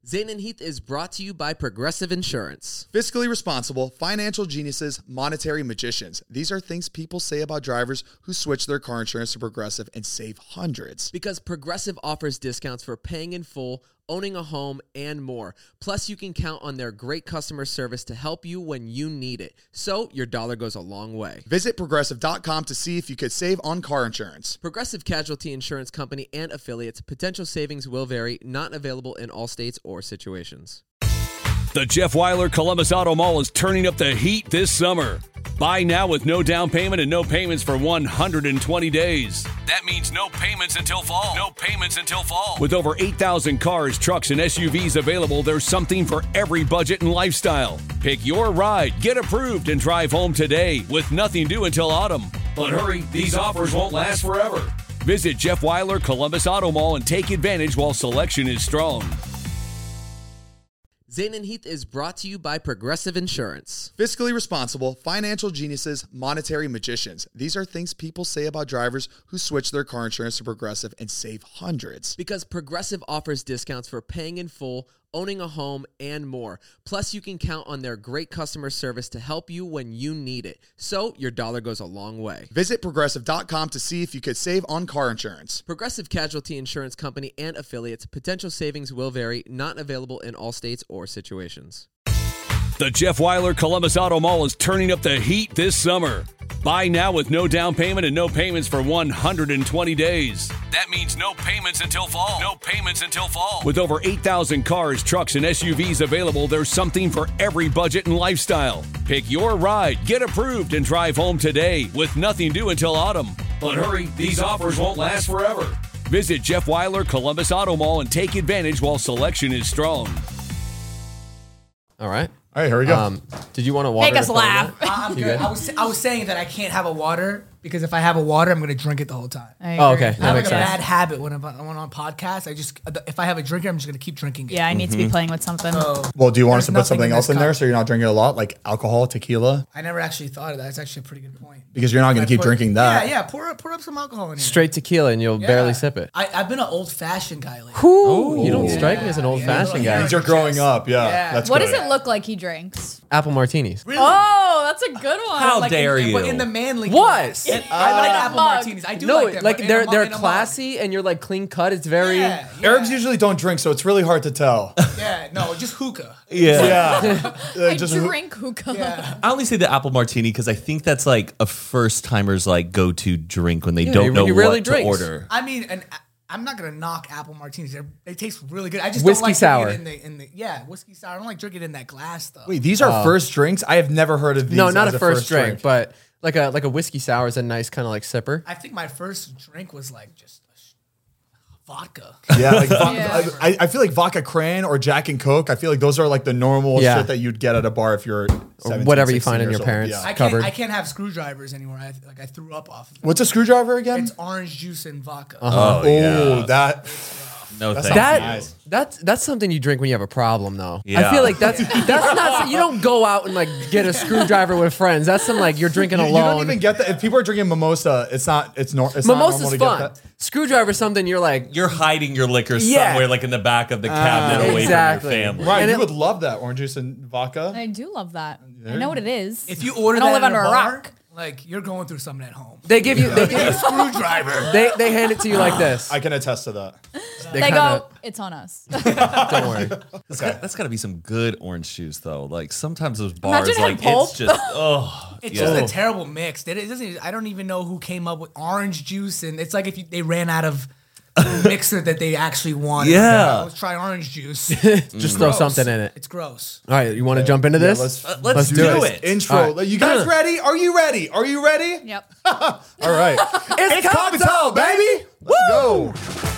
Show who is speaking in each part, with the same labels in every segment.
Speaker 1: Zane and Heath is brought to you by Progressive Insurance.
Speaker 2: Fiscally responsible, financial geniuses, monetary magicians. These are things people say about drivers who switch their car insurance to Progressive and save hundreds.
Speaker 1: Because Progressive offers discounts for paying in full, owning a home, and more. Plus, you can count on their great customer service to help you when you need it. So, your dollar goes a long way.
Speaker 2: Visit Progressive.com to see if you could save on car insurance.
Speaker 1: Progressive Casualty Insurance Company and affiliates. Potential savings will vary. Not available in all states or situations.
Speaker 3: The Jeff Weiler Columbus Auto Mall is turning up the heat this summer. Buy now with no down payment and no payments for 120 days. That means no payments until fall. No payments until fall. With over 8,000 cars, trucks, and SUVs available, there's something for every budget and lifestyle. Pick your ride, get approved, and drive home today with nothing due until autumn. But hurry, these offers won't last forever. Visit Jeff Weiler Columbus Auto Mall and take advantage while selection is strong.
Speaker 1: Zane and Heath is brought to you by Progressive Insurance.
Speaker 2: Fiscally responsible, financial geniuses, monetary magicians. These are things people say about drivers who switch their car insurance to Progressive and save hundreds.
Speaker 1: Because Progressive offers discounts for paying in full, owning a home, and more. Plus, you can count on their great customer service to help you when you need it. So, your dollar goes a long way.
Speaker 2: Visit Progressive.com to see if you could save on car insurance.
Speaker 1: Progressive Casualty Insurance Company and affiliates. Potential savings will vary. Not available in all states or situations.
Speaker 3: The Jeff Weiler Columbus Auto Mall is turning up the heat this summer. Buy now with no down payment and no payments for 120 days. That means no payments until fall. No payments until fall. With over 8,000 cars, trucks, and SUVs available, there's something for every budget and lifestyle. Pick your ride, get approved, and drive home today with nothing due until autumn. But hurry, these offers won't last forever. Visit Jeff Weiler Columbus Auto Mall and take advantage while selection is strong.
Speaker 1: All right.
Speaker 2: All right, here we go.
Speaker 1: Did you want to water?
Speaker 4: Make us laugh.
Speaker 5: I'm good. I was saying that I can't have a water because if I have a water, I'm going to drink it the whole time.
Speaker 1: Oh, okay.
Speaker 5: I
Speaker 1: That
Speaker 5: have
Speaker 1: makes
Speaker 5: like a
Speaker 1: sense.
Speaker 5: bad habit when I'm on podcasts. If I have a drink, I'm just going to keep drinking it.
Speaker 4: Yeah, I need to be playing with something.
Speaker 5: So,
Speaker 2: Well, do you want us
Speaker 5: there's
Speaker 2: to put
Speaker 5: nothing
Speaker 2: something
Speaker 5: in
Speaker 2: else
Speaker 5: this
Speaker 2: in there
Speaker 5: cup.
Speaker 2: so you're not drinking a lot, like alcohol, tequila?
Speaker 5: I never actually thought of that. It's actually a pretty good point.
Speaker 2: Because you're not going to keep drinking that.
Speaker 5: Yeah. Pour up some alcohol in here.
Speaker 1: Straight tequila and you'll
Speaker 5: Yeah.
Speaker 1: barely sip it.
Speaker 5: I've been an old-fashioned guy lately.
Speaker 1: You don't
Speaker 5: Yeah.
Speaker 1: strike me as an old-fashioned guy.
Speaker 2: These are growing up, yeah.
Speaker 5: Yeah.
Speaker 2: That's
Speaker 4: What
Speaker 2: good.
Speaker 4: does it look like he drinks?
Speaker 1: Apple martinis.
Speaker 5: Really?
Speaker 4: Oh, that's a good one.
Speaker 6: How dare
Speaker 5: in,
Speaker 6: you?
Speaker 5: But in the manly
Speaker 1: What?
Speaker 5: class. I like apple
Speaker 4: mug.
Speaker 5: martinis. I do
Speaker 1: No,
Speaker 5: like them.
Speaker 1: like
Speaker 5: but in
Speaker 1: they're
Speaker 5: a mug-
Speaker 1: they're
Speaker 5: in a mug.
Speaker 1: classy and you're like clean cut. It's very
Speaker 5: Yeah.
Speaker 2: Arabs usually don't drink, so it's really hard to tell.
Speaker 5: Yeah, no, just hookah.
Speaker 6: Yeah.
Speaker 4: I drink hookah.
Speaker 5: Yeah.
Speaker 6: I only say the apple martini because I think that's like a first timer's like go to drink when they
Speaker 1: Yeah,
Speaker 6: don't know
Speaker 1: he rarely
Speaker 6: what
Speaker 1: drinks.
Speaker 6: to order.
Speaker 5: I mean, and I'm not gonna knock apple martinis. They taste really good. I just
Speaker 1: Whiskey
Speaker 5: don't like
Speaker 1: sour.
Speaker 5: drinking it in the whiskey sour. I don't like drinking it in that glass though.
Speaker 2: Wait, these are first drinks? I have never heard of these.
Speaker 1: no, not
Speaker 2: as
Speaker 1: a first drink, but like a whiskey sour is a nice kind of like sipper.
Speaker 5: I think my first drink was like just vodka.
Speaker 2: Yeah, like
Speaker 4: Yeah.
Speaker 2: I feel like vodka cran or Jack and Coke. I feel like those are like the normal
Speaker 1: Yeah.
Speaker 2: shit that you'd get at a bar if you're 17,
Speaker 1: whatever you
Speaker 2: 16
Speaker 1: find in
Speaker 2: years
Speaker 1: your
Speaker 2: old.
Speaker 1: parents'
Speaker 2: Yeah.
Speaker 1: cupboard.
Speaker 5: I can't have screwdrivers anymore. I threw up off of them.
Speaker 2: What's a screwdriver again?
Speaker 5: It's orange juice and vodka.
Speaker 6: Oh, yeah.
Speaker 2: that.
Speaker 6: No
Speaker 2: That
Speaker 6: thanks.
Speaker 2: sounds
Speaker 1: That
Speaker 2: nice.
Speaker 1: that's something you drink when you have a problem, though. I
Speaker 6: Yeah.
Speaker 1: feel like that's not you don't go out and like get a screwdriver with friends. That's some like you're drinking
Speaker 2: You
Speaker 1: alone.
Speaker 2: don't even get that. If people are drinking mimosa, it's not normal
Speaker 1: Mimosa's
Speaker 2: to
Speaker 1: fun.
Speaker 2: get that.
Speaker 1: Screwdriver's something you're like.
Speaker 6: You're hiding your liquor
Speaker 1: Yeah.
Speaker 6: somewhere, like in the back of the cabinet, away
Speaker 1: Exactly.
Speaker 6: from your family.
Speaker 2: Right,
Speaker 1: And
Speaker 2: you
Speaker 1: it-
Speaker 2: would love that orange juice and vodka.
Speaker 4: I do love that. I know what it is.
Speaker 5: If you order
Speaker 4: I don't
Speaker 5: that
Speaker 4: live
Speaker 5: at
Speaker 4: under
Speaker 5: a
Speaker 4: a
Speaker 5: bar,
Speaker 4: rock.
Speaker 5: like you're going through something at home.
Speaker 1: They give you
Speaker 5: A screwdriver.
Speaker 1: they hand it to you like this.
Speaker 2: I can attest to that.
Speaker 4: They
Speaker 1: kinda-
Speaker 4: go, it's on us.
Speaker 1: Don't worry.
Speaker 6: That's got to be some good orange juice, though. Like sometimes those bars,
Speaker 4: Imagine
Speaker 6: like
Speaker 4: having
Speaker 6: it's just
Speaker 5: It's
Speaker 6: yeah.
Speaker 5: just a terrible mix. It doesn't. I don't even know who came up with orange juice, and it's like if they ran out of mixer that they actually wanted.
Speaker 6: Yeah.
Speaker 5: Let's try orange juice.
Speaker 1: Just throw something in it.
Speaker 5: It's gross.
Speaker 1: All right, you want to jump into this?
Speaker 2: Let's
Speaker 6: do it.
Speaker 2: Intro.
Speaker 1: All right.
Speaker 2: You guys ready? Are you ready? Are you ready?
Speaker 4: Yep.
Speaker 2: All right.
Speaker 1: It's
Speaker 2: Capital, baby. Let's go.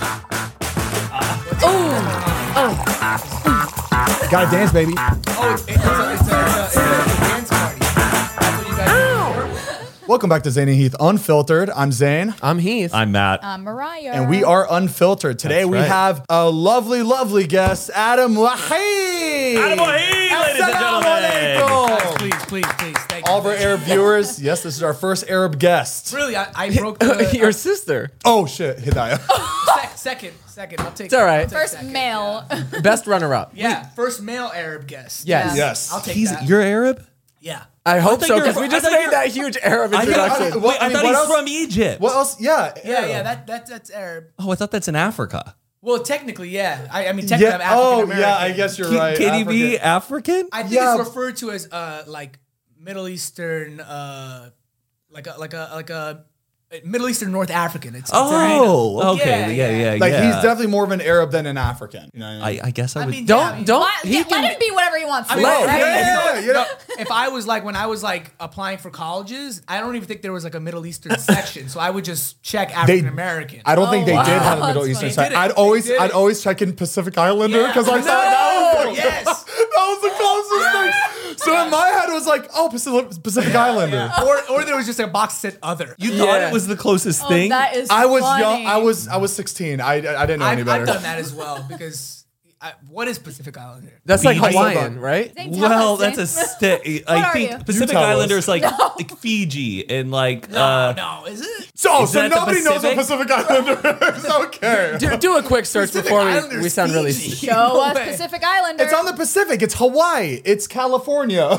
Speaker 2: Gotta dance, baby.
Speaker 5: Oh, it's a dance party. That's what you guys do.
Speaker 2: Welcome back to Zane and Heath Unfiltered. I'm Zane.
Speaker 1: I'm Heath.
Speaker 6: I'm Matt.
Speaker 4: Mariah.
Speaker 2: And we are unfiltered. Today
Speaker 6: That's
Speaker 2: we
Speaker 6: right.
Speaker 2: have a lovely, lovely guest, Adam Wahid.
Speaker 6: Adam Wahid, ladies and gentlemen.
Speaker 5: Please. Thank you.
Speaker 2: All of our Arab viewers, yes, this is our first Arab guest.
Speaker 5: Really, I broke the
Speaker 1: Your sister.
Speaker 2: Oh, shit. Hidayah.
Speaker 5: Second. I'll take.
Speaker 1: It's all right.
Speaker 5: I'll take
Speaker 4: First
Speaker 5: second,
Speaker 4: male.
Speaker 1: Best runner-up.
Speaker 5: Yeah, first male Arab guest.
Speaker 1: Yes.
Speaker 2: Yes.
Speaker 5: I'll take that.
Speaker 6: You're Arab?
Speaker 5: Yeah.
Speaker 1: I hope
Speaker 6: thought
Speaker 1: so
Speaker 6: you were-
Speaker 1: because we just
Speaker 6: I thought
Speaker 1: made that huge Arab
Speaker 6: I
Speaker 1: introduction.
Speaker 6: thought,
Speaker 2: What-
Speaker 6: I
Speaker 2: I mean,
Speaker 6: thought
Speaker 2: what
Speaker 6: he's
Speaker 2: else?
Speaker 6: from Egypt.
Speaker 2: What else? Yeah.
Speaker 5: Yeah. That's Arab.
Speaker 6: Oh, I thought that's in Africa.
Speaker 5: Well, technically, yeah. I mean, technically, I'm
Speaker 2: Yeah.
Speaker 5: African
Speaker 2: Oh,
Speaker 5: American.
Speaker 2: yeah. I guess you're right.
Speaker 6: Can he be
Speaker 2: African.
Speaker 6: African?
Speaker 5: I think
Speaker 2: Yeah.
Speaker 5: it's referred to as like Middle Eastern, like a Middle Eastern North African. It's
Speaker 6: Oh, okay.
Speaker 5: Yeah.
Speaker 6: Yeah.
Speaker 2: Like he's definitely more of an Arab than an African. You know what I mean?
Speaker 6: I guess I
Speaker 5: I
Speaker 6: would.
Speaker 5: mean,
Speaker 1: Don't he
Speaker 4: Let
Speaker 1: can
Speaker 4: him be whatever he wants.
Speaker 5: I
Speaker 4: to
Speaker 5: mean,
Speaker 4: be,
Speaker 1: Right.
Speaker 4: right?
Speaker 2: Yeah, you know.
Speaker 5: if I was like when I was like applying for colleges, I don't even think there was like a Middle Eastern section, so I would just check African American.
Speaker 2: I don't think they
Speaker 4: wow.
Speaker 2: did have a
Speaker 4: That's
Speaker 2: Middle Eastern
Speaker 4: funny.
Speaker 2: side.
Speaker 5: They did it.
Speaker 2: I'd
Speaker 5: They did it.
Speaker 2: always check in Pacific Islander because I
Speaker 5: No!
Speaker 2: thought that was
Speaker 5: Yes.
Speaker 2: that was the closest thing. So in my head it was like, oh, Pacific Islander.
Speaker 5: Or there was just a box that said other.
Speaker 6: You thought
Speaker 1: Yeah.
Speaker 6: it was the closest
Speaker 4: Oh,
Speaker 6: thing?
Speaker 4: that is
Speaker 2: I was
Speaker 4: funny.
Speaker 2: young. I was 16. I didn't know any
Speaker 5: I've
Speaker 2: better.
Speaker 5: done that as well because what is Pacific Islander?
Speaker 1: That's like
Speaker 6: Fiji.
Speaker 1: Hawaiian, right?
Speaker 4: They tell
Speaker 6: Well,
Speaker 4: us,
Speaker 6: that's
Speaker 4: eh?
Speaker 6: a stick. I
Speaker 4: are
Speaker 6: think
Speaker 4: you?
Speaker 6: Pacific
Speaker 2: You tell us.
Speaker 6: Islanders like Fiji and like
Speaker 5: No, is it?
Speaker 2: So
Speaker 6: Is that the
Speaker 2: nobody knows what
Speaker 6: Pacific?
Speaker 2: Pacific Islander is. Okay.
Speaker 1: Do a quick search
Speaker 5: Pacific
Speaker 1: before
Speaker 5: Islanders,
Speaker 1: we sound really.
Speaker 5: Fiji.
Speaker 4: Show
Speaker 5: No
Speaker 4: us
Speaker 5: way.
Speaker 4: Pacific Islander.
Speaker 2: It's on the Pacific. It's Hawaii. It's California.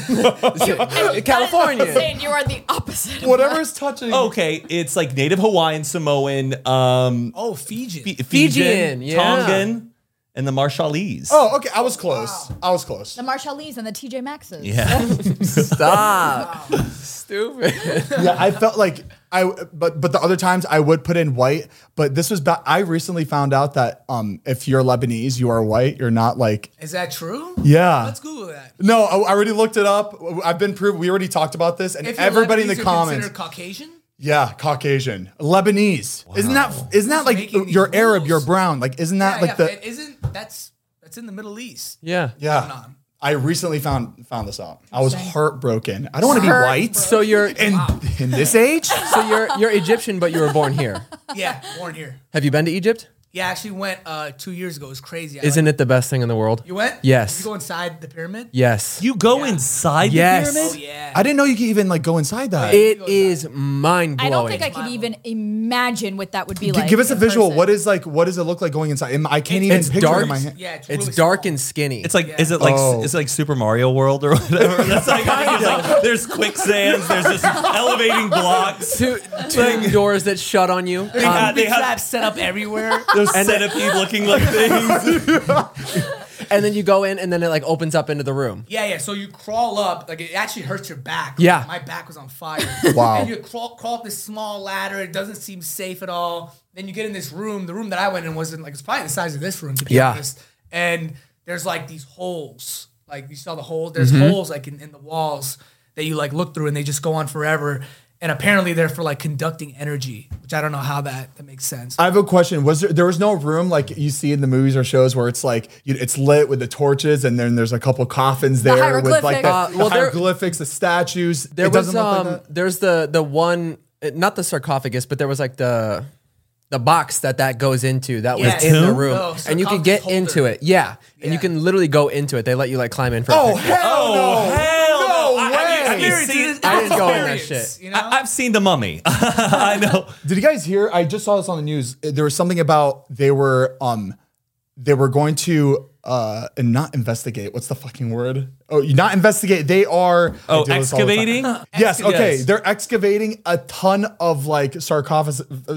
Speaker 1: California.
Speaker 4: Saying you are the opposite.
Speaker 2: Whatever is touching.
Speaker 6: okay, it's like Native Hawaiian, Samoan,
Speaker 5: Oh, Fiji.
Speaker 1: Fijian, yeah.
Speaker 6: Tongan, and the Marshallese.
Speaker 2: Oh, okay. I was close. I was close.
Speaker 4: The Marshallese and the TJ Maxxes.
Speaker 6: Yeah.
Speaker 1: Stop. Stupid.
Speaker 2: Yeah, I felt like but the other times I would put in white, but this was back. I recently found out that if you're Lebanese, you are white. You're not like
Speaker 5: Is that true?
Speaker 2: yeah.
Speaker 5: Let's Google that.
Speaker 2: No, I already looked it up. I've been proved. We already talked about this, and
Speaker 5: If you're
Speaker 2: everybody in
Speaker 5: Lebanese,
Speaker 2: the
Speaker 5: you're
Speaker 2: comments.
Speaker 5: considered Caucasian?
Speaker 2: Yeah, Caucasian, Lebanese. Isn't that like
Speaker 5: making these
Speaker 2: you're Arab,
Speaker 5: rules?
Speaker 2: you're brown? Like isn't that like the
Speaker 5: It isn't that's in the Middle East.
Speaker 1: Yeah.
Speaker 2: yeah? I recently found this out. I was heartbroken. I don't want to be white
Speaker 1: So you're
Speaker 2: in this age.
Speaker 1: so you're Egyptian, but you were born here.
Speaker 5: Yeah, born here.
Speaker 1: Have you been to Egypt?
Speaker 5: Yeah, I actually went 2 years ago. It was crazy.
Speaker 1: Isn't it the best thing in the world?
Speaker 5: You went?
Speaker 1: Yes.
Speaker 5: Did you go inside the pyramid?
Speaker 1: Yes.
Speaker 6: You go inside
Speaker 1: Yes.
Speaker 6: the
Speaker 5: Oh
Speaker 6: pyramid?
Speaker 5: yeah.
Speaker 2: I didn't know you could even like go inside that.
Speaker 1: It is mind blowing.
Speaker 4: I don't think I could even imagine what that would be like.
Speaker 2: Give us a
Speaker 4: in
Speaker 2: visual.
Speaker 4: person.
Speaker 2: What does it look like going inside? I can't even
Speaker 1: It's
Speaker 2: picture it
Speaker 1: dark.
Speaker 2: in my hand.
Speaker 5: Yeah, it's
Speaker 1: It's
Speaker 5: really
Speaker 1: dark
Speaker 5: small.
Speaker 1: and skinny.
Speaker 6: It's like, is it like,
Speaker 2: Oh.
Speaker 6: is it like Super Mario World or whatever? That's like, I think it's like, there's quicksands, there's just elevating blocks.
Speaker 1: two doors that shut on you.
Speaker 5: They have set up everywhere.
Speaker 6: Those centipede looking like things.
Speaker 1: And then you go in, and then it like opens up into the room.
Speaker 5: Yeah. So you crawl up, like it actually hurts your back.
Speaker 1: Yeah.
Speaker 5: My back was on fire.
Speaker 2: Wow.
Speaker 5: And you crawl up this small ladder. It doesn't seem safe at all. Then you get in this room. The room that I went in wasn't like it's probably the size of this room to be
Speaker 1: Yeah.
Speaker 5: honest. And there's like these holes. Like you saw the hole. There's
Speaker 1: Mm-hmm.
Speaker 5: holes like in the walls that you like look through, and they just go on forever. And apparently they're for like conducting energy, which I don't know how that makes sense.
Speaker 2: I have a question. There was no room like you see in the movies or shows where it's like it's lit with the torches and then there's a couple coffins there with like
Speaker 4: hieroglyphics.
Speaker 2: the hieroglyphics, the statues.
Speaker 1: There
Speaker 2: it
Speaker 1: was
Speaker 2: doesn't look like that.
Speaker 1: there's the one, not the sarcophagus, but there was like the box that goes into that was
Speaker 5: Yes.
Speaker 1: in the
Speaker 6: Tomb?
Speaker 1: room,
Speaker 5: Oh,
Speaker 1: and you can
Speaker 5: sarcophagus
Speaker 1: get
Speaker 5: holder.
Speaker 1: into it. Yeah, and you
Speaker 5: Yeah.
Speaker 1: can literally go into it. They let you like climb in for. a
Speaker 2: Oh
Speaker 1: picture.
Speaker 2: hell no!
Speaker 6: hell no. Have you
Speaker 5: Experience
Speaker 6: seen-
Speaker 5: is
Speaker 1: I didn't go in that
Speaker 5: experience,
Speaker 1: shit.
Speaker 5: You know?
Speaker 6: I've seen The Mummy. I know.
Speaker 2: Did you guys hear? I just saw this on the news. There was something about they were going to and not investigate. What's the fucking word? Oh, not investigate. They are I
Speaker 6: Oh,
Speaker 2: do this all the time.
Speaker 6: excavating?
Speaker 2: Yes. Okay.
Speaker 6: Yes.
Speaker 2: They're excavating a ton of like sarcophaguses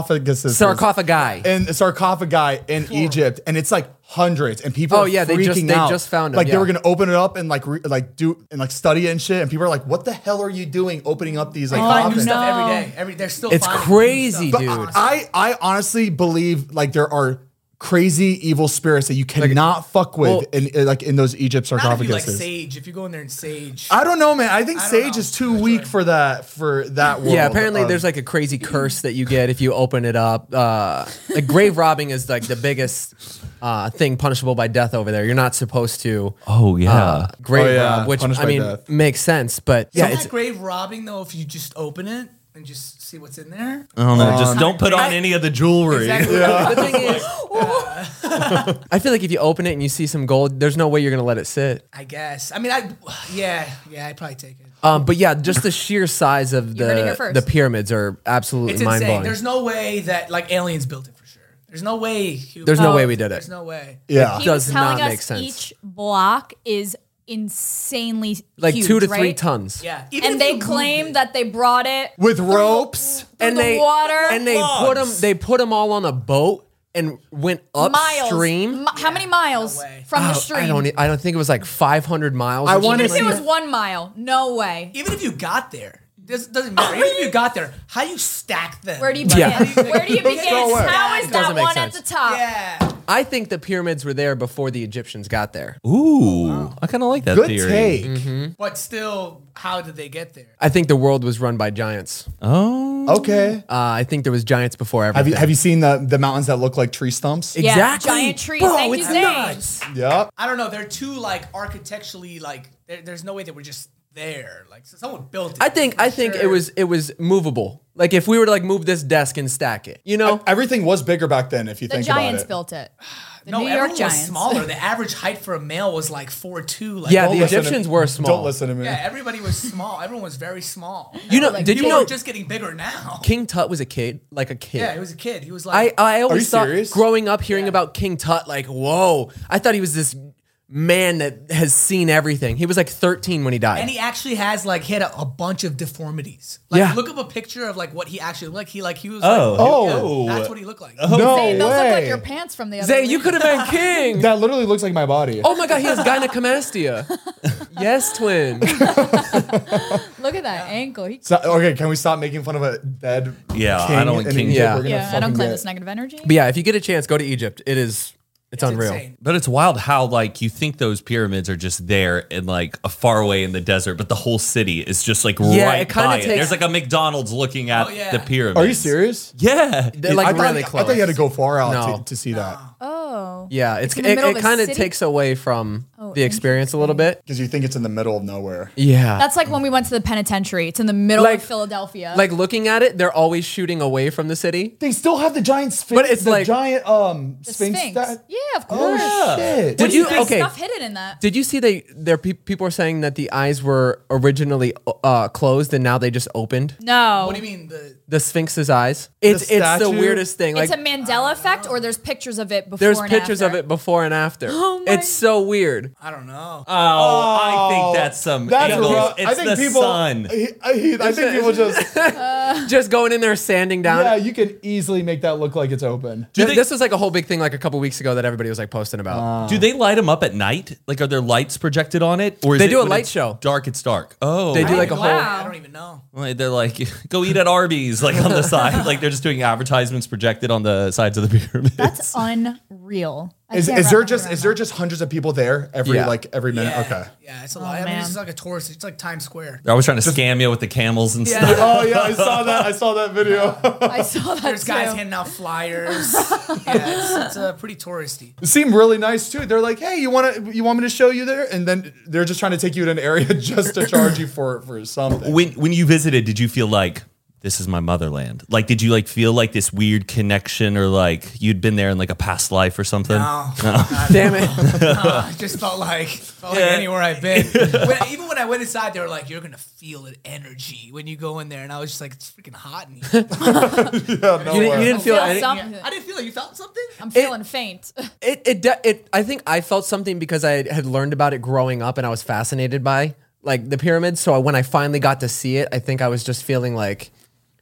Speaker 1: Sarcophagi.
Speaker 2: and sarcophagi in Egypt, and it's like hundreds, and people.
Speaker 1: Oh,
Speaker 2: are
Speaker 1: yeah, they
Speaker 2: freaking
Speaker 1: just
Speaker 2: out.
Speaker 1: found 'em,
Speaker 2: Like they
Speaker 1: yeah.
Speaker 2: were gonna open it up and like study it and shit, and people are like, "What the hell are you doing opening up these like
Speaker 5: find new
Speaker 2: coffins?"
Speaker 5: stuff every day. They're still
Speaker 1: It's
Speaker 5: finding new
Speaker 1: crazy,
Speaker 5: stuff.
Speaker 1: dude.
Speaker 2: I honestly believe like there are crazy evil spirits that you cannot fuck with
Speaker 1: well-
Speaker 2: in those Egypt
Speaker 5: Not if you like
Speaker 2: sarcophaguses.
Speaker 5: sage. If you go in there and sage.
Speaker 2: I don't know, man. I think
Speaker 5: I don't
Speaker 2: sage
Speaker 5: know.
Speaker 2: is too weak for that world.
Speaker 1: Yeah, apparently there's like a crazy curse that you get if you open it up. Like grave robbing is like the biggest thing punishable by death over there. You're not supposed to
Speaker 6: Oh, yeah.
Speaker 1: grave
Speaker 2: Oh, yeah,
Speaker 1: rob, which
Speaker 2: punished
Speaker 1: I
Speaker 2: by
Speaker 1: mean
Speaker 2: death.
Speaker 1: makes sense. But yeah,
Speaker 5: Isn't
Speaker 1: it's
Speaker 5: that grave robbing though? If you just open it and just see what's in there.
Speaker 6: I don't know. Just don't put on any of the jewelry.
Speaker 5: Exactly.
Speaker 1: the thing is, I feel like if you open it and you see some gold, there's no way you're gonna let it sit.
Speaker 5: I guess. I mean, I'd probably take it.
Speaker 1: But yeah, just the sheer size of
Speaker 4: You heard it here
Speaker 1: the
Speaker 4: first.
Speaker 1: pyramids are absolutely
Speaker 5: It's
Speaker 1: mind
Speaker 5: insane.
Speaker 1: blowing.
Speaker 5: There's no way that like aliens built it for sure. There's no way.
Speaker 1: There's no way we did it.
Speaker 5: There's no way.
Speaker 2: Yeah.
Speaker 4: He
Speaker 1: does
Speaker 4: was telling
Speaker 1: not
Speaker 4: us
Speaker 1: make sense.
Speaker 4: each block is insanely
Speaker 1: Like
Speaker 4: huge,
Speaker 1: 2 to 3
Speaker 4: right?
Speaker 1: tons.
Speaker 5: Yeah. Even
Speaker 4: And
Speaker 5: if
Speaker 4: they
Speaker 5: you moved
Speaker 4: claim
Speaker 5: it-
Speaker 4: that they brought it
Speaker 2: With ropes.
Speaker 1: And
Speaker 4: the
Speaker 1: they
Speaker 4: water.
Speaker 1: and they
Speaker 6: Logs.
Speaker 1: put them all on a boat and went upstream.
Speaker 4: miles. How many miles
Speaker 5: No way.
Speaker 4: from the
Speaker 1: Oh,
Speaker 4: stream?
Speaker 1: I don't think it was like 500 miles.
Speaker 2: I
Speaker 1: or
Speaker 2: wanna
Speaker 4: Even
Speaker 1: something
Speaker 4: if
Speaker 1: like
Speaker 4: it
Speaker 1: that.
Speaker 4: was 1 mile, no way.
Speaker 5: Even if you got there, this doesn't matter. Even if you got there, how do you stack them?
Speaker 4: Where do you
Speaker 1: Yeah.
Speaker 4: begin? Where do you
Speaker 5: Throw
Speaker 4: begin?
Speaker 2: away.
Speaker 4: How is
Speaker 1: Doesn't
Speaker 4: that
Speaker 1: make
Speaker 4: one
Speaker 1: sense.
Speaker 4: at the top?
Speaker 5: Yeah.
Speaker 1: I think the pyramids were there before the Egyptians got there.
Speaker 6: Ooh, I kind of like that
Speaker 2: Good
Speaker 6: theory.
Speaker 2: take.
Speaker 5: But still, how did they get there?
Speaker 1: I think the world was run by giants.
Speaker 6: Oh,
Speaker 2: Okay.
Speaker 1: I think there was giants before
Speaker 2: Have
Speaker 1: everything.
Speaker 2: you seen the mountains that look like tree stumps?
Speaker 4: Yeah,
Speaker 1: Exactly.
Speaker 4: giant trees.
Speaker 1: Bro,
Speaker 4: Thank you,
Speaker 1: it's
Speaker 4: Zane.
Speaker 1: nuts.
Speaker 2: Yep.
Speaker 5: I don't know. They're too like architecturally like. There's no way they were just there. Like so someone built it.
Speaker 1: I think
Speaker 5: Sure.
Speaker 1: it was movable. Like if we were to like move this desk and stack it, you know?
Speaker 2: Everything was bigger back then, if you
Speaker 4: The
Speaker 2: think
Speaker 4: Giants
Speaker 2: about it.
Speaker 4: built it. The
Speaker 5: No,
Speaker 4: New York
Speaker 5: everyone was
Speaker 4: Giants.
Speaker 5: smaller. The average height for a male was like 4'2". Like,
Speaker 1: Yeah,
Speaker 2: Don't
Speaker 1: the
Speaker 2: listen to-
Speaker 1: Egyptians were small.
Speaker 2: Don't listen to me.
Speaker 5: yeah, everybody was small. Everyone was very small.
Speaker 1: You know,
Speaker 4: Like,
Speaker 1: did you
Speaker 5: People
Speaker 1: know
Speaker 5: are just getting bigger now.
Speaker 1: King Tut was a kid? Like a kid.
Speaker 5: Yeah, he was a kid. He was like.
Speaker 1: I always
Speaker 2: you
Speaker 1: thought
Speaker 2: serious?
Speaker 1: growing up hearing about King Tut, like, whoa. I thought he was this man that has seen everything. He was like 13 when he died.
Speaker 5: And he actually has like he had a bunch of deformities. Like
Speaker 1: Yeah.
Speaker 5: look up a picture of like what he actually looked like. He was
Speaker 2: Oh.
Speaker 5: yeah, that's what he looked like.
Speaker 2: No
Speaker 4: Zane, those look like
Speaker 2: way.
Speaker 4: your pants from the other
Speaker 1: Zay,
Speaker 4: week.
Speaker 1: you could have been king.
Speaker 2: That literally looks like my body.
Speaker 1: Oh my God, he has gynecomastia. Yes, twin.
Speaker 4: Look at that ankle. He,
Speaker 2: So, okay, can we stop making fun of a dead
Speaker 6: Yeah,
Speaker 2: king?
Speaker 6: I don't want
Speaker 2: in
Speaker 6: king-
Speaker 2: Egypt?
Speaker 1: Yeah.
Speaker 2: We're gonna
Speaker 4: yeah, I don't
Speaker 2: fucking
Speaker 4: claim
Speaker 2: get-
Speaker 4: this negative energy.
Speaker 1: But yeah, if you get a chance, go to Egypt. It's unreal.
Speaker 5: Insane.
Speaker 6: but it's wild how like you think those pyramids are just there and like a far away in the desert, but the whole city is just like
Speaker 1: Yeah,
Speaker 6: right
Speaker 1: it kinda
Speaker 6: by it.
Speaker 1: takes-
Speaker 6: There's like a McDonald's looking at
Speaker 5: Oh, yeah.
Speaker 6: the pyramids.
Speaker 2: Are you serious?
Speaker 6: Yeah.
Speaker 1: They're like
Speaker 2: I thought,
Speaker 1: really
Speaker 2: I
Speaker 1: close.
Speaker 2: thought you had to go far out
Speaker 1: No.
Speaker 2: to see that.
Speaker 4: Oh.
Speaker 1: Yeah,
Speaker 4: It's in the middle of
Speaker 1: it
Speaker 4: a
Speaker 1: kind of
Speaker 4: city?
Speaker 1: takes away from
Speaker 4: Oh,
Speaker 1: the experience a little bit.
Speaker 2: Because you think it's in the middle of nowhere.
Speaker 1: Yeah.
Speaker 4: That's like when we went to the penitentiary. It's in the middle
Speaker 1: Like-
Speaker 4: of Philadelphia.
Speaker 1: like looking at it, they're always shooting away from the city.
Speaker 2: They still have the giant sphinx.
Speaker 1: But it's
Speaker 2: the
Speaker 1: like-
Speaker 2: giant
Speaker 4: the
Speaker 2: sphinx.
Speaker 4: Sphinx.
Speaker 2: That,
Speaker 4: Yeah, of course.
Speaker 2: oh shit!
Speaker 1: Did you
Speaker 4: There's
Speaker 1: okay?
Speaker 4: stuff hidden in that.
Speaker 1: Did you see people are saying that the eyes were originally closed and now they just opened?
Speaker 4: No.
Speaker 5: What do you mean
Speaker 1: The Sphinx's eyes. It's the
Speaker 2: statue?
Speaker 1: weirdest thing. Like
Speaker 4: It's a Mandela effect, or there's pictures of it before
Speaker 1: there's
Speaker 4: and
Speaker 1: pictures
Speaker 4: after?
Speaker 1: of it before and after.
Speaker 4: Oh my-
Speaker 1: It's so weird.
Speaker 5: I don't know.
Speaker 6: Oh, I think that's some.
Speaker 2: That's
Speaker 6: angles.
Speaker 2: rough.
Speaker 6: It's
Speaker 2: I think
Speaker 6: the
Speaker 2: people.
Speaker 6: sun.
Speaker 2: I think people just.
Speaker 1: Just going in there, sanding down.
Speaker 2: Yeah, you can easily make that look like it's open.
Speaker 1: This was like a whole big thing like a couple weeks ago that everybody was like posting about.
Speaker 6: Do they light them up at night? Like, are there lights projected on it, or is
Speaker 1: They
Speaker 6: it
Speaker 1: do a
Speaker 6: when
Speaker 1: light
Speaker 6: it's
Speaker 1: show.
Speaker 6: Dark, it's dark. Oh,
Speaker 1: They do like a whole.
Speaker 5: I don't even know.
Speaker 6: Like, they're like, go eat at Arby's, like on the side. Like they're just doing advertisements projected on the sides of the pyramids.
Speaker 4: That's unreal. I
Speaker 2: Is
Speaker 4: can't
Speaker 2: there
Speaker 4: wrap my
Speaker 2: just
Speaker 4: head
Speaker 2: is
Speaker 4: around
Speaker 2: there
Speaker 4: that.
Speaker 2: just hundreds of people there every
Speaker 1: Yeah.
Speaker 2: minute?
Speaker 5: Yeah.
Speaker 2: Okay.
Speaker 5: Yeah, it's a lot. I mean,
Speaker 4: man.
Speaker 5: it's just like a tourist. It's like Times Square.
Speaker 6: They're always trying to scam you with the camels and
Speaker 5: Yeah.
Speaker 6: stuff.
Speaker 2: Oh yeah, I saw that. I saw that video.
Speaker 4: I saw that
Speaker 5: There's guys
Speaker 4: too.
Speaker 5: handing out flyers. Yeah, it's pretty touristy.
Speaker 2: It seemed really nice too. They're like, "Hey, you want me to show you there?" And then they're just trying to take you to an area just to charge you for something.
Speaker 6: When you visited, did you feel like this is my motherland? Like, did you like feel like this weird connection, or like you'd been there in like a past life or something?
Speaker 5: No,
Speaker 1: Damn it.
Speaker 5: I just felt like anywhere I've been. Even when I went inside, they were like, "You're gonna feel an energy when you go in there," and I was just like, "It's freaking hot in here."
Speaker 2: Yeah, no
Speaker 1: You
Speaker 2: way.
Speaker 1: didn't feel
Speaker 4: Feel
Speaker 1: any.
Speaker 4: something.
Speaker 5: I didn't feel it. You felt something?
Speaker 4: I'm feeling faint.
Speaker 1: I think I felt something because I had learned about it growing up and I was fascinated by like the pyramids. So when I finally got to see it, I think I was just feeling like,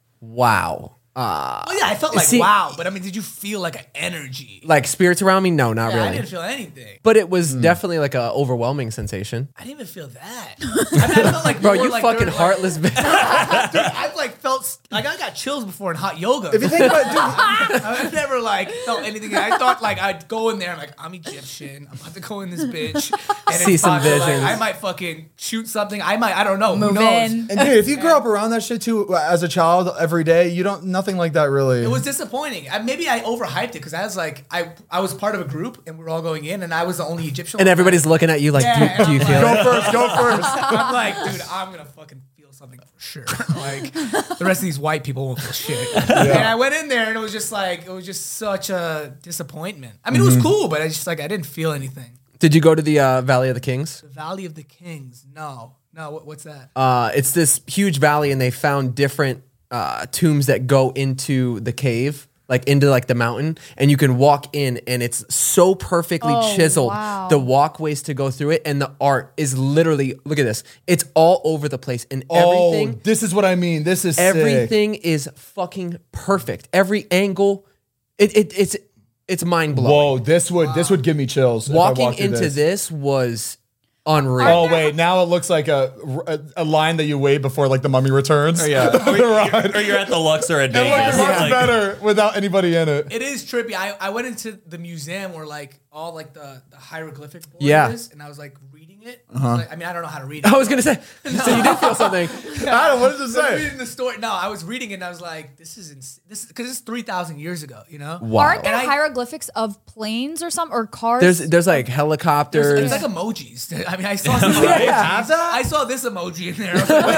Speaker 1: wow.
Speaker 5: Oh yeah, I felt like
Speaker 1: See-
Speaker 5: wow, but I mean, did you feel like an energy?
Speaker 1: Like spirits around me? No, not
Speaker 5: Yeah, I
Speaker 1: really.
Speaker 5: didn't feel anything.
Speaker 1: But it was definitely like a overwhelming sensation.
Speaker 5: I didn't even feel that. I mean, I felt like
Speaker 1: Bro,
Speaker 5: more
Speaker 1: you
Speaker 5: like
Speaker 1: fucking
Speaker 5: there was,
Speaker 1: heartless bitch.
Speaker 5: I've like felt like I got chills before in hot yoga.
Speaker 2: If you think about it, dude,
Speaker 5: I've never like felt anything. I thought like I'd go in there and like I'm Egyptian. I'm about to go in this bitch and
Speaker 1: See
Speaker 5: it's
Speaker 1: some
Speaker 5: possible, like,
Speaker 1: visions.
Speaker 5: I might fucking shoot something. I don't know.
Speaker 4: Move
Speaker 5: Who knows?
Speaker 4: in.
Speaker 2: and dude, if you grew up around that shit too as a child every day, you don't nothing like that really.
Speaker 5: It was disappointing. Maybe I overhyped it because I was like I was part of a group and we were all going in and I was the only Egyptian.
Speaker 1: And
Speaker 5: one.
Speaker 1: everybody's looking at you like,
Speaker 5: Yeah,
Speaker 1: do you
Speaker 5: I'm
Speaker 1: feel
Speaker 5: like-
Speaker 1: it?
Speaker 2: Go first. Go first.
Speaker 5: I'm like, dude, I'm gonna fucking feel something for sure. Like the rest of these white people won't feel shit. And I went in there and it was just such a disappointment. I mean, it was cool, but I didn't feel anything.
Speaker 1: Did you go to the Valley of the Kings?
Speaker 5: The Valley of the Kings. No. What's that?
Speaker 1: It's this huge valley, and they found different tombs that go into the cave. like into like the mountain, and you can walk in, and it's so perfectly chiseled.
Speaker 4: Wow.
Speaker 1: The walkways to go through it, and the art is literally, look at this. It's all over the place, and everything.
Speaker 2: Oh, this is what I mean. This is sick.
Speaker 1: Everything is fucking perfect. Every angle, it's mind blowing.
Speaker 2: Whoa, this would give me chills. if I
Speaker 1: Walking
Speaker 2: walked through
Speaker 1: into this was unreal.
Speaker 2: Oh wait, now it looks like a line that you wait before like the Mummy Returns.
Speaker 6: Or you're at the Luxor in
Speaker 2: It looks
Speaker 6: Vegas.
Speaker 2: much
Speaker 6: Like,
Speaker 2: better without anybody in it.
Speaker 5: It is trippy. I went into the museum where like all like the hieroglyphic board
Speaker 1: Yeah.
Speaker 5: is, and I was like reading it. Like, I mean, I don't know how to read it.
Speaker 1: I was gonna say, so you did feel something.
Speaker 2: Adam, what does it
Speaker 5: So
Speaker 2: say?
Speaker 5: reading the story. No, I was reading it and I was like, this is because it's 3,000 years ago. You know.
Speaker 1: Wow.
Speaker 4: Aren't there
Speaker 5: And I-
Speaker 4: hieroglyphics of planes or something or cars?
Speaker 1: There's like helicopters.
Speaker 5: It's like emojis. I mean, I saw I saw this emoji in there.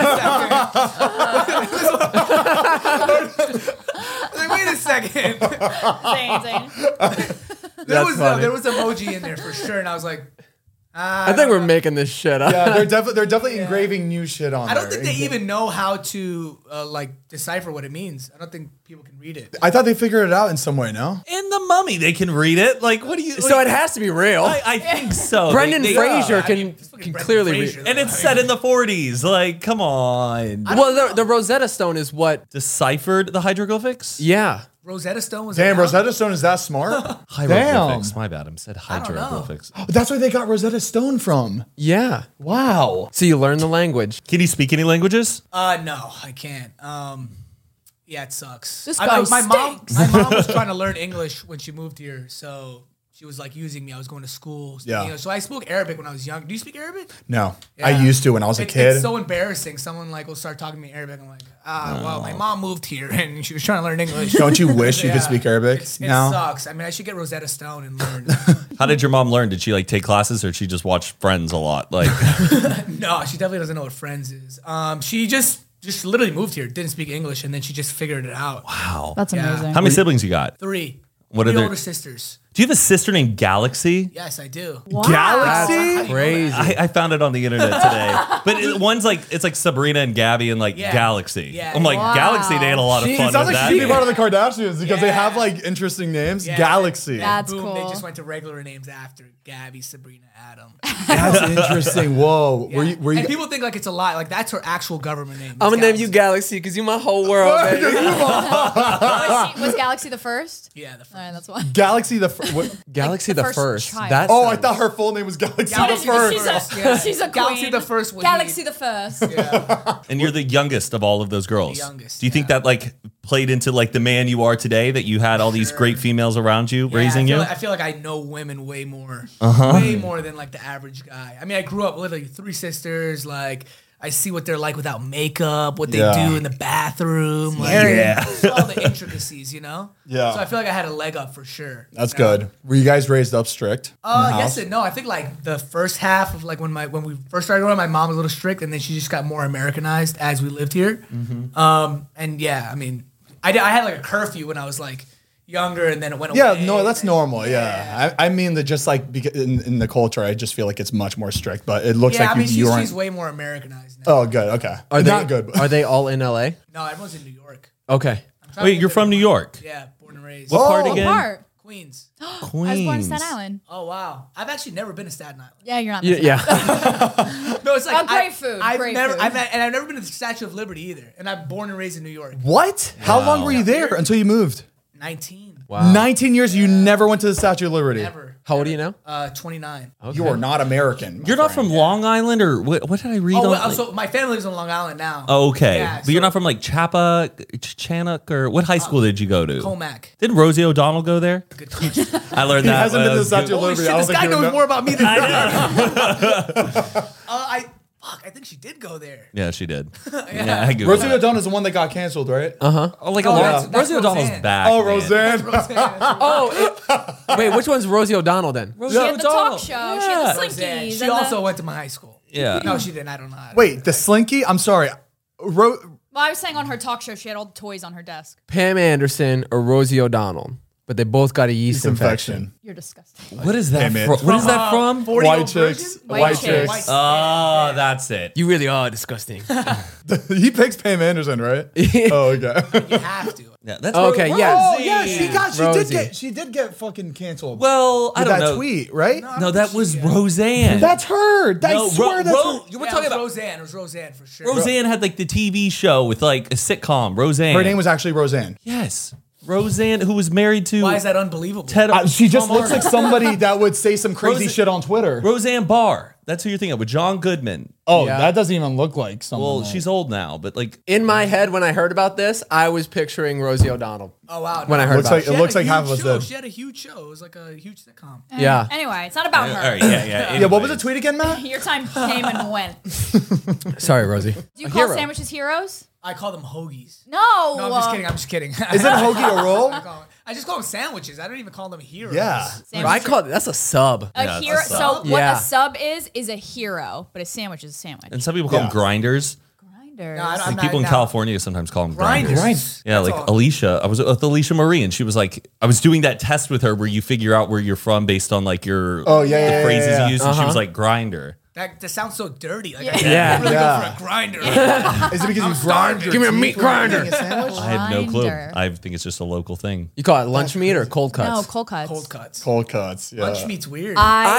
Speaker 5: Wait a second.
Speaker 4: Zane.
Speaker 5: There was
Speaker 2: funny.
Speaker 5: there was emoji in there for sure, and I was like,
Speaker 1: I think we're making this shit up.
Speaker 2: Yeah, they're definitely engraving new shit on
Speaker 5: I don't
Speaker 2: there.
Speaker 5: think they even know how to like decipher what it means. I don't think people can read it.
Speaker 2: I thought they figured it out in some way, no?
Speaker 6: in the Mummy, they can read it. Like, what do you?
Speaker 1: So it has to be real.
Speaker 6: I think so.
Speaker 1: Brendan
Speaker 6: They-
Speaker 1: Fraser
Speaker 5: I
Speaker 1: can
Speaker 5: mean, it's fucking
Speaker 1: can
Speaker 5: Brendan
Speaker 1: clearly
Speaker 5: Fraser,
Speaker 1: read.
Speaker 6: and it's set in the 40s. Like, come on.
Speaker 1: Well, the Rosetta Stone is what?
Speaker 6: Deciphered the hieroglyphics?
Speaker 1: Yeah.
Speaker 5: Rosetta Stone was
Speaker 2: Damn,
Speaker 5: around?
Speaker 2: Rosetta Stone is that smart?
Speaker 6: Hieroglyphics. My bad. I said
Speaker 5: know.
Speaker 6: hieroglyphics.
Speaker 2: That's where they got Rosetta Stone from.
Speaker 1: Yeah.
Speaker 2: Wow.
Speaker 1: So you learn the language.
Speaker 6: Can you speak any languages?
Speaker 5: No, I can't. Yeah, it sucks.
Speaker 4: This
Speaker 5: I-
Speaker 4: guy
Speaker 5: my mom was
Speaker 4: stinks.
Speaker 5: trying to learn English when she moved here, so she was like using me. I was going to school.
Speaker 2: Yeah.
Speaker 5: You know, so I spoke Arabic when I was young. Do you speak Arabic?
Speaker 2: No,
Speaker 5: Yeah.
Speaker 2: I used to when I was a kid.
Speaker 5: It's so embarrassing. Someone like will start talking to me Arabic. I'm like, well, my mom moved here and she was trying to learn English.
Speaker 2: Don't you wish you could
Speaker 5: Yeah.
Speaker 2: speak Arabic?
Speaker 5: It
Speaker 2: No.
Speaker 5: sucks. I mean, I should get Rosetta Stone and learn.
Speaker 6: How did your mom learn? Did she like take classes or did she just watch Friends a lot? Like,
Speaker 5: No, she definitely doesn't know what Friends is. She just literally moved here, didn't speak English, and then she just figured it out.
Speaker 6: wow.
Speaker 4: That's
Speaker 5: Yeah.
Speaker 4: amazing.
Speaker 6: How many siblings you got?
Speaker 5: Three.
Speaker 6: What are
Speaker 5: Three
Speaker 6: their-
Speaker 5: older sisters.
Speaker 6: Do you have a sister named Galaxy?
Speaker 5: Yes, I do.
Speaker 4: Wow.
Speaker 2: Galaxy?
Speaker 1: Crazy.
Speaker 6: I found it on the internet today. But one's like, it's like Sabrina and Gabby and like
Speaker 5: Yeah.
Speaker 6: Galaxy.
Speaker 5: Yeah.
Speaker 6: I'm like,
Speaker 4: Wow.
Speaker 6: Galaxy, they had a lot of
Speaker 2: It
Speaker 6: fun
Speaker 2: sounds
Speaker 6: with
Speaker 2: like
Speaker 6: that.
Speaker 2: she'd be part of the Kardashians because they
Speaker 5: Yeah.
Speaker 2: have like interesting names.
Speaker 5: Yeah.
Speaker 2: Galaxy.
Speaker 4: That's
Speaker 5: Boom, they
Speaker 4: cool.
Speaker 5: just went to regular names after Gabby, Sabrina, Adam.
Speaker 2: That's interesting. Whoa.
Speaker 5: Yeah.
Speaker 2: Were you
Speaker 5: and people think like it's a lie. Like that's her actual government name.
Speaker 1: I'm gonna name
Speaker 5: Galaxy.
Speaker 1: you Galaxy because you my whole world, baby.
Speaker 4: Was Galaxy the first?
Speaker 5: Yeah, the first.
Speaker 4: All right, that's one.
Speaker 2: Galaxy what?
Speaker 1: Galaxy
Speaker 4: the
Speaker 1: the
Speaker 4: first
Speaker 1: first.
Speaker 4: child.
Speaker 1: That
Speaker 2: Oh, I
Speaker 1: sounds-
Speaker 2: thought her full name was Galaxy
Speaker 5: Galaxy
Speaker 2: the First.
Speaker 4: She's a
Speaker 5: Galaxy
Speaker 4: queen.
Speaker 5: the first would
Speaker 4: Galaxy
Speaker 5: be-
Speaker 4: the first.
Speaker 6: And you're the youngest of all of those girls.
Speaker 5: The youngest,
Speaker 6: Do you think that like played into like the man you are today, that you had all these great females around you raising you?
Speaker 5: I feel like I know women way more.
Speaker 6: Uh-huh.
Speaker 5: Way more than like the average guy. I mean, I grew up literally three sisters. Like, I see what they're like without makeup, what they
Speaker 2: Yeah.
Speaker 5: do in the bathroom. Like,
Speaker 6: Yeah.
Speaker 5: just all the intricacies, you know?
Speaker 2: Yeah.
Speaker 5: So I feel like I had a leg up for sure.
Speaker 2: That's
Speaker 5: you know?
Speaker 2: good. Were you guys raised up strict? in the
Speaker 5: Yes
Speaker 2: house?
Speaker 5: and no. I think like the first half of like when we first started growing up, my mom was a little strict, and then she just got more Americanized as we lived here. And yeah, I mean, I had like a curfew when I was like younger, and then it went
Speaker 2: Yeah,
Speaker 5: away.
Speaker 2: no, that's
Speaker 5: and-
Speaker 2: normal. Yeah, I mean that just like in the culture, I just feel like it's much more strict. But it looks
Speaker 5: Yeah,
Speaker 2: like
Speaker 5: I mean,
Speaker 2: you weren't.
Speaker 5: she's way more Americanized now.
Speaker 2: Oh, good. Okay,
Speaker 1: Are they
Speaker 2: not good? But
Speaker 1: Are they all in LA?
Speaker 5: No, everyone's in New York.
Speaker 1: Okay.
Speaker 5: I'm trying
Speaker 6: Wait,
Speaker 5: to
Speaker 6: you're
Speaker 5: think
Speaker 6: from
Speaker 5: of-
Speaker 6: New York?
Speaker 5: Yeah, born and raised.
Speaker 6: What part
Speaker 2: Oh.
Speaker 4: What
Speaker 6: again?
Speaker 4: part?
Speaker 5: Queens.
Speaker 6: Queens.
Speaker 4: I was born in Staten Island.
Speaker 5: Oh wow, I've actually never been to Staten Island.
Speaker 4: Yeah, you're not.
Speaker 1: Yeah.
Speaker 5: No, it's like
Speaker 4: great food,
Speaker 5: I've
Speaker 4: great
Speaker 5: never,
Speaker 4: food.
Speaker 5: I've never been to the Statue of Liberty either, and I'm born and raised in New York.
Speaker 2: what? How long were you there until you moved?
Speaker 5: 19.
Speaker 1: Wow.
Speaker 2: 19 years. You never went to the Statue of Liberty.
Speaker 5: Never.
Speaker 1: How old are you now?
Speaker 5: 29.
Speaker 2: You are not American. my
Speaker 6: You're not
Speaker 2: friend.
Speaker 6: from Long Island, or what did I read
Speaker 5: Oh,
Speaker 6: on?
Speaker 5: well,
Speaker 6: like-
Speaker 5: so my family lives on Long Island now.
Speaker 6: Oh, okay.
Speaker 5: Yeah,
Speaker 6: But you're
Speaker 5: so-
Speaker 6: not from like Chanook, or what high school did you go to?
Speaker 5: Comac.
Speaker 6: Did Rosie O'Donnell go there?
Speaker 5: Good question.
Speaker 6: I learned
Speaker 2: He
Speaker 6: that.
Speaker 2: hasn't
Speaker 6: when
Speaker 2: been
Speaker 6: I
Speaker 2: to the
Speaker 6: was
Speaker 2: Statue of
Speaker 5: Holy
Speaker 2: Liberty.
Speaker 5: shit,
Speaker 2: I don't
Speaker 5: this
Speaker 2: think
Speaker 5: guy
Speaker 2: he would
Speaker 5: knows
Speaker 2: know.
Speaker 5: more about me than I think she did go there.
Speaker 6: Yeah, she did. Yeah, I googled
Speaker 2: Rosie
Speaker 6: it.
Speaker 2: O'Donnell's the one that got canceled, right?
Speaker 6: Oh, like a
Speaker 5: Oh,
Speaker 6: lot.
Speaker 5: that's- that's
Speaker 6: Rosie O'Donnell's
Speaker 5: Roseanne.
Speaker 6: back.
Speaker 2: Oh,
Speaker 6: man.
Speaker 2: Roseanne.
Speaker 1: Oh, wait. Which one's Rosie O'Donnell then?
Speaker 6: Rosie
Speaker 4: She had the
Speaker 6: O'Donnell.
Speaker 4: talk show. She had the
Speaker 5: Roseanne.
Speaker 4: Slinkies.
Speaker 5: She
Speaker 4: and
Speaker 5: also
Speaker 4: the,
Speaker 5: went to my high school.
Speaker 6: Yeah.
Speaker 5: No, she didn't. I don't know.
Speaker 2: Wait, the Slinky? I'm sorry.
Speaker 4: Well, I was saying on her talk show, she had all the toys on her desk.
Speaker 1: Pam Anderson or Rosie O'Donnell? but they both got a yeast infection.
Speaker 4: You're disgusting.
Speaker 6: What is that
Speaker 2: Damn it.
Speaker 6: from? What is that from?
Speaker 5: 40
Speaker 2: White
Speaker 5: Oak
Speaker 2: chicks.
Speaker 5: Virgin?
Speaker 4: White
Speaker 2: White
Speaker 4: chicks.
Speaker 2: chicks.
Speaker 6: Oh, that's it.
Speaker 1: You really are disgusting.
Speaker 2: He picks Pam Anderson, right? Oh, okay.
Speaker 5: You have to.
Speaker 6: Yeah, that's
Speaker 1: Okay, yeah.
Speaker 2: Oh
Speaker 6: Rosie.
Speaker 2: yeah,
Speaker 1: Rosie.
Speaker 2: she did get fucking canceled.
Speaker 6: Well, I
Speaker 2: with
Speaker 6: don't
Speaker 2: that
Speaker 6: know.
Speaker 2: tweet, right?
Speaker 6: No, that was Roseanne.
Speaker 2: That's her. I
Speaker 6: No,
Speaker 2: swear that's her.
Speaker 6: You
Speaker 5: We're
Speaker 6: were talking about
Speaker 5: Roseanne. It was Roseanne for sure.
Speaker 6: Roseanne had like the TV show with like a sitcom. Roseanne.
Speaker 2: Her name was actually Roseanne.
Speaker 6: yes, Roseanne, who was married to
Speaker 5: Why is that unbelievable?
Speaker 6: Ted.
Speaker 2: She just
Speaker 5: Tom
Speaker 2: looks like
Speaker 5: Arnold.
Speaker 2: somebody that would say some crazy
Speaker 6: Rose-
Speaker 2: shit on Twitter.
Speaker 6: Roseanne Barr. That's who you're thinking of with John Goodman.
Speaker 2: Oh,
Speaker 1: Yeah.
Speaker 2: that doesn't even look like someone.
Speaker 6: Well, she's old now, but like
Speaker 1: In my head, when I heard about this, I was picturing Rosie O'Donnell.
Speaker 5: Oh wow.
Speaker 1: When I heard
Speaker 2: Looks
Speaker 1: about
Speaker 2: like-
Speaker 1: it.
Speaker 2: it
Speaker 5: She
Speaker 2: looks
Speaker 5: had a
Speaker 2: like half
Speaker 5: huge
Speaker 2: of us
Speaker 5: show.
Speaker 2: did.
Speaker 5: She had a huge show. It was like a huge sitcom.
Speaker 1: Yeah.
Speaker 4: Anyway, it's not about her.
Speaker 6: all right, yeah.
Speaker 2: Yeah, what was the
Speaker 6: anyways.
Speaker 2: tweet again, Matt?
Speaker 4: Your time came and went.
Speaker 1: Sorry, Rosie.
Speaker 4: Do you
Speaker 1: A
Speaker 4: call
Speaker 1: hero.
Speaker 4: sandwiches heroes?
Speaker 5: I call them hoagies.
Speaker 4: No.
Speaker 5: No, I'm just kidding. I'm just kidding.
Speaker 2: Is it hoagie or roll?
Speaker 5: I just call them sandwiches. I don't even call them heroes.
Speaker 2: Yeah.
Speaker 1: I call it, that's a sub.
Speaker 4: A
Speaker 6: Yeah,
Speaker 4: hero.
Speaker 6: a
Speaker 4: So
Speaker 6: sub.
Speaker 4: what
Speaker 1: Yeah.
Speaker 4: a sub is a hero, but a sandwich is a sandwich.
Speaker 6: And some people call them
Speaker 2: Yeah.
Speaker 6: grinders.
Speaker 4: Grinders.
Speaker 5: No, I'm
Speaker 6: Like
Speaker 5: not-
Speaker 6: people in
Speaker 5: no.
Speaker 6: California sometimes call them grinders.
Speaker 5: Grinders.
Speaker 6: Yeah,
Speaker 5: That's
Speaker 6: like
Speaker 5: all.
Speaker 6: Alicia. I was with Alicia Marie, and she was like, I was doing that test with her where you figure out where you're from based on like your
Speaker 2: Oh, yeah,
Speaker 6: the
Speaker 2: yeah,
Speaker 6: phrases
Speaker 2: yeah, yeah.
Speaker 6: you use, and she was like grinder.
Speaker 5: That sounds so dirty. Like,
Speaker 4: Yeah.
Speaker 5: I really
Speaker 2: Yeah.
Speaker 5: go for a grinder.
Speaker 2: Is it because you grind
Speaker 5: starving.
Speaker 2: your
Speaker 1: Give me a
Speaker 2: teeth
Speaker 1: meat
Speaker 2: when you're
Speaker 1: grinder.
Speaker 2: eating a sandwich?
Speaker 6: I have no clue.
Speaker 4: Grinder.
Speaker 6: I think it's just a local thing.
Speaker 1: You call it lunch meat or cold cuts?
Speaker 4: No, cold cuts.
Speaker 5: Cold cuts.
Speaker 2: Cold cuts. Yeah.
Speaker 5: Lunch meat's weird.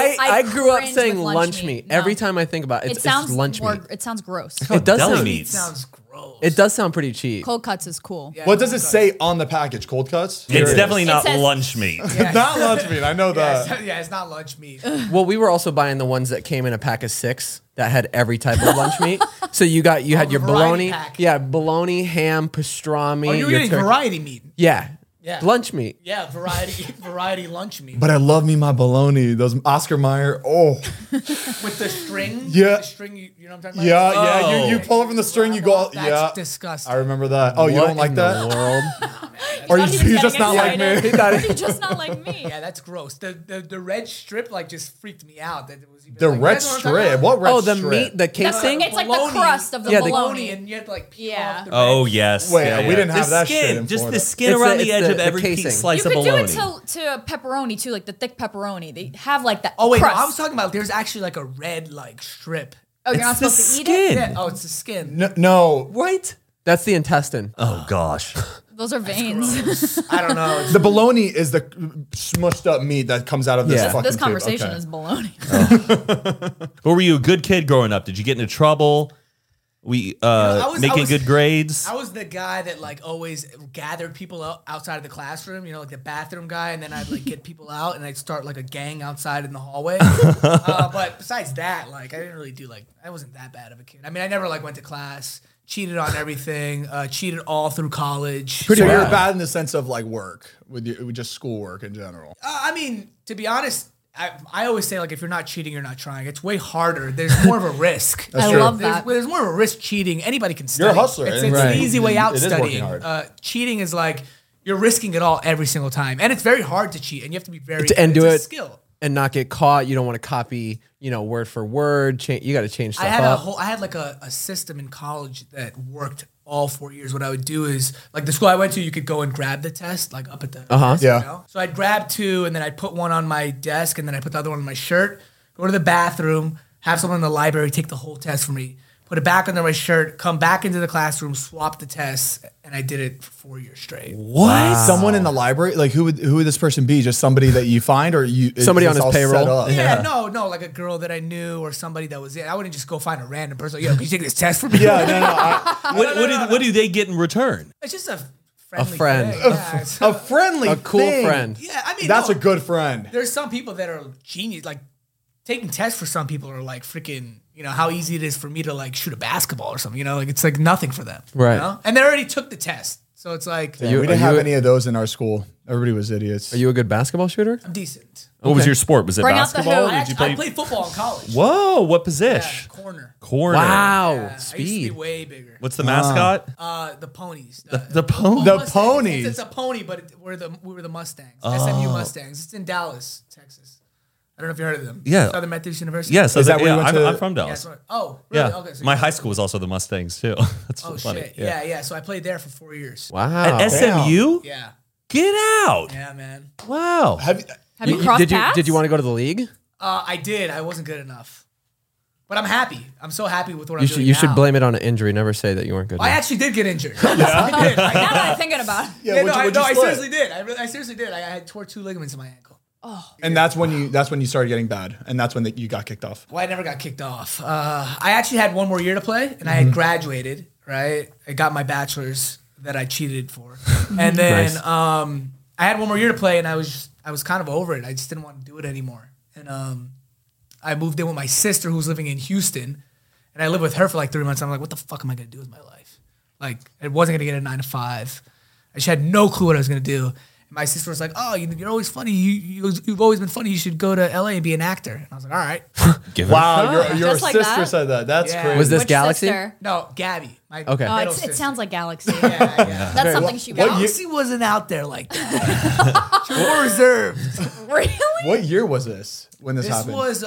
Speaker 1: I grew up
Speaker 4: cringe
Speaker 1: saying
Speaker 4: with
Speaker 1: lunch meat.
Speaker 4: No.
Speaker 1: Every time I think about it,
Speaker 4: It sounds
Speaker 1: it's lunch
Speaker 4: more,
Speaker 1: meat.
Speaker 4: It sounds gross.
Speaker 1: It does
Speaker 6: Deli
Speaker 1: sound,
Speaker 6: meats.
Speaker 5: Sounds gross.
Speaker 1: it does sound pretty cheap.
Speaker 4: Cold cuts is cool.
Speaker 5: Yeah,
Speaker 2: What does
Speaker 5: cold
Speaker 2: it
Speaker 5: cuts.
Speaker 2: say on the package? Cold cuts? Here
Speaker 6: It's
Speaker 2: it is.
Speaker 6: definitely not
Speaker 4: says-
Speaker 6: lunch meat.
Speaker 2: Not lunch meat. I know
Speaker 5: Yeah,
Speaker 2: that.
Speaker 5: it's not lunch meat.
Speaker 1: Well, we were also buying the ones that came in a pack of 6 that had every type of lunch meat. So you had
Speaker 5: the
Speaker 1: your
Speaker 5: variety
Speaker 1: bologna,
Speaker 5: pack.
Speaker 1: yeah, bologna, ham, pastrami.
Speaker 5: Oh, you're
Speaker 1: your
Speaker 5: getting
Speaker 1: turkey.
Speaker 5: variety meat.
Speaker 1: Yeah,
Speaker 5: Yeah.
Speaker 1: lunch meat.
Speaker 5: Yeah, variety lunch meat.
Speaker 2: But I love me my bologna. Those Oscar Mayer. Oh,
Speaker 5: With the string.
Speaker 2: Yeah.
Speaker 5: The string, you know what I'm talking
Speaker 2: yeah,
Speaker 5: about?
Speaker 2: yeah. You pull it from the string. You go.
Speaker 5: That's
Speaker 2: Yeah.
Speaker 5: disgusting.
Speaker 2: I remember that. Oh, you
Speaker 1: What
Speaker 2: don't like
Speaker 1: in
Speaker 2: that?
Speaker 1: the world?
Speaker 2: Or
Speaker 4: Thought he was
Speaker 2: you just
Speaker 4: getting
Speaker 2: not like
Speaker 4: excited.
Speaker 2: me?
Speaker 1: He thought it-
Speaker 4: You're just not like me.
Speaker 5: Yeah, that's gross. The red strip like just freaked me out. That it was even
Speaker 2: The
Speaker 5: like,
Speaker 2: red
Speaker 5: you guys know what I'm talking
Speaker 2: strip.
Speaker 5: about?
Speaker 2: What red
Speaker 1: Oh, the
Speaker 2: strip?
Speaker 1: meat, the
Speaker 4: That's
Speaker 1: casing.
Speaker 4: it's like the
Speaker 5: Bologna.
Speaker 4: crust of the
Speaker 1: Yeah, the-
Speaker 4: bologna.
Speaker 5: And you had to like peel
Speaker 1: Yeah.
Speaker 5: off the
Speaker 6: Oh
Speaker 5: red.
Speaker 6: yes.
Speaker 2: Wait, we didn't have
Speaker 6: the
Speaker 2: that
Speaker 6: skin,
Speaker 2: shit in
Speaker 6: just
Speaker 2: Florida.
Speaker 6: the skin
Speaker 1: It's
Speaker 6: around
Speaker 1: the-
Speaker 6: the
Speaker 1: it's
Speaker 6: edge of
Speaker 1: the
Speaker 6: every
Speaker 1: casing.
Speaker 6: slice
Speaker 4: You
Speaker 6: of
Speaker 4: could do
Speaker 6: bologna.
Speaker 4: it to pepperoni too, like the thick pepperoni. They have like that.
Speaker 5: Oh wait, no,
Speaker 4: crust.
Speaker 5: I was talking about there's actually like a red like strip.
Speaker 4: Oh, you're not
Speaker 6: It's the
Speaker 4: supposed to eat
Speaker 6: skin.
Speaker 4: it.
Speaker 5: Yeah. Oh, it's the skin.
Speaker 2: No,
Speaker 6: Right?
Speaker 1: That's the intestine.
Speaker 6: Oh gosh.
Speaker 4: Those are veins.
Speaker 5: I don't know. It's
Speaker 2: the bologna is the smushed up meat that comes out of this
Speaker 1: Yeah.
Speaker 2: fucking
Speaker 4: This
Speaker 2: tube.
Speaker 4: conversation
Speaker 2: Okay.
Speaker 4: is baloney.
Speaker 6: Or were you a good kid growing up? Did you get into trouble?
Speaker 5: I was-
Speaker 6: Making good grades?
Speaker 5: I was the guy that like always gathered people outside of the classroom, you know, like the bathroom guy, and then I'd like get people out and I'd start like a gang outside in the hallway. But besides that, like I didn't really do like I wasn't that bad of a kid. I mean, I never like went to class, cheated on everything, cheated all through college.
Speaker 2: So you're
Speaker 1: bad.
Speaker 2: bad in the sense of like work with just schoolwork in general.
Speaker 5: I mean, to be honest, I always say like if you're not cheating, you're not trying. It's way harder. There's more of a risk.
Speaker 2: That's
Speaker 4: I
Speaker 2: true.
Speaker 4: love
Speaker 5: There's,
Speaker 4: that.
Speaker 5: there's more of a risk cheating. Anybody can study.
Speaker 2: You're a hustler,
Speaker 5: It's,
Speaker 2: and-
Speaker 5: it's
Speaker 1: Right.
Speaker 5: an easy way out
Speaker 2: It is working
Speaker 5: studying.
Speaker 2: hard.
Speaker 5: Cheating is like you're risking it all every single time, and it's very hard to cheat, and you have to be very
Speaker 1: And
Speaker 5: it's
Speaker 1: do
Speaker 5: a
Speaker 1: it
Speaker 5: skill.
Speaker 1: and not get caught. You don't want to copy, word for word. You got to change stuff
Speaker 5: I had
Speaker 1: up.
Speaker 5: I had like a system in college that worked all 4 years. What I would do is like the school I went to, you could go and grab the test like up at the desk,
Speaker 2: Yeah.
Speaker 5: You know? So I'd grab 2 and then I'd put one on my desk and then I put the other one on my shirt. Go to the bathroom, have someone in the library take the whole test for me, put it back under my shirt, come back into the classroom, swap the tests, and I did it for 4 years straight.
Speaker 2: What? Someone in the library? Like who would this person be? Just somebody that you find, or you
Speaker 1: Somebody
Speaker 2: it's
Speaker 1: on his
Speaker 2: all set
Speaker 1: payroll?
Speaker 2: up?
Speaker 5: Yeah, no, like a girl that I knew or somebody that was in. I wouldn't just go find a random person. Yo, can you take this test for me?
Speaker 2: Yeah, no.
Speaker 6: What do they get in return?
Speaker 5: It's just a friendly
Speaker 1: friend.
Speaker 5: thing. Yeah, it's-
Speaker 2: A friendly,
Speaker 1: A cool
Speaker 2: thing.
Speaker 1: friend.
Speaker 5: yeah, I mean,
Speaker 2: That's
Speaker 5: no,
Speaker 2: a good friend.
Speaker 5: There's some people that are genius. Like taking tests for some people are like freaking. You know how easy it is for me to like shoot a basketball or something. You know, like it's like nothing for them.
Speaker 1: Right.
Speaker 5: You know? And they already took the test, so it's like
Speaker 2: Yeah, we
Speaker 1: are
Speaker 2: didn't have
Speaker 1: you-
Speaker 2: any of those in our school. Everybody was idiots.
Speaker 1: Are you a good basketball shooter?
Speaker 5: I'm decent.
Speaker 6: What was your sport? Was it
Speaker 4: Bring out the
Speaker 6: basketball?
Speaker 4: hoop.
Speaker 6: Or did you play?
Speaker 5: I played football in college.
Speaker 6: Whoa! What
Speaker 5: Yeah,
Speaker 6: position?
Speaker 5: corner.
Speaker 6: Corner.
Speaker 1: Wow,
Speaker 5: Yeah, I used to be
Speaker 1: speed.
Speaker 5: way bigger.
Speaker 6: What's the mascot?
Speaker 5: The ponies.
Speaker 6: The pony.
Speaker 2: The
Speaker 5: Mustangs.
Speaker 2: ponies.
Speaker 5: It's a pony, but we were the Mustangs. SMU Mustangs. It's in Dallas, Texas. I don't know if you heard of them.
Speaker 6: Yeah.
Speaker 5: Southern Methodist University.
Speaker 6: Yeah, so
Speaker 2: Is that where you went to-
Speaker 6: I'm from
Speaker 5: Yeah,
Speaker 6: Dallas.
Speaker 5: so- oh, really?
Speaker 6: Yeah,
Speaker 5: Okay, so
Speaker 6: my
Speaker 5: you-
Speaker 6: high school was also the Mustangs too. That's
Speaker 5: Oh
Speaker 6: funny.
Speaker 5: shit! Yeah. So I played there for 4 years.
Speaker 1: Wow.
Speaker 6: At SMU?
Speaker 5: Yeah.
Speaker 6: Get out.
Speaker 5: Yeah, man.
Speaker 6: Wow.
Speaker 2: Have
Speaker 4: you crossed paths?
Speaker 1: Did you want to go to the league?
Speaker 5: I did. I wasn't good enough. But I'm happy. I'm so happy with what I'm
Speaker 1: You
Speaker 5: doing
Speaker 1: should you should
Speaker 5: now.
Speaker 1: blame it on an injury. Never say that you weren't good.
Speaker 5: I
Speaker 1: enough.
Speaker 5: actually did get injured. I did.
Speaker 4: Now that I'm thinking about it.
Speaker 2: Yeah, what'd you
Speaker 5: I
Speaker 2: split?
Speaker 5: seriously did. I seriously did. I had tore 2 ligaments in my ankle.
Speaker 2: And that's when you started getting bad, and that's when you got kicked off.
Speaker 5: Well, I never got kicked off. I actually had 1 more year to play, and I had graduated. Right, I got my bachelor's that I cheated for, and then
Speaker 1: Nice.
Speaker 5: I had 1 more year to play, and I was kind of over it. I just didn't want to do it anymore, and I moved in with my sister who was living in Houston, and I lived with her for like 3 months. I'm like, what the fuck am I gonna do with my life? Like, I wasn't gonna get a 9 to 5. I just had no clue what I was gonna do. And my sister was like, "Oh, you're always funny. You've always been funny. You should go to LA and be an actor." And I was like, "All right."
Speaker 6: Give it a
Speaker 2: Wow,
Speaker 6: shot.
Speaker 2: your
Speaker 4: Just like
Speaker 2: sister
Speaker 4: that?
Speaker 2: said that. That's
Speaker 5: Yeah.
Speaker 2: crazy.
Speaker 1: Was this
Speaker 4: Which
Speaker 1: Galaxy?
Speaker 4: sister?
Speaker 5: No, Gabby. My
Speaker 1: Okay.
Speaker 4: Oh,
Speaker 5: middle
Speaker 4: it
Speaker 5: sister.
Speaker 4: sounds like Galaxy.
Speaker 5: Yeah.
Speaker 4: That's something she
Speaker 2: what
Speaker 4: would.
Speaker 2: year-
Speaker 5: Galaxy wasn't out there like that. She was more reserved.
Speaker 4: Really?
Speaker 2: What year was this when this
Speaker 5: This
Speaker 2: happened?
Speaker 5: was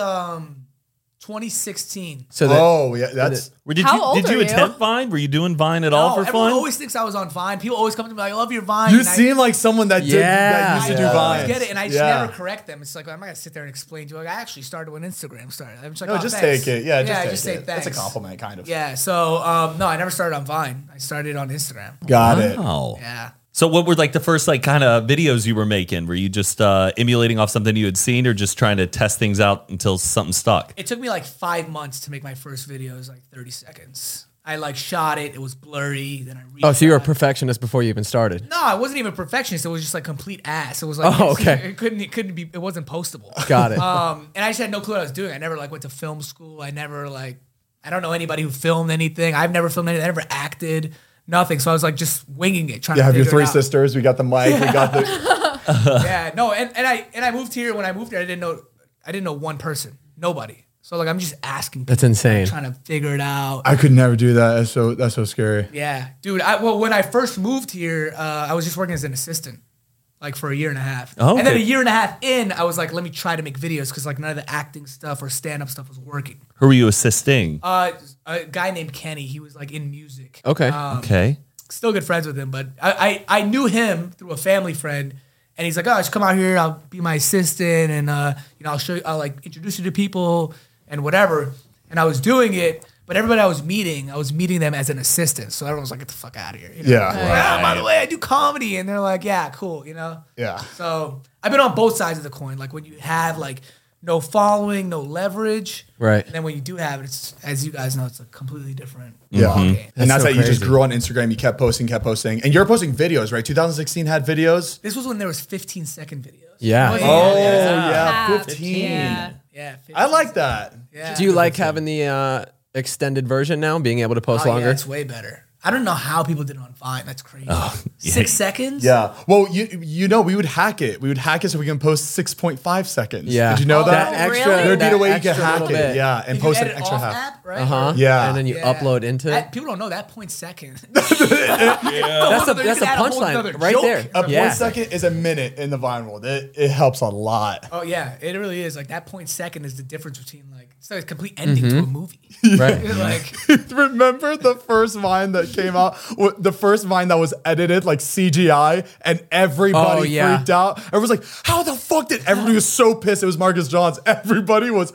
Speaker 5: 2016.
Speaker 1: So that,
Speaker 2: Oh yeah, that's
Speaker 4: How old
Speaker 6: did you
Speaker 4: are you?
Speaker 6: attempt Vine? Were you doing Vine at all for
Speaker 5: Everyone
Speaker 6: fun?
Speaker 5: always thinks I was on Vine. People always come to me like, "I love your Vine."
Speaker 2: you
Speaker 5: and
Speaker 2: seem like someone that did that used to do
Speaker 5: I always
Speaker 2: Vines.
Speaker 5: get it, and I just
Speaker 2: Yeah.
Speaker 5: never correct them. It's like I'm not gonna sit there and explain to you. Like, I actually started when Instagram started. I'm just like,
Speaker 2: No,
Speaker 5: "Oh,
Speaker 2: just
Speaker 5: thanks."
Speaker 2: take it. Yeah,
Speaker 5: just
Speaker 2: just
Speaker 5: say
Speaker 2: take it.
Speaker 5: thanks.
Speaker 2: It's a compliment, kind of.
Speaker 5: Yeah. So no, I never started on Vine. I started on Instagram.
Speaker 2: Got it.
Speaker 6: Wow.
Speaker 5: Yeah.
Speaker 6: So what were like the first like kind of videos you were making? Were you just emulating off something you had seen or just trying to test things out until something stuck?
Speaker 5: It took me like 5 months to make my first video. It was like 30 seconds. I like shot it. It was blurry. Then I
Speaker 1: oh, so you were a
Speaker 5: reshot it.
Speaker 1: perfectionist before you even started.
Speaker 5: No, I wasn't even a perfectionist. It was just like complete ass. It was like
Speaker 1: Oh, okay.
Speaker 5: It couldn't be. It wasn't postable.
Speaker 1: Got it.
Speaker 5: And I just had no clue what I was doing. I never like went to film school. I never like. I don't know anybody who filmed anything. I've never filmed anything. I never acted. Nothing. So I was like just winging it, trying
Speaker 2: You
Speaker 5: to
Speaker 2: have your
Speaker 5: figure
Speaker 2: 3
Speaker 5: it out.
Speaker 2: sisters. We got the mic. We got the.
Speaker 5: Yeah, no, and I moved here. When I moved here, I didn't know one person, nobody. So like I'm just asking.
Speaker 1: That's
Speaker 5: people,
Speaker 1: insane.
Speaker 5: Trying to figure it out.
Speaker 2: I could never do that. That's so scary.
Speaker 5: Yeah, dude. When I first moved here, I was just working as an assistant, like for a year and a half.
Speaker 6: Oh,
Speaker 5: And then a
Speaker 6: okay.
Speaker 5: year and a half in, I was like, let me try to make videos because like none of the acting stuff or stand up stuff was working.
Speaker 6: Who were you assisting?
Speaker 5: A guy named Kenny, he was like in music.
Speaker 1: Okay.
Speaker 6: Okay.
Speaker 5: Still good friends with him, but I knew him through a family friend, and he's like, "Oh, just come out here. I'll be my assistant, and I'll like introduce you to people and whatever." And I was doing it, but everybody I was meeting them as an assistant. So everyone was like, "Get the fuck out of here!" You know?
Speaker 2: Yeah.
Speaker 5: Like, by the way, I do comedy, and they're like, "Yeah, cool," you know.
Speaker 2: Yeah.
Speaker 5: So I've been on both sides of the coin. Like when you have like no following, no leverage,
Speaker 1: Right.
Speaker 5: And then when you do have it, it's, as you guys know, it's a completely different
Speaker 2: Yeah.
Speaker 5: ballgame.
Speaker 2: And that's
Speaker 1: so
Speaker 2: how you just
Speaker 1: crazy.
Speaker 2: grew on Instagram. You kept posting. And you're posting videos, right? 2016 had videos.
Speaker 5: This was when there was 15-second videos.
Speaker 1: Yeah.
Speaker 2: Oh,
Speaker 5: yeah.
Speaker 2: yeah.
Speaker 4: Half.
Speaker 2: 15.
Speaker 4: Yeah.
Speaker 5: Yeah. 15.
Speaker 2: I like that.
Speaker 5: Yeah.
Speaker 1: Do you like having the extended version now, being able to post
Speaker 5: Oh,
Speaker 1: longer?
Speaker 5: yeah, it's way better. I don't know how people did it on Vine. That's crazy. 6 seconds?
Speaker 2: Yeah. Well, you know, we would hack it. We would hack it so we can post 6.5 seconds.
Speaker 1: Yeah.
Speaker 2: Did you know
Speaker 5: Oh,
Speaker 2: that?
Speaker 1: That
Speaker 4: really?
Speaker 1: extra.
Speaker 2: There'd be
Speaker 1: that
Speaker 2: a way you could
Speaker 1: extra
Speaker 2: hack
Speaker 1: little
Speaker 2: it.
Speaker 1: bit.
Speaker 2: Yeah. And
Speaker 5: If
Speaker 2: post
Speaker 5: you
Speaker 2: an
Speaker 5: edit
Speaker 2: extra
Speaker 5: off
Speaker 2: half.
Speaker 5: app, right?
Speaker 1: Uh-huh.
Speaker 2: Yeah.
Speaker 1: And then you
Speaker 5: Yeah.
Speaker 1: upload into.
Speaker 5: People don't know that 0.2.
Speaker 1: That's a
Speaker 5: You could add a whole
Speaker 1: punchline
Speaker 5: nother
Speaker 1: right
Speaker 5: joke.
Speaker 1: there.
Speaker 2: A
Speaker 1: Yeah.
Speaker 2: 1 second is a minute in the Vine world. It helps a lot.
Speaker 5: Oh, yeah. It really is. Like, that 0.2 is the difference between, like, it's like a complete ending to a movie.
Speaker 1: Right.
Speaker 5: Like,
Speaker 2: Remember the first Vine that came out? The first Vine that was edited like CGI, and everybody
Speaker 1: Oh, yeah.
Speaker 2: freaked out. Everyone's like, "How the fuck did?" Everybody was so pissed. It was Marcus Johns. Everybody was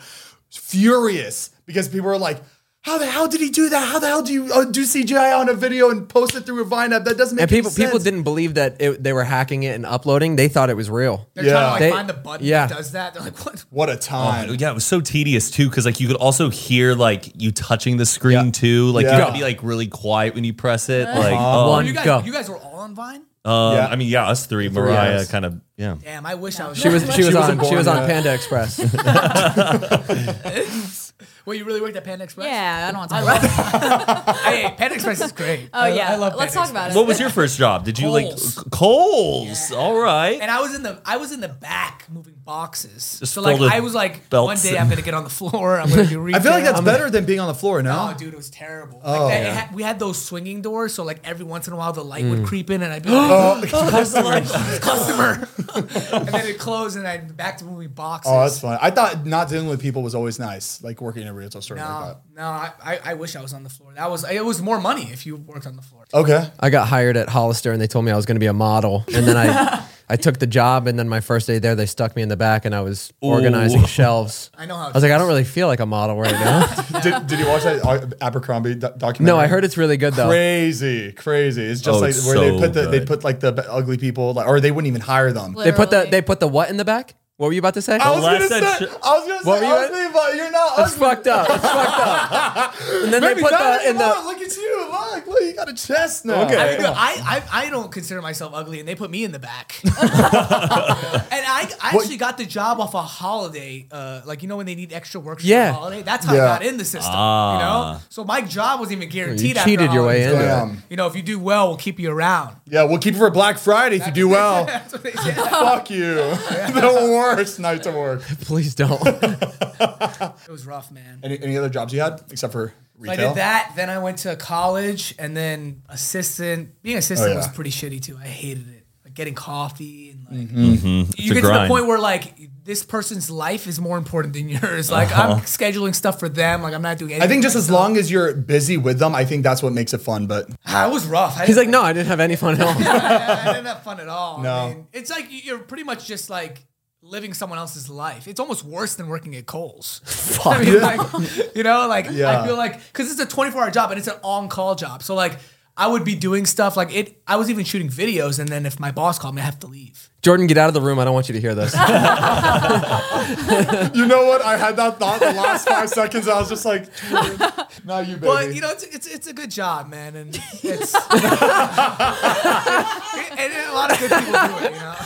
Speaker 2: furious because people were like, "How the hell did he do that? How the hell do you do CGI on a video and post it through a Vine app? That doesn't make
Speaker 1: And
Speaker 2: any
Speaker 1: people
Speaker 2: sense."
Speaker 1: didn't believe that they were hacking it and uploading. They thought it was real.
Speaker 5: they're
Speaker 2: Yeah.
Speaker 5: trying to, like,
Speaker 1: They-
Speaker 5: find the button
Speaker 1: yeah.
Speaker 5: that does that. They're like, what?
Speaker 2: What a time!
Speaker 6: Yeah, it was so tedious too, because like you could also hear like you touching the screen
Speaker 1: Yeah.
Speaker 6: too. Like
Speaker 2: Yeah.
Speaker 6: you gotta be like really quiet when you press it. Like
Speaker 1: One
Speaker 5: You
Speaker 1: go.
Speaker 5: guys were all on Vine?
Speaker 2: Yeah.
Speaker 6: I mean, yeah, us three, Mariah,
Speaker 2: yes.
Speaker 6: kind of, yeah.
Speaker 5: Damn, I wish I was.
Speaker 1: She was
Speaker 2: wasn't
Speaker 1: on
Speaker 2: born yet.
Speaker 1: Panda Express.
Speaker 5: Well, you really worked at Panda Express?
Speaker 4: Yeah, I don't want to talk about it.
Speaker 5: Hey, Panda Express is great.
Speaker 4: Oh, yeah.
Speaker 5: I love
Speaker 4: Let's
Speaker 5: Panda
Speaker 4: talk about
Speaker 5: Express.
Speaker 4: it.
Speaker 6: What was your first job? Did you
Speaker 5: Kohl's.
Speaker 6: like Kohl's?
Speaker 5: Yeah.
Speaker 6: All right.
Speaker 5: And I was in the back moving boxes.
Speaker 6: Just
Speaker 5: So like
Speaker 6: filled with
Speaker 5: I was like,
Speaker 6: belts
Speaker 5: one day I'm gonna get on the floor. I'm gonna do retail.
Speaker 2: I feel like that's better than being on the floor, no?
Speaker 5: Oh, dude, it was terrible.
Speaker 2: Oh,
Speaker 5: like
Speaker 2: yeah.
Speaker 5: we had those swinging doors, so like every once in a while the light would creep in, and I'd be like, customer. And then it closed, and I'd back to moving boxes.
Speaker 2: Oh, that's fun. I thought not dealing with people was always nice, like working in a retail store like
Speaker 5: No,
Speaker 2: that.
Speaker 5: I wish I was on the floor. It was more money if you worked on the floor.
Speaker 2: Okay.
Speaker 1: I got hired at Hollister and they told me I was going to be a model. And then I took the job, and then my first day there, they stuck me in the back and I was organizing shelves.
Speaker 5: I know how.
Speaker 1: I was like, I don't really feel like a model right now.
Speaker 2: Did you watch that Abercrombie documentary?
Speaker 1: No, I heard it's really good though.
Speaker 2: Crazy. It's just like
Speaker 6: it's
Speaker 2: where
Speaker 6: so
Speaker 2: they
Speaker 6: good.
Speaker 2: put like the ugly people, like, or they wouldn't even hire them.
Speaker 1: They put the what in the back? What were you about to say?
Speaker 2: I was gonna
Speaker 6: last
Speaker 2: say,
Speaker 6: that
Speaker 1: What were you at?
Speaker 2: ugly, but you're not
Speaker 1: It's
Speaker 2: ugly.
Speaker 1: fucked up. It's fucked up. And then
Speaker 2: Maybe
Speaker 1: they put
Speaker 2: not
Speaker 1: the in
Speaker 2: anymore.
Speaker 1: the.
Speaker 2: Look at you. Look, you got a chest now.
Speaker 1: Okay.
Speaker 5: I mean, dude, I don't consider myself ugly, and they put me in the back. And I actually got the job off a holiday, like when they need extra work for
Speaker 1: Yeah.
Speaker 5: a holiday. That's how
Speaker 2: Yeah.
Speaker 5: I got in the system. So my job wasn't even guaranteed.
Speaker 1: You cheated
Speaker 5: after
Speaker 1: your way
Speaker 5: holidays.
Speaker 1: into it.
Speaker 2: Damn.
Speaker 5: If you do well, we'll keep you around.
Speaker 2: Yeah, we'll keep it for Black Friday if you do well.
Speaker 5: That's what they said.
Speaker 2: Fuck you. The worst night to work.
Speaker 1: Please don't.
Speaker 5: It was rough, man.
Speaker 2: Any other jobs you had except for
Speaker 5: So I
Speaker 2: retail?
Speaker 5: did that. Then I went to college, and then assistant. Being assistant
Speaker 2: Oh, yeah.
Speaker 5: was pretty shitty too. I hated it. Like getting coffee and like
Speaker 6: It's
Speaker 5: you
Speaker 6: a
Speaker 5: get to the
Speaker 6: grind.
Speaker 5: point where like this person's life is more important than yours. Like I'm scheduling stuff for them. Like I'm not doing anything.
Speaker 2: I think just
Speaker 5: for
Speaker 2: as
Speaker 5: myself.
Speaker 2: long as you're busy with them, I think that's what makes it fun. But
Speaker 5: It was rough.
Speaker 1: He's like, no, I didn't have any fun at all.
Speaker 5: I didn't have fun at all.
Speaker 2: No.
Speaker 5: I mean, it's like you're pretty much just like living someone else's life. It's almost worse than working at Kohl's. I mean, like,
Speaker 2: Yeah.
Speaker 5: I feel like, because it's a 24-hour job and it's an on-call job. So, like, I would be doing stuff like it. I was even shooting videos, and then if my boss called me, I have to leave.
Speaker 1: Jordan, get out of the room. I don't want you to hear this.
Speaker 2: you know what? I had that thought the last 5 seconds. I was just like, not you, baby.
Speaker 5: But it's a good job, man, and it's and a lot of good people do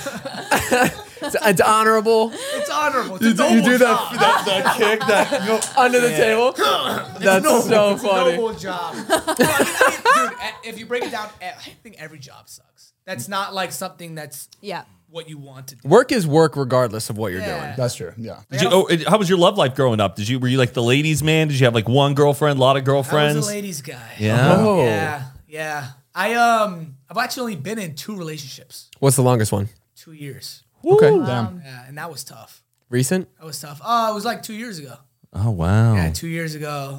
Speaker 5: it.
Speaker 1: It's honorable.
Speaker 5: It's honorable. It's
Speaker 2: you
Speaker 5: a noble
Speaker 2: do
Speaker 5: job.
Speaker 2: that kick that.
Speaker 1: Under the table. That's so
Speaker 5: It's a
Speaker 1: funny.
Speaker 5: noble job. No, I mean, dude, if you break it down, I think every job sucks. That's not like something that's what you want to do.
Speaker 1: Work is work regardless of what you're
Speaker 5: Yeah.
Speaker 1: doing.
Speaker 2: That's true. Yeah.
Speaker 6: How was your love life growing up? Were you like the ladies' man? Did you have like one girlfriend, a lot of
Speaker 5: I
Speaker 6: girlfriends?
Speaker 5: was a ladies guy.
Speaker 6: Yeah.
Speaker 1: Oh.
Speaker 5: Yeah. I've actually been in 2 relationships,
Speaker 1: What's the longest one?
Speaker 5: 2 years.
Speaker 1: Okay.
Speaker 2: Damn.
Speaker 5: Yeah, and that was tough.
Speaker 1: Recent?
Speaker 5: That was tough. Oh, it was like 2 years ago.
Speaker 6: Oh wow.
Speaker 5: Yeah, 2 years ago.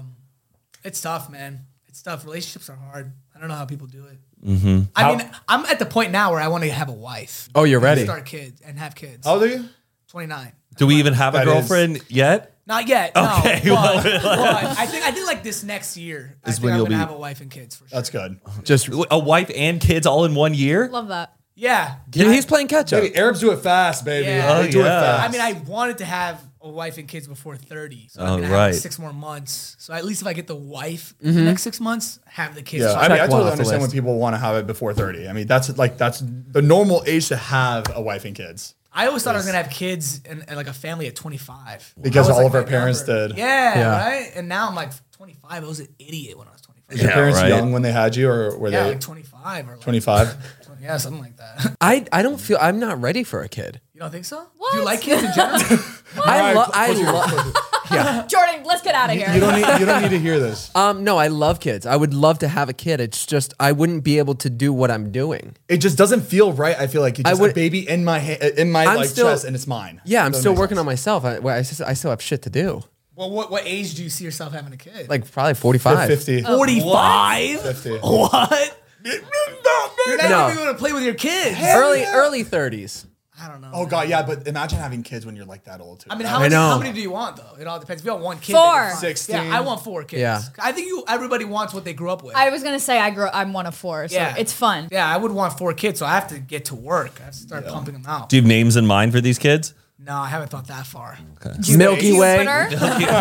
Speaker 5: It's tough, man. It's tough. Relationships are hard. I don't know how people do it.
Speaker 6: Mm-hmm.
Speaker 5: I mean, I'm at the point now where I want to have a wife.
Speaker 1: Oh, you're ready.
Speaker 5: Start kids and have kids.
Speaker 2: How old are you?
Speaker 5: 29.
Speaker 6: Do we even have a
Speaker 2: That
Speaker 6: girlfriend yet?
Speaker 5: Not yet.
Speaker 6: Okay,
Speaker 5: No,
Speaker 6: well,
Speaker 5: but I think like this next year. I think
Speaker 6: when
Speaker 5: I'm
Speaker 6: you'll
Speaker 5: gonna
Speaker 6: be-
Speaker 5: have a wife and kids for sure.
Speaker 2: That's good.
Speaker 1: Just
Speaker 6: A wife and kids all in 1 year?
Speaker 4: Love that.
Speaker 5: Yeah.
Speaker 1: he's playing catch up.
Speaker 2: Baby, Arabs do it fast, baby.
Speaker 5: Yeah.
Speaker 2: They do it
Speaker 6: yeah.
Speaker 2: fast.
Speaker 5: I mean, I wanted to have a wife and kids before 30. So I'm
Speaker 6: Oh,
Speaker 5: gonna have
Speaker 6: right.
Speaker 5: like 6 more months. So at least if I get the wife in the next 6 months, have the kids.
Speaker 2: Yeah,
Speaker 5: So
Speaker 2: I mean, I
Speaker 1: Check one
Speaker 2: totally
Speaker 1: off the
Speaker 2: understand when
Speaker 1: list.
Speaker 2: people want to have it before 30. I mean, that's the normal age to have a wife and kids.
Speaker 5: I always thought I was gonna have kids and like a family at 25.
Speaker 2: Because
Speaker 5: That was,
Speaker 2: all
Speaker 5: like,
Speaker 2: of our
Speaker 5: my
Speaker 2: parents
Speaker 5: number.
Speaker 2: did.
Speaker 5: Yeah, right. And now I'm like 25. I was an idiot when I was 25.
Speaker 2: Your parents
Speaker 6: right.
Speaker 2: young when they had you, or were
Speaker 5: Yeah,
Speaker 2: they
Speaker 5: like 25 or like
Speaker 2: 25?
Speaker 5: Yeah, something like that.
Speaker 1: I don't feel I'm not ready for a kid.
Speaker 5: You don't think so?
Speaker 4: What?
Speaker 5: Do you like kids in general?
Speaker 1: I love
Speaker 4: Jordan, let's get out of here.
Speaker 2: You don't need to hear this.
Speaker 1: no, I love kids. I would love to have a kid. It's just I wouldn't be able to do what I'm doing.
Speaker 2: It just doesn't feel right. I feel like it's just
Speaker 1: would-
Speaker 2: a baby in my
Speaker 1: I'm
Speaker 2: like
Speaker 1: still-
Speaker 2: chest, and it's mine.
Speaker 1: Yeah, I'm
Speaker 2: Doesn't
Speaker 1: still
Speaker 2: make
Speaker 1: working
Speaker 2: sense.
Speaker 1: on myself. I still have shit to do.
Speaker 5: Well, what age do you see yourself having a kid?
Speaker 1: Like probably 45.
Speaker 2: 50.
Speaker 5: 45?
Speaker 2: 50.
Speaker 5: What? You're not
Speaker 1: No.
Speaker 5: even going to play with your kids.
Speaker 1: Early 30s.
Speaker 5: I don't know.
Speaker 2: Oh god, yeah, but imagine having kids when you're like that old too.
Speaker 5: I mean,
Speaker 1: I know.
Speaker 5: how many do you want though? It all depends. If you want one kid,
Speaker 4: 4.
Speaker 5: then you're fine.
Speaker 2: 16.
Speaker 5: Yeah, I want 4 kids.
Speaker 1: Yeah.
Speaker 5: I think everybody wants what they grew up with.
Speaker 4: I was gonna say I'm one of 4, so
Speaker 5: Yeah.
Speaker 4: it's fun.
Speaker 5: Yeah, I would want 4 kids, so I have to get to work. I have to start pumping them out.
Speaker 6: Do you have names in mind for these kids?
Speaker 5: No, I haven't thought that far.
Speaker 1: Milky Way.
Speaker 4: Jupiter,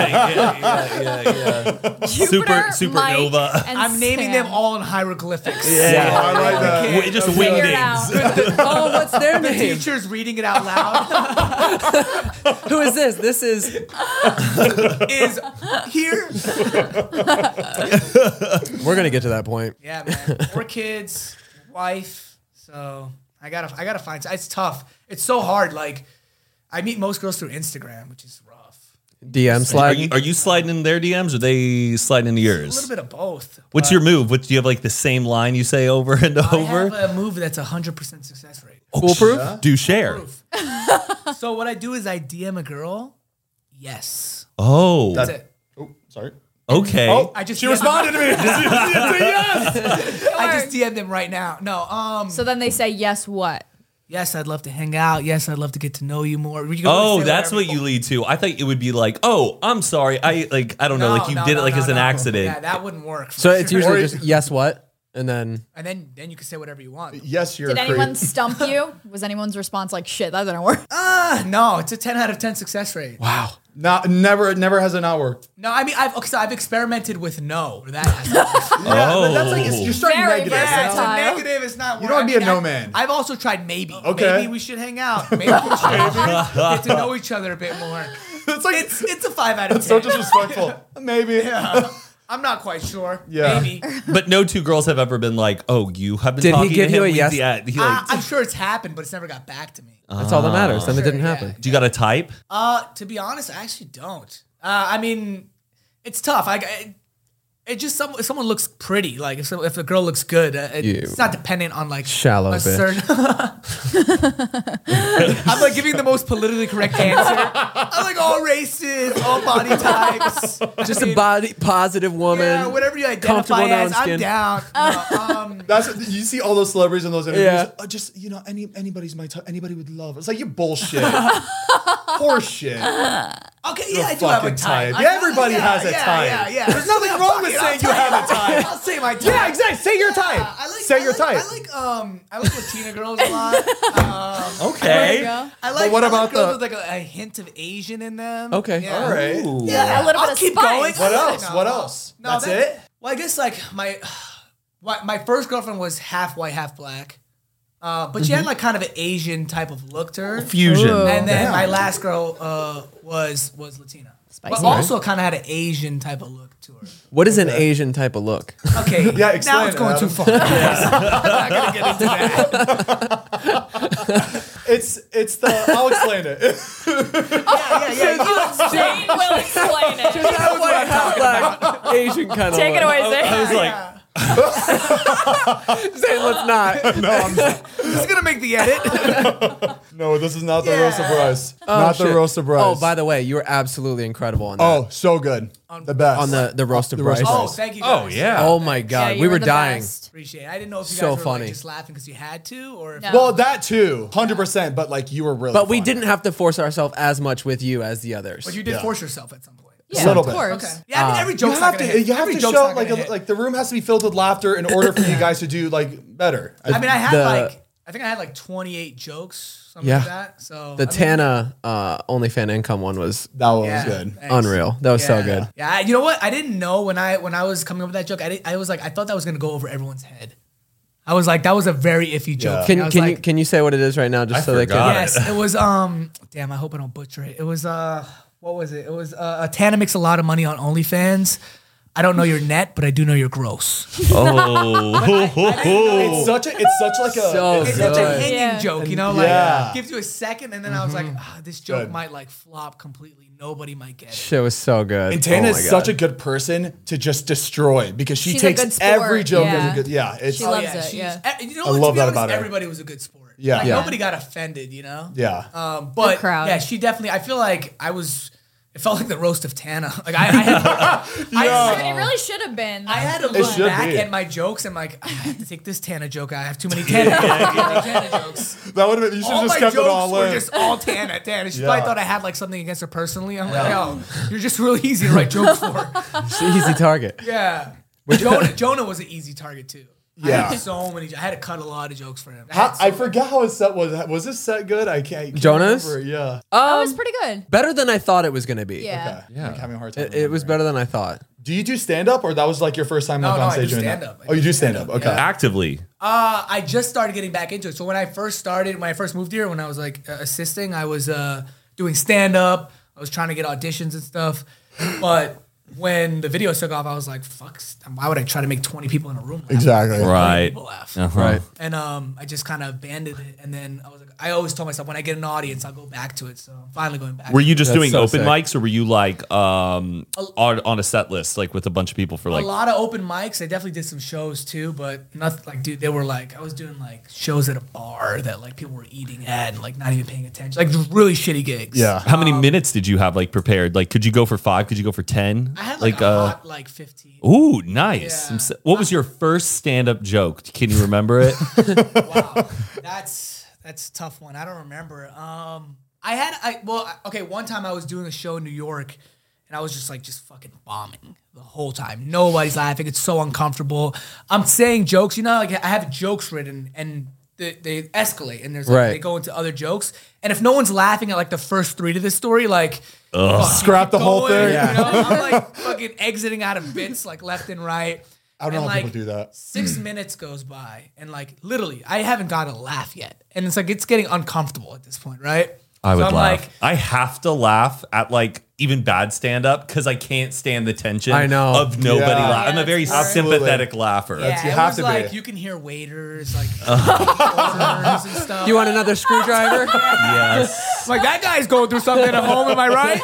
Speaker 6: Super supernova.
Speaker 4: Mike, and
Speaker 5: I'm naming
Speaker 4: Sam.
Speaker 5: them all in hieroglyphics.
Speaker 2: Yeah, I like that.
Speaker 5: Okay.
Speaker 6: Just
Speaker 4: Figure it
Speaker 6: wingdings.
Speaker 4: out.
Speaker 1: Oh, what's their
Speaker 5: The
Speaker 1: name?
Speaker 5: teacher's reading it out loud.
Speaker 1: Who is this? This is
Speaker 5: Is here.
Speaker 1: we're gonna get to that point.
Speaker 5: Yeah, man. 4 kids, wife. So I gotta find. It's tough. It's so hard. Like I meet most girls through Instagram, which is rough.
Speaker 1: DM sliding.
Speaker 6: Are you sliding in their DMs or are they sliding into
Speaker 5: A
Speaker 6: yours?
Speaker 5: little bit of both.
Speaker 6: What's your move? Do you have like the same line you say over and
Speaker 5: I
Speaker 6: over?
Speaker 5: have a move that's 100% success rate.
Speaker 1: Foolproof?
Speaker 6: Do share.
Speaker 5: So what I do is I DM a girl. Yes.
Speaker 6: Oh,
Speaker 5: That's it.
Speaker 2: Oh, sorry.
Speaker 6: okay.
Speaker 2: Oh,
Speaker 5: I just
Speaker 2: she
Speaker 5: DM'd
Speaker 2: responded to me. Yes.
Speaker 5: I just DM'd them right now. No.
Speaker 4: So then they say yes. What?
Speaker 5: Yes, I'd love to hang out. Yes, I'd love to get to know you more. You can
Speaker 6: Oh,
Speaker 5: really say
Speaker 6: that's
Speaker 5: whatever
Speaker 6: what you lead to. I thought it would be like, oh, I'm sorry. I don't know, like you did it like as an accident.
Speaker 5: Yeah, that wouldn't work.
Speaker 1: So it's
Speaker 5: sure.
Speaker 1: usually just yes, what? And then
Speaker 5: And then you can say whatever you want.
Speaker 2: Yes, you're
Speaker 4: Did
Speaker 2: a creep.
Speaker 4: anyone stump you? Was anyone's response like, shit, that didn't work?
Speaker 5: No, it's a 10 out of 10 success rate.
Speaker 1: wow.
Speaker 2: Never has it not worked.
Speaker 5: No, I mean I've experimented with no. That has not worked.
Speaker 6: Oh,
Speaker 2: But that's like you're starting
Speaker 4: Very
Speaker 2: negative.
Speaker 4: versatile.
Speaker 5: Yeah, it's a
Speaker 4: Versatile.
Speaker 5: negative. It's not.
Speaker 2: You don't wanna be a no man.
Speaker 5: I've also tried maybe.
Speaker 2: Okay.
Speaker 5: Maybe we should hang out. Maybe we should get to know each other a bit more.
Speaker 2: It's like
Speaker 5: It's a 5 out of 10.
Speaker 2: it's so disrespectful. Maybe.
Speaker 5: Yeah. I'm not quite sure.
Speaker 2: Yeah.
Speaker 5: Maybe.
Speaker 6: but no two girls have ever been like, oh, you have been
Speaker 1: Did he
Speaker 6: talking
Speaker 1: give
Speaker 6: to
Speaker 1: you
Speaker 6: him.
Speaker 1: a yes?
Speaker 6: Yeah, he like,
Speaker 5: I'm sure it's happened, but it's never got back to me.
Speaker 1: That's all that matters. Then it didn't
Speaker 5: yeah.
Speaker 1: happen.
Speaker 6: do you got a type?
Speaker 5: To be honest, I actually don't. I mean, it's tough. It just if someone looks pretty, like if a girl looks good, it's not dependent on like
Speaker 1: Shallow
Speaker 5: a
Speaker 1: bitch.
Speaker 5: I'm like giving the most politically correct answer. I'm like all races, all body types.
Speaker 1: Just a body positive woman.
Speaker 5: Yeah, whatever you
Speaker 1: comfortable
Speaker 5: identify
Speaker 1: in her
Speaker 5: as,
Speaker 1: own
Speaker 5: I'm
Speaker 1: skin.
Speaker 5: down. No,
Speaker 2: That's what, you see all those celebrities in those interviews.
Speaker 1: Yeah.
Speaker 2: Just anybody's my type. Anybody would love. It's like you bullshit. Horse shit.
Speaker 5: okay, yeah, I do have a
Speaker 2: Fucking
Speaker 5: type.
Speaker 2: type. Yeah, everybody has a type.
Speaker 5: Yeah.
Speaker 2: There's nothing wrong with saying you have a type.
Speaker 5: I'll say my type.
Speaker 2: Yeah, exactly. Say your type. Say your type.
Speaker 5: I like Latina girls a lot.
Speaker 6: Okay.
Speaker 5: I like.
Speaker 2: what
Speaker 5: I
Speaker 2: about
Speaker 5: like girls
Speaker 2: the-
Speaker 5: with like a hint of Asian in them?
Speaker 1: Okay.
Speaker 5: Yeah.
Speaker 2: All right.
Speaker 5: Yeah,
Speaker 4: A little bit
Speaker 5: I'll
Speaker 4: of
Speaker 5: keep
Speaker 4: spice.
Speaker 5: going.
Speaker 2: What else?
Speaker 5: No,
Speaker 2: What
Speaker 5: no.
Speaker 2: else?
Speaker 5: No,
Speaker 2: That's it?
Speaker 5: Well, I guess like my first girlfriend was half white, half black, but she had like kind of an Asian type of look to her.
Speaker 6: Fusion.
Speaker 4: Ooh.
Speaker 5: And then
Speaker 2: Damn.
Speaker 5: my last girl was Latina, but
Speaker 4: Spicy.
Speaker 5: also kind of had an Asian type of look to her.
Speaker 1: What is an Asian type of look?
Speaker 5: Okay,
Speaker 2: Yeah,
Speaker 5: now
Speaker 2: explain
Speaker 5: it's
Speaker 2: it,
Speaker 5: going too
Speaker 2: Adam.
Speaker 5: far. I'm not gonna get into that.
Speaker 2: It's the. I'll explain it.
Speaker 5: Yeah.
Speaker 4: Jane will explain it.
Speaker 1: Half white, half black, Asian kind of
Speaker 4: Take it
Speaker 1: look.
Speaker 4: away, Zane.
Speaker 6: I was like,
Speaker 1: Say, let's not.
Speaker 2: No, I'm not.
Speaker 5: This is gonna make the edit.
Speaker 2: No, this is not the
Speaker 5: Yeah.
Speaker 2: roast of Bryce. Not the
Speaker 1: Shit.
Speaker 2: roast of Bryce.
Speaker 1: Oh, by the way, you were absolutely incredible on that.
Speaker 2: Oh, so good. The best.
Speaker 1: on the roast of
Speaker 2: The roast
Speaker 1: Bryce.
Speaker 2: of
Speaker 5: Oh,
Speaker 2: Bryce.
Speaker 5: thank you.
Speaker 6: oh
Speaker 5: Guys.
Speaker 6: yeah.
Speaker 1: Oh my god,
Speaker 4: Yeah, you
Speaker 1: we
Speaker 4: were
Speaker 1: were
Speaker 4: the
Speaker 1: dying.
Speaker 4: best.
Speaker 5: Appreciate it. I didn't know if you
Speaker 1: So
Speaker 5: guys were
Speaker 1: funny.
Speaker 5: like, just laughing because you had to, or if
Speaker 4: No.
Speaker 2: Well, that too, 100%. But like you were really.
Speaker 1: But we
Speaker 2: funny.
Speaker 1: didn't have to force ourselves as much with you as the others.
Speaker 5: but you did
Speaker 2: Yeah.
Speaker 5: force yourself at some point.
Speaker 4: Yeah,
Speaker 2: little
Speaker 4: of
Speaker 2: bit.
Speaker 4: course.
Speaker 5: Okay. Yeah, I mean every
Speaker 2: You
Speaker 5: joke's
Speaker 2: have
Speaker 5: not gonna
Speaker 2: to.
Speaker 5: hit.
Speaker 2: You have
Speaker 5: Every
Speaker 2: to
Speaker 5: joke's
Speaker 2: show
Speaker 5: not gonna hit.
Speaker 2: like the room has to be filled with laughter in order for you guys to do like better.
Speaker 5: I mean, I had
Speaker 1: The-
Speaker 5: I think I had like 28 jokes, something
Speaker 1: Yeah.
Speaker 5: like that. So
Speaker 1: the
Speaker 5: I mean,
Speaker 1: Tana OnlyFan income one was
Speaker 2: that one
Speaker 5: yeah,
Speaker 2: was good.
Speaker 5: thanks.
Speaker 1: unreal. That was so
Speaker 5: Yeah.
Speaker 1: good.
Speaker 5: Yeah, you know what? I didn't know when I was coming up with that joke. I was like, I thought that was gonna go over everyone's head. I was like, that was a very iffy joke.
Speaker 1: Can
Speaker 5: I was
Speaker 1: can
Speaker 5: like,
Speaker 1: you can you say what it is right now just
Speaker 6: I
Speaker 1: so they
Speaker 6: forgot.
Speaker 1: can?
Speaker 5: Yes, it was damn, I hope I don't butcher it. It was what was it? It was Tana makes a lot of money on OnlyFans. I don't know your net, but I do know you're gross.
Speaker 2: It's such like a.
Speaker 1: So
Speaker 5: It's such a
Speaker 1: good.
Speaker 5: hanging
Speaker 4: Yeah.
Speaker 5: joke, you know, like
Speaker 2: Yeah.
Speaker 5: gives you a second, and then I was like, this joke
Speaker 2: Good.
Speaker 5: might like flop completely. Nobody might get it.
Speaker 1: Shit was so good.
Speaker 2: And Tana
Speaker 1: Oh
Speaker 2: is
Speaker 1: my
Speaker 2: such
Speaker 1: God.
Speaker 2: a good person to just destroy because she
Speaker 4: She's a
Speaker 2: takes
Speaker 4: good sport,
Speaker 2: every joke as
Speaker 4: yeah.
Speaker 2: a good. Yeah, it's
Speaker 4: She loves it, yeah.
Speaker 5: You know
Speaker 2: I
Speaker 5: what,
Speaker 2: love
Speaker 5: to be
Speaker 2: that
Speaker 5: honest,
Speaker 2: about her.
Speaker 5: everybody was a good sport.
Speaker 2: Yeah.
Speaker 5: Like,
Speaker 2: Yeah.
Speaker 5: nobody got offended, you know.
Speaker 2: yeah.
Speaker 5: But
Speaker 4: crowd.
Speaker 5: yeah, she definitely. I feel like it felt like the roast of Tana. Like I had,
Speaker 4: It really should have been.
Speaker 5: I had to look
Speaker 2: should
Speaker 5: back
Speaker 2: be.
Speaker 5: at my jokes and like, I have to take this Tana joke out. I have too many Tana jokes.
Speaker 2: That would have been. You should
Speaker 5: All
Speaker 2: have just
Speaker 5: my
Speaker 2: kept it
Speaker 5: jokes
Speaker 2: all
Speaker 5: were
Speaker 2: in.
Speaker 5: just all Tana. She
Speaker 2: Yeah.
Speaker 5: probably thought I had like something against her personally. I'm like, yo, you're just really easy to write jokes for.
Speaker 1: It's an easy target.
Speaker 5: Yeah. Jonah was an easy target too. I
Speaker 2: Yeah.
Speaker 5: had so many. I had to cut a lot of jokes for him.
Speaker 2: I forgot how his set was. Was this set good? I can't
Speaker 1: Jonas?
Speaker 2: remember. Yeah.
Speaker 4: That was pretty good.
Speaker 1: Better than I thought it was gonna be.
Speaker 4: Yeah.
Speaker 2: Okay. I'm having a hard time.
Speaker 1: It was
Speaker 2: remembering.
Speaker 1: better than I thought.
Speaker 2: Do you do stand up or that was like your first time like
Speaker 5: No,
Speaker 2: on
Speaker 5: I
Speaker 2: stage
Speaker 5: do
Speaker 2: doing that?
Speaker 5: stand-up. I
Speaker 2: Oh, you
Speaker 5: do
Speaker 2: do stand up.
Speaker 5: stand-up,
Speaker 2: Okay.
Speaker 6: Actively.
Speaker 5: I just started getting back into it. So when I first moved here, when I was like assisting, I was doing stand up. I was trying to get auditions and stuff. But when the video took off, I was like, fuck, why would I try to make 20 people in a room laugh?
Speaker 2: Exactly.
Speaker 6: Right.
Speaker 5: People laugh.
Speaker 2: Right.
Speaker 5: And I just kind of abandoned it. And then I was like, I always told myself when I get an audience, I'll go back to it. So I'm finally going back.
Speaker 6: Were you just doing
Speaker 1: so
Speaker 6: open
Speaker 1: sick.
Speaker 6: mics, or were you like on a set list, like with a bunch of people for like?
Speaker 5: A lot of open mics. I definitely did some shows too, but nothing like, dude, they were like, I was doing like shows at a bar that like people were eating at and like not even paying attention. Like really shitty gigs.
Speaker 2: Yeah.
Speaker 6: How many minutes did you have like prepared? Like, could you go for 5? Could you go for 10?
Speaker 5: I had like a hot like 15.
Speaker 6: Ooh, nice.
Speaker 5: Yeah.
Speaker 6: What was your first stand-up joke? Can you remember it?
Speaker 5: Wow. That's a tough one. I don't remember. One time I was doing a show in New York and I was just fucking bombing the whole time. Nobody's laughing. It's so uncomfortable. I'm saying jokes, like I have jokes written and they escalate and there's
Speaker 1: Right.
Speaker 5: they go into other jokes. And if no one's laughing at like the first 3 to this story, like
Speaker 2: Scrap the whole thing.
Speaker 5: You know? I'm like fucking exiting out of bits like left and right.
Speaker 2: I don't know
Speaker 5: And,
Speaker 2: how
Speaker 5: like,
Speaker 2: people do that.
Speaker 5: 6 minutes goes by and like literally I haven't got a laugh yet. And it's like it's getting uncomfortable at this point, right?
Speaker 6: I would
Speaker 5: I'm
Speaker 6: laugh.
Speaker 5: like,
Speaker 6: I have to laugh at like even bad stand-up because I can't stand the tension
Speaker 1: I know.
Speaker 6: of nobody
Speaker 2: Yeah.
Speaker 6: laughing. I'm a very
Speaker 5: it's hard.
Speaker 6: sympathetic laugher.
Speaker 5: yeah,
Speaker 2: you
Speaker 5: it
Speaker 2: have
Speaker 5: was
Speaker 2: to be.
Speaker 5: like you can hear waiters like orders and stuff.
Speaker 1: You want another screwdriver?
Speaker 6: Yes.
Speaker 5: Like that guy's going through something at home, am I right?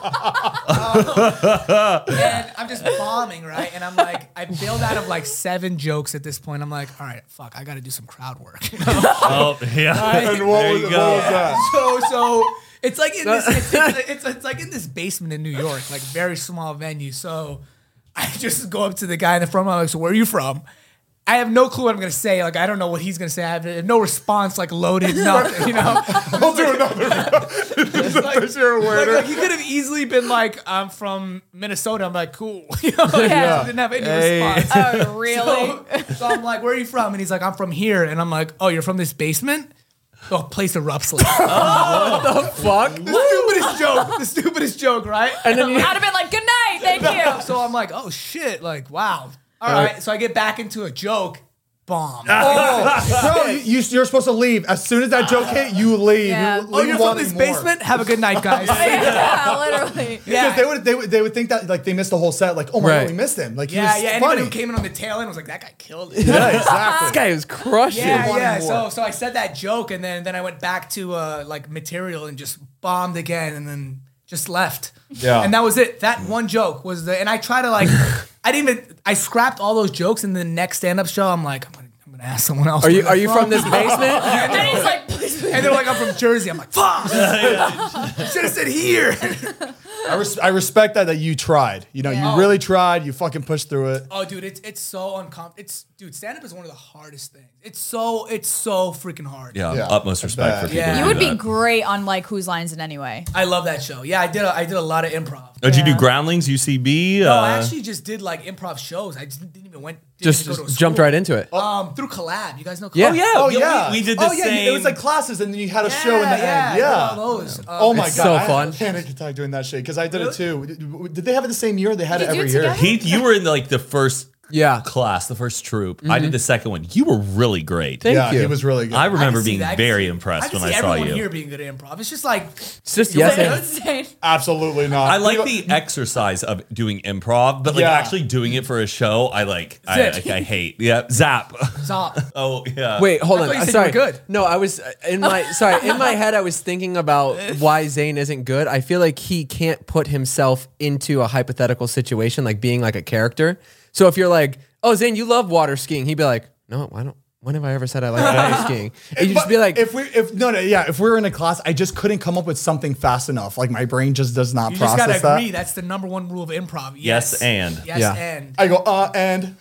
Speaker 5: And I'm just bombing, right? And I'm like, I bailed out of like 7 jokes at this point. I'm like, all right, fuck, I got to do some crowd work.
Speaker 6: Oh, yeah.
Speaker 2: And what
Speaker 6: There
Speaker 2: was,
Speaker 6: you
Speaker 2: what
Speaker 6: go.
Speaker 2: was that?
Speaker 5: So it's like in this, it's like in this basement in New York, like very small venue. So I just go up to the guy in the front. I'm like, so where are you from? I have no clue what I'm gonna say. Like I don't know what he's gonna say. I have no response. Like loaded, nothing. You know.
Speaker 2: I'll do another.
Speaker 5: like,
Speaker 2: You're a weirdo.
Speaker 5: like, he could have easily been like, I'm from Minnesota. I'm like, cool. You know, like,
Speaker 4: Yeah.
Speaker 5: he didn't have any response.
Speaker 4: Oh, really?
Speaker 5: So I'm like, where are you from? And he's like, I'm from here. And I'm like, oh, you're from this basement? The place erupts. Like,
Speaker 1: Fuck.
Speaker 5: the stupidest joke, right?
Speaker 1: And then you,
Speaker 4: I'd have been like, good night, thank you.
Speaker 5: So I'm like, oh shit, like, wow. All right. So I get back into a joke. Bomb.
Speaker 2: No, you're supposed to leave. As soon as that joke hit, you leave.
Speaker 4: Yeah.
Speaker 2: You
Speaker 5: Oh,
Speaker 2: leave
Speaker 5: you're from
Speaker 2: wanting
Speaker 5: this
Speaker 2: more.
Speaker 5: basement? Have a good night, guys.
Speaker 4: Yeah, literally.
Speaker 5: Yeah.
Speaker 2: Because they would think that like they missed the whole set. Like, oh my
Speaker 1: Right.
Speaker 2: god, we missed him. Like, he
Speaker 5: Yeah,
Speaker 2: was
Speaker 5: yeah. Anybody
Speaker 2: funny.
Speaker 5: who came in on the tail end was like, that guy killed it.
Speaker 2: Yeah, exactly.
Speaker 1: this guy is crushing.
Speaker 5: Yeah,
Speaker 2: wanted
Speaker 5: yeah.
Speaker 2: more.
Speaker 5: So I said that joke, and then I went back to like material and just bombed again, and then just left.
Speaker 2: Yeah.
Speaker 5: And that was it. That one joke was the. And I try to like, I scrapped all those jokes, and the next stand up show, I'm like, I'm gonna ask someone else.
Speaker 1: Are you
Speaker 5: where they're
Speaker 1: from this basement?
Speaker 4: And then he's like, please, please.
Speaker 5: And they're like, I'm from Jersey. I'm like, fuck. Should have said here.
Speaker 2: I respect that you tried. You know,
Speaker 4: Yeah.
Speaker 2: you really tried. You fucking pushed through it.
Speaker 5: Oh, dude, it's so uncomfortable. Dude, stand up is one of the hardest things. It's so freaking hard.
Speaker 6: Yeah,
Speaker 2: Yeah.
Speaker 6: utmost respect for people.
Speaker 5: Yeah.
Speaker 6: who
Speaker 4: You
Speaker 6: do
Speaker 4: would be
Speaker 6: that.
Speaker 4: great on like Whose Lines It Anyway.
Speaker 5: I love that show. Yeah, I did a lot of improv.
Speaker 6: Oh, did you do
Speaker 4: Yeah.
Speaker 6: Groundlings, UCB?
Speaker 5: No, I actually just did like improv shows. I just didn't even go to a
Speaker 1: Just jumped right into it.
Speaker 5: through Collab. You guys know Collab?
Speaker 1: Yeah.
Speaker 6: Oh, yeah.
Speaker 2: Oh
Speaker 6: yeah,
Speaker 2: yeah,
Speaker 6: We did the
Speaker 2: yeah,
Speaker 6: same.
Speaker 2: It was like classes, and then you had a show in the end.
Speaker 5: I did
Speaker 2: Yeah.
Speaker 5: all those.
Speaker 2: Oh my
Speaker 1: It's
Speaker 2: god,
Speaker 1: so
Speaker 2: I had
Speaker 1: fun.
Speaker 2: a panic attack doing that shit because I did it too. Did they have it the same year? They had
Speaker 4: Did
Speaker 2: it
Speaker 4: you
Speaker 2: every
Speaker 4: do it
Speaker 2: year.
Speaker 4: together?
Speaker 6: Heath, you were in like the first
Speaker 1: Yeah.
Speaker 6: class, the first troop. I did the second one. You were really great.
Speaker 1: Thank
Speaker 2: Yeah,
Speaker 1: you.
Speaker 2: he was really good.
Speaker 6: I
Speaker 5: I
Speaker 6: remember
Speaker 5: can see
Speaker 6: being
Speaker 5: that.
Speaker 6: very
Speaker 5: I
Speaker 6: impressed
Speaker 5: can
Speaker 6: when
Speaker 5: see
Speaker 6: I saw
Speaker 5: everyone
Speaker 6: you.
Speaker 5: here being good at improv. It's just like
Speaker 1: It's just yes and.
Speaker 4: Insane.
Speaker 2: Absolutely not.
Speaker 6: I like the exercise of doing improv, but like
Speaker 2: Yeah.
Speaker 6: actually doing it for a show, I
Speaker 5: Zip.
Speaker 6: I hate. Yeah, zap.
Speaker 5: stop.
Speaker 6: Oh yeah.
Speaker 1: Wait, hold
Speaker 5: I
Speaker 1: on.
Speaker 5: thought you said you
Speaker 1: Sorry.
Speaker 5: were good.
Speaker 1: No, I was in my in my head I was thinking about why Zayn isn't good. I feel like he can't put himself into a hypothetical situation, like being like a character. So if you're like, "Oh, Zayn, you love water skiing," he'd be like, "No, why don't? When have I ever said I like water skiing?" And you just be like,
Speaker 2: if we're in a class, I just couldn't come up with something fast enough. Like my brain just does not
Speaker 5: You just
Speaker 2: process
Speaker 5: gotta agree.
Speaker 2: that.
Speaker 5: That's the number one rule of improv.
Speaker 6: Yes, and.
Speaker 5: Yes,
Speaker 1: Yeah.
Speaker 5: and.
Speaker 2: I go and.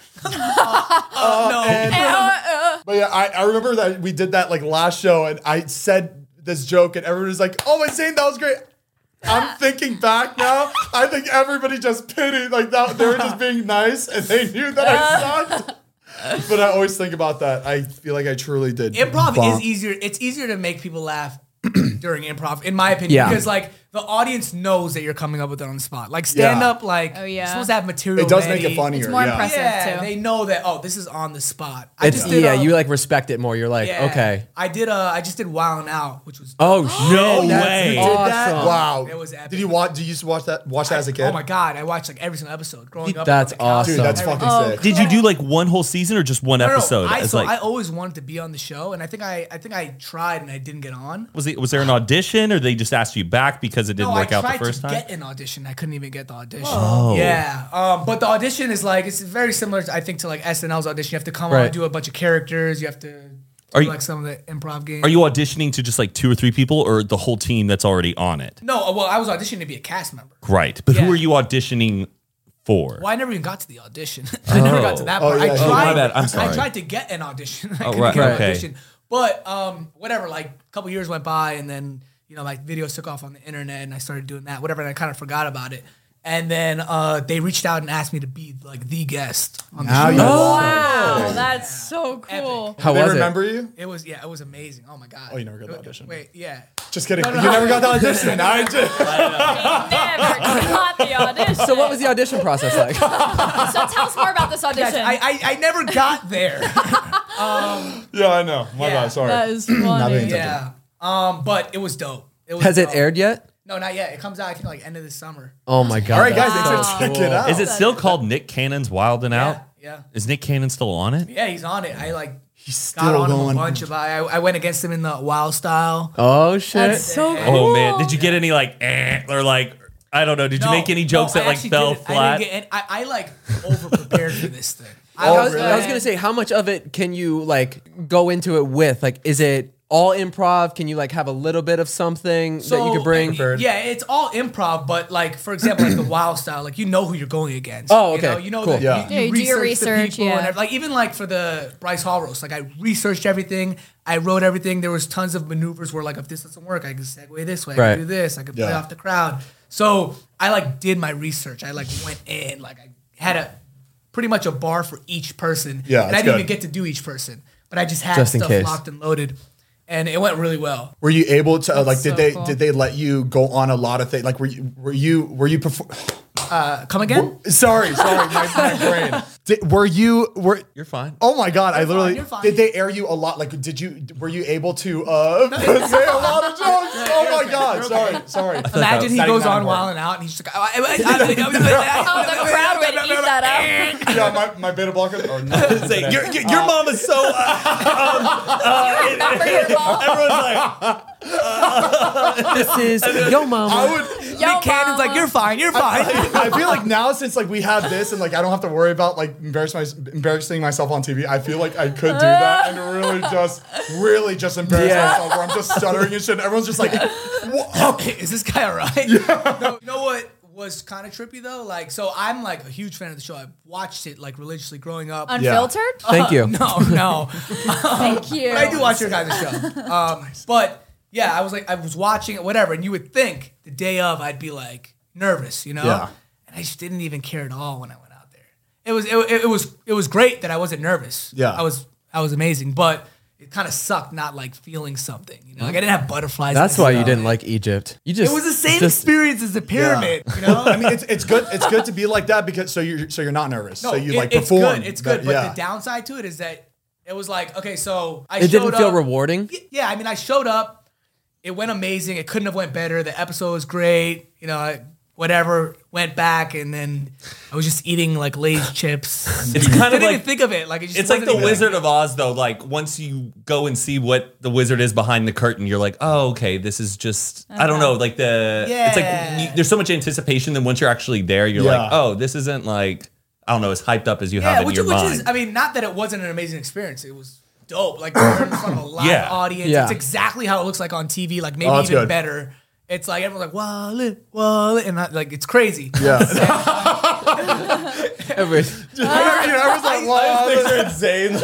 Speaker 5: No.
Speaker 2: But yeah, I remember that we did that like last show, and I said this joke, and everyone was like, "Oh my Zane, that was great." I'm thinking back now. I think everybody just pitied like that. They were just being nice, and they knew that I sucked. But I always think about that. I feel like I truly did.
Speaker 5: Improv
Speaker 2: bomb.
Speaker 5: is easier. It's easier to make people laugh during improv, in my opinion,
Speaker 1: Yeah.
Speaker 5: because like the audience knows that you're coming up with it on the spot. Like stand up, like
Speaker 4: Oh, yeah.
Speaker 5: you're supposed to have material.
Speaker 2: It does make
Speaker 5: ready.
Speaker 2: it funnier.
Speaker 4: It's more
Speaker 2: yeah.
Speaker 4: impressive.
Speaker 5: Yeah,
Speaker 4: too.
Speaker 5: they know that. Oh, this is on the spot.
Speaker 1: You like respect it more. You're like, okay.
Speaker 5: I just did Wild 'N Out, which was
Speaker 1: Oh shit!
Speaker 6: No
Speaker 1: that's
Speaker 6: way.
Speaker 1: Awesome.
Speaker 2: Wow.
Speaker 5: It was epic.
Speaker 2: Did you watch? Did you used to watch that? Watch that as a kid?
Speaker 5: Oh my god, I watched like every single episode growing up.
Speaker 1: That's
Speaker 5: on the couch.
Speaker 1: awesome.
Speaker 2: Dude, that's fucking
Speaker 4: Oh,
Speaker 2: sick.
Speaker 6: Did you do like one whole season or just one
Speaker 5: No, no,
Speaker 6: episode? As
Speaker 5: I
Speaker 6: like,
Speaker 5: always wanted to be on the show, and I think I tried and I didn't get on.
Speaker 6: was there an audition or they just asked you back because it didn't
Speaker 5: No,
Speaker 6: work
Speaker 5: I
Speaker 6: out the
Speaker 5: tried
Speaker 6: first
Speaker 5: to
Speaker 6: time?
Speaker 5: get an audition. I couldn't even get the audition. Yeah, but the audition is like it's very similar, I think, to like SNL's audition. You have to come on
Speaker 1: Right.
Speaker 5: and do a bunch of characters. You have to
Speaker 6: Are
Speaker 5: do
Speaker 6: you-
Speaker 5: like some of the improv games.
Speaker 6: Are you auditioning to just like 2 or 3 people or the whole team that's already on it?
Speaker 5: No, well, I was auditioning to be a cast member.
Speaker 6: Right. But who
Speaker 5: Yeah.
Speaker 6: are you auditioning for?
Speaker 5: Well, I never even got to the audition. I never got to that part.
Speaker 2: yeah,
Speaker 5: I
Speaker 2: yeah.
Speaker 5: tried.
Speaker 2: Oh,
Speaker 6: my bad. I'm sorry.
Speaker 5: I tried to get an audition. I couldn't
Speaker 6: right,
Speaker 5: get an
Speaker 6: okay.
Speaker 5: audition. But whatever. Like a couple years went by, and then like videos took off on the internet, and I started doing that. Whatever, and I kind of forgot about it. And then they reached out and asked me to be like the guest on the
Speaker 2: Now
Speaker 5: show.
Speaker 2: you-
Speaker 4: Wow, that's so cool.
Speaker 5: Epic.
Speaker 1: How
Speaker 2: They
Speaker 1: was it?
Speaker 2: remember you?
Speaker 5: It was it was amazing. Oh my god.
Speaker 2: Oh, you never got the audition.
Speaker 5: Wait, yeah.
Speaker 2: Just kidding. You never got the audition. I did.
Speaker 4: Never got the audition.
Speaker 1: So what was the audition process like?
Speaker 4: So tell us more about this audition.
Speaker 5: I never got there.
Speaker 2: Yeah, I know. My
Speaker 5: Yeah.
Speaker 2: bad. Sorry.
Speaker 4: that is
Speaker 2: being
Speaker 4: funny.
Speaker 2: touched.
Speaker 5: Yeah. But it was dope. It was
Speaker 1: Has it
Speaker 5: dope.
Speaker 1: aired yet?
Speaker 5: No, not yet. It comes out I think like end of this summer.
Speaker 1: Oh my god!
Speaker 2: All right, guys,
Speaker 1: that's
Speaker 2: make sure
Speaker 1: so
Speaker 2: to check
Speaker 1: cool.
Speaker 2: it out.
Speaker 6: Is it still called Nick Cannon's Wild and Out?
Speaker 5: Yeah.
Speaker 6: Is Nick Cannon still on it?
Speaker 5: Yeah, he's on it. I like
Speaker 2: He's
Speaker 5: got
Speaker 2: still
Speaker 5: on him
Speaker 2: going.
Speaker 5: a bunch of I went against him in the Wild Style.
Speaker 1: Oh shit!
Speaker 4: That's so cool.
Speaker 6: Oh man, did you get any like or like I don't know? Did you make any jokes that like fell flat?
Speaker 5: I like over prepared for this thing.
Speaker 1: I was gonna say, how much of it can you like go into it with? Like, is it all improv? Can you like have a little bit of something that you could bring?
Speaker 5: Yeah, it's all improv, but like for example, like the Wild Style, like you know who you're going against.
Speaker 1: Oh, okay.
Speaker 5: You know
Speaker 1: Cool.
Speaker 5: that
Speaker 2: Yeah.
Speaker 5: you
Speaker 4: Yeah, you do your
Speaker 5: research the
Speaker 4: research,
Speaker 5: people
Speaker 4: yeah.
Speaker 5: and like even like for the Bryce Hall roast, like I researched everything. I wrote everything. There was tons of maneuvers where like if this doesn't work, I can segue this way. I
Speaker 1: Right.
Speaker 5: can do this. I can play
Speaker 2: Yeah.
Speaker 5: off the crowd. So I like did my research. I like went in. Like I had a pretty much a bar for each person.
Speaker 2: Yeah,
Speaker 5: and I
Speaker 2: that's
Speaker 5: didn't
Speaker 2: good.
Speaker 5: even get to do each person, but I just had
Speaker 1: Just in
Speaker 5: stuff
Speaker 1: case.
Speaker 5: locked and loaded, and it went really well.
Speaker 2: Were you able to like?
Speaker 4: so
Speaker 2: Did
Speaker 4: cool.
Speaker 2: they let you go on a lot of things? Like, were you perform?
Speaker 5: Come again?
Speaker 2: Sorry, my brain. Were you?
Speaker 6: You're fine.
Speaker 2: Oh my god! I literally
Speaker 5: you're fine.
Speaker 2: did. They air you a lot? Like, were you able to say a lot of jokes? Oh my god! Sorry.
Speaker 5: Imagine he
Speaker 2: Not
Speaker 5: goes
Speaker 2: even
Speaker 5: on
Speaker 2: that
Speaker 5: Wild and Out, and he's just like,
Speaker 4: Oh, the crowd would eat that up.
Speaker 2: Yeah, my beta blocker. Or no,
Speaker 6: Say, your mom is so.
Speaker 4: Remember your mom?
Speaker 6: Everyone's like,
Speaker 1: This is yo mama.
Speaker 2: I would.
Speaker 4: Yo,
Speaker 5: Nick Cannon's like,
Speaker 4: mama.
Speaker 5: you're fine, you're fine.
Speaker 2: I feel like now since like we have this and like I don't have to worry about like embarrassing myself on TV. I feel like I could do that and really just embarrass
Speaker 1: Yeah.
Speaker 2: myself where I'm just stuttering and shit. And everyone's just like, what?
Speaker 5: Is this guy all right? No, you know what was kind of trippy though? Like, so I'm like a huge fan of the show. I watched it like religiously growing up.
Speaker 4: Unfiltered?
Speaker 1: Thank you.
Speaker 5: No.
Speaker 4: Thank you.
Speaker 5: But I do watch your guys' show. But yeah, I was watching it, whatever, and you would think the day of I'd be like nervous, you know?
Speaker 2: Yeah.
Speaker 5: And I just didn't even care at all when I went out there. It was great that I wasn't nervous.
Speaker 2: Yeah.
Speaker 5: I was amazing, but it kind of sucked not like feeling something, you know? Like I didn't have butterflies.
Speaker 1: That's
Speaker 5: in my
Speaker 1: why you
Speaker 5: stomach.
Speaker 1: didn't like Egypt. You just
Speaker 5: It was the same
Speaker 1: just-
Speaker 5: experience as the pyramid, you know?
Speaker 2: I mean, it's good. It's good to be like that because so you're not nervous. so you like
Speaker 5: it's
Speaker 2: perform.
Speaker 5: good. It's good. But
Speaker 2: yeah.
Speaker 5: the downside to it is that it was like, okay, so I
Speaker 1: It didn't
Speaker 5: showed
Speaker 1: feel
Speaker 5: up.
Speaker 1: rewarding.
Speaker 5: Yeah, I mean, I showed up. It went amazing. It couldn't have went better. The episode was great. You know, whatever. Went back, and then I was just eating like Lay's chips.
Speaker 6: It's kind of
Speaker 5: didn't
Speaker 6: like
Speaker 5: even think of it. Like it just
Speaker 6: it's like
Speaker 5: wasn't
Speaker 6: the
Speaker 5: even-
Speaker 6: Wizard of Oz, though. Like once you go and see what the wizard is behind the curtain, you're like, oh, okay, this is just I don't know. Like it's
Speaker 5: Yeah.
Speaker 6: like there's so much anticipation. Then once you're actually there, you're
Speaker 2: Yeah.
Speaker 6: like, oh, this isn't like I don't know, as hyped up as you
Speaker 5: Yeah,
Speaker 6: have in
Speaker 5: which
Speaker 6: your mind.
Speaker 5: is, I mean, not that it wasn't an amazing experience. It was dope. Like we're in front of a live
Speaker 6: Yeah.
Speaker 5: audience.
Speaker 1: Yeah.
Speaker 5: It's exactly how it looks like on TV. Like maybe
Speaker 2: Oh, that's
Speaker 5: even
Speaker 2: good.
Speaker 5: better. It's like everyone's like wallet, and like it's crazy.
Speaker 2: Yeah.
Speaker 1: Everybody's-
Speaker 2: Everyone's like, wow.
Speaker 6: Zane.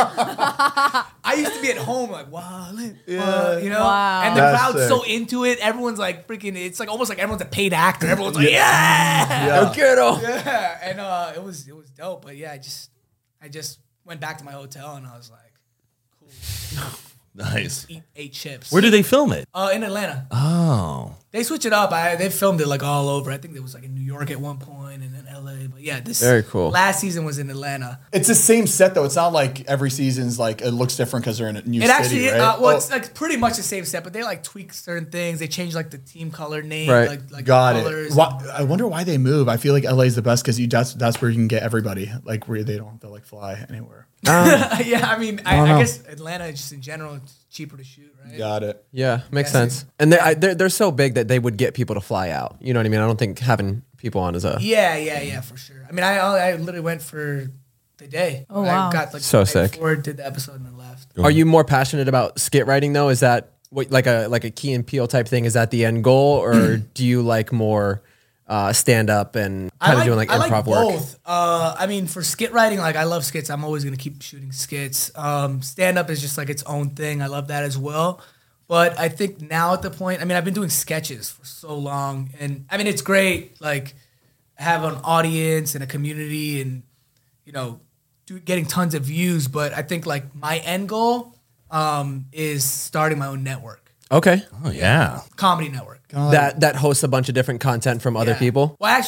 Speaker 5: I used to be at home like wallet, you know,
Speaker 4: Wow.
Speaker 5: and the
Speaker 2: That's
Speaker 5: crowd's
Speaker 2: sick.
Speaker 5: so into it. Everyone's like freaking. It's like almost like everyone's a paid actor. Everyone's like yeah.
Speaker 1: Kiddo.
Speaker 5: Yeah, and it was dope. But yeah, I just went back to my hotel and I was like, cool.
Speaker 6: Nice.
Speaker 5: ate chips.
Speaker 6: Where do they film it?
Speaker 5: In Atlanta.
Speaker 6: Oh.
Speaker 5: They switch it up. They filmed it like all over. I think it was like in New York at one point and then LA. But yeah, this
Speaker 1: Very cool.
Speaker 5: last season was in Atlanta.
Speaker 2: It's the same set though. It's not like every season's like it looks different because they're in a new
Speaker 5: It
Speaker 2: city,
Speaker 5: actually,
Speaker 2: right?
Speaker 5: well, it's like pretty much the same set, but they like tweak certain things. They change like the team color name,
Speaker 1: Right.
Speaker 5: like
Speaker 2: Got
Speaker 5: colors.
Speaker 2: it. Why, I wonder why they move. I feel like LA is the best because that's where you can get everybody. Like where they don't have to like fly anywhere.
Speaker 5: Yeah, I mean, I guess Atlanta just in general, it's cheaper to shoot, right?
Speaker 2: Got it.
Speaker 1: Yeah, makes
Speaker 5: Yeah,
Speaker 1: sense. And they're so big that they would get people to fly out. You know what I mean? I don't think having people on is a
Speaker 5: Yeah, for sure. I mean, I literally went for the day.
Speaker 4: Oh,
Speaker 5: I
Speaker 4: wow.
Speaker 5: got like
Speaker 1: So
Speaker 5: the night
Speaker 1: sick.
Speaker 5: before, did the episode and then left.
Speaker 1: Are you more passionate about skit writing though? Is that what like a Key and Peele type thing? Is that the end goal, or do you like more stand up and kind of doing like
Speaker 5: I
Speaker 1: improv
Speaker 5: like
Speaker 1: work?
Speaker 5: both. I mean, for skit writing, like I love skits. I'm always gonna keep shooting skits. Stand up is just like its own thing. I love that as well. But I think now at the point, I mean, I've been doing sketches for so long, and I mean, it's great. Like have an audience and a community, and you know, getting tons of views. But I think like my end goal is starting my own network,
Speaker 1: Okay,
Speaker 6: Oh, yeah.
Speaker 5: comedy network.
Speaker 1: that hosts a bunch of different content from other
Speaker 5: Yeah.
Speaker 1: people.
Speaker 5: Well,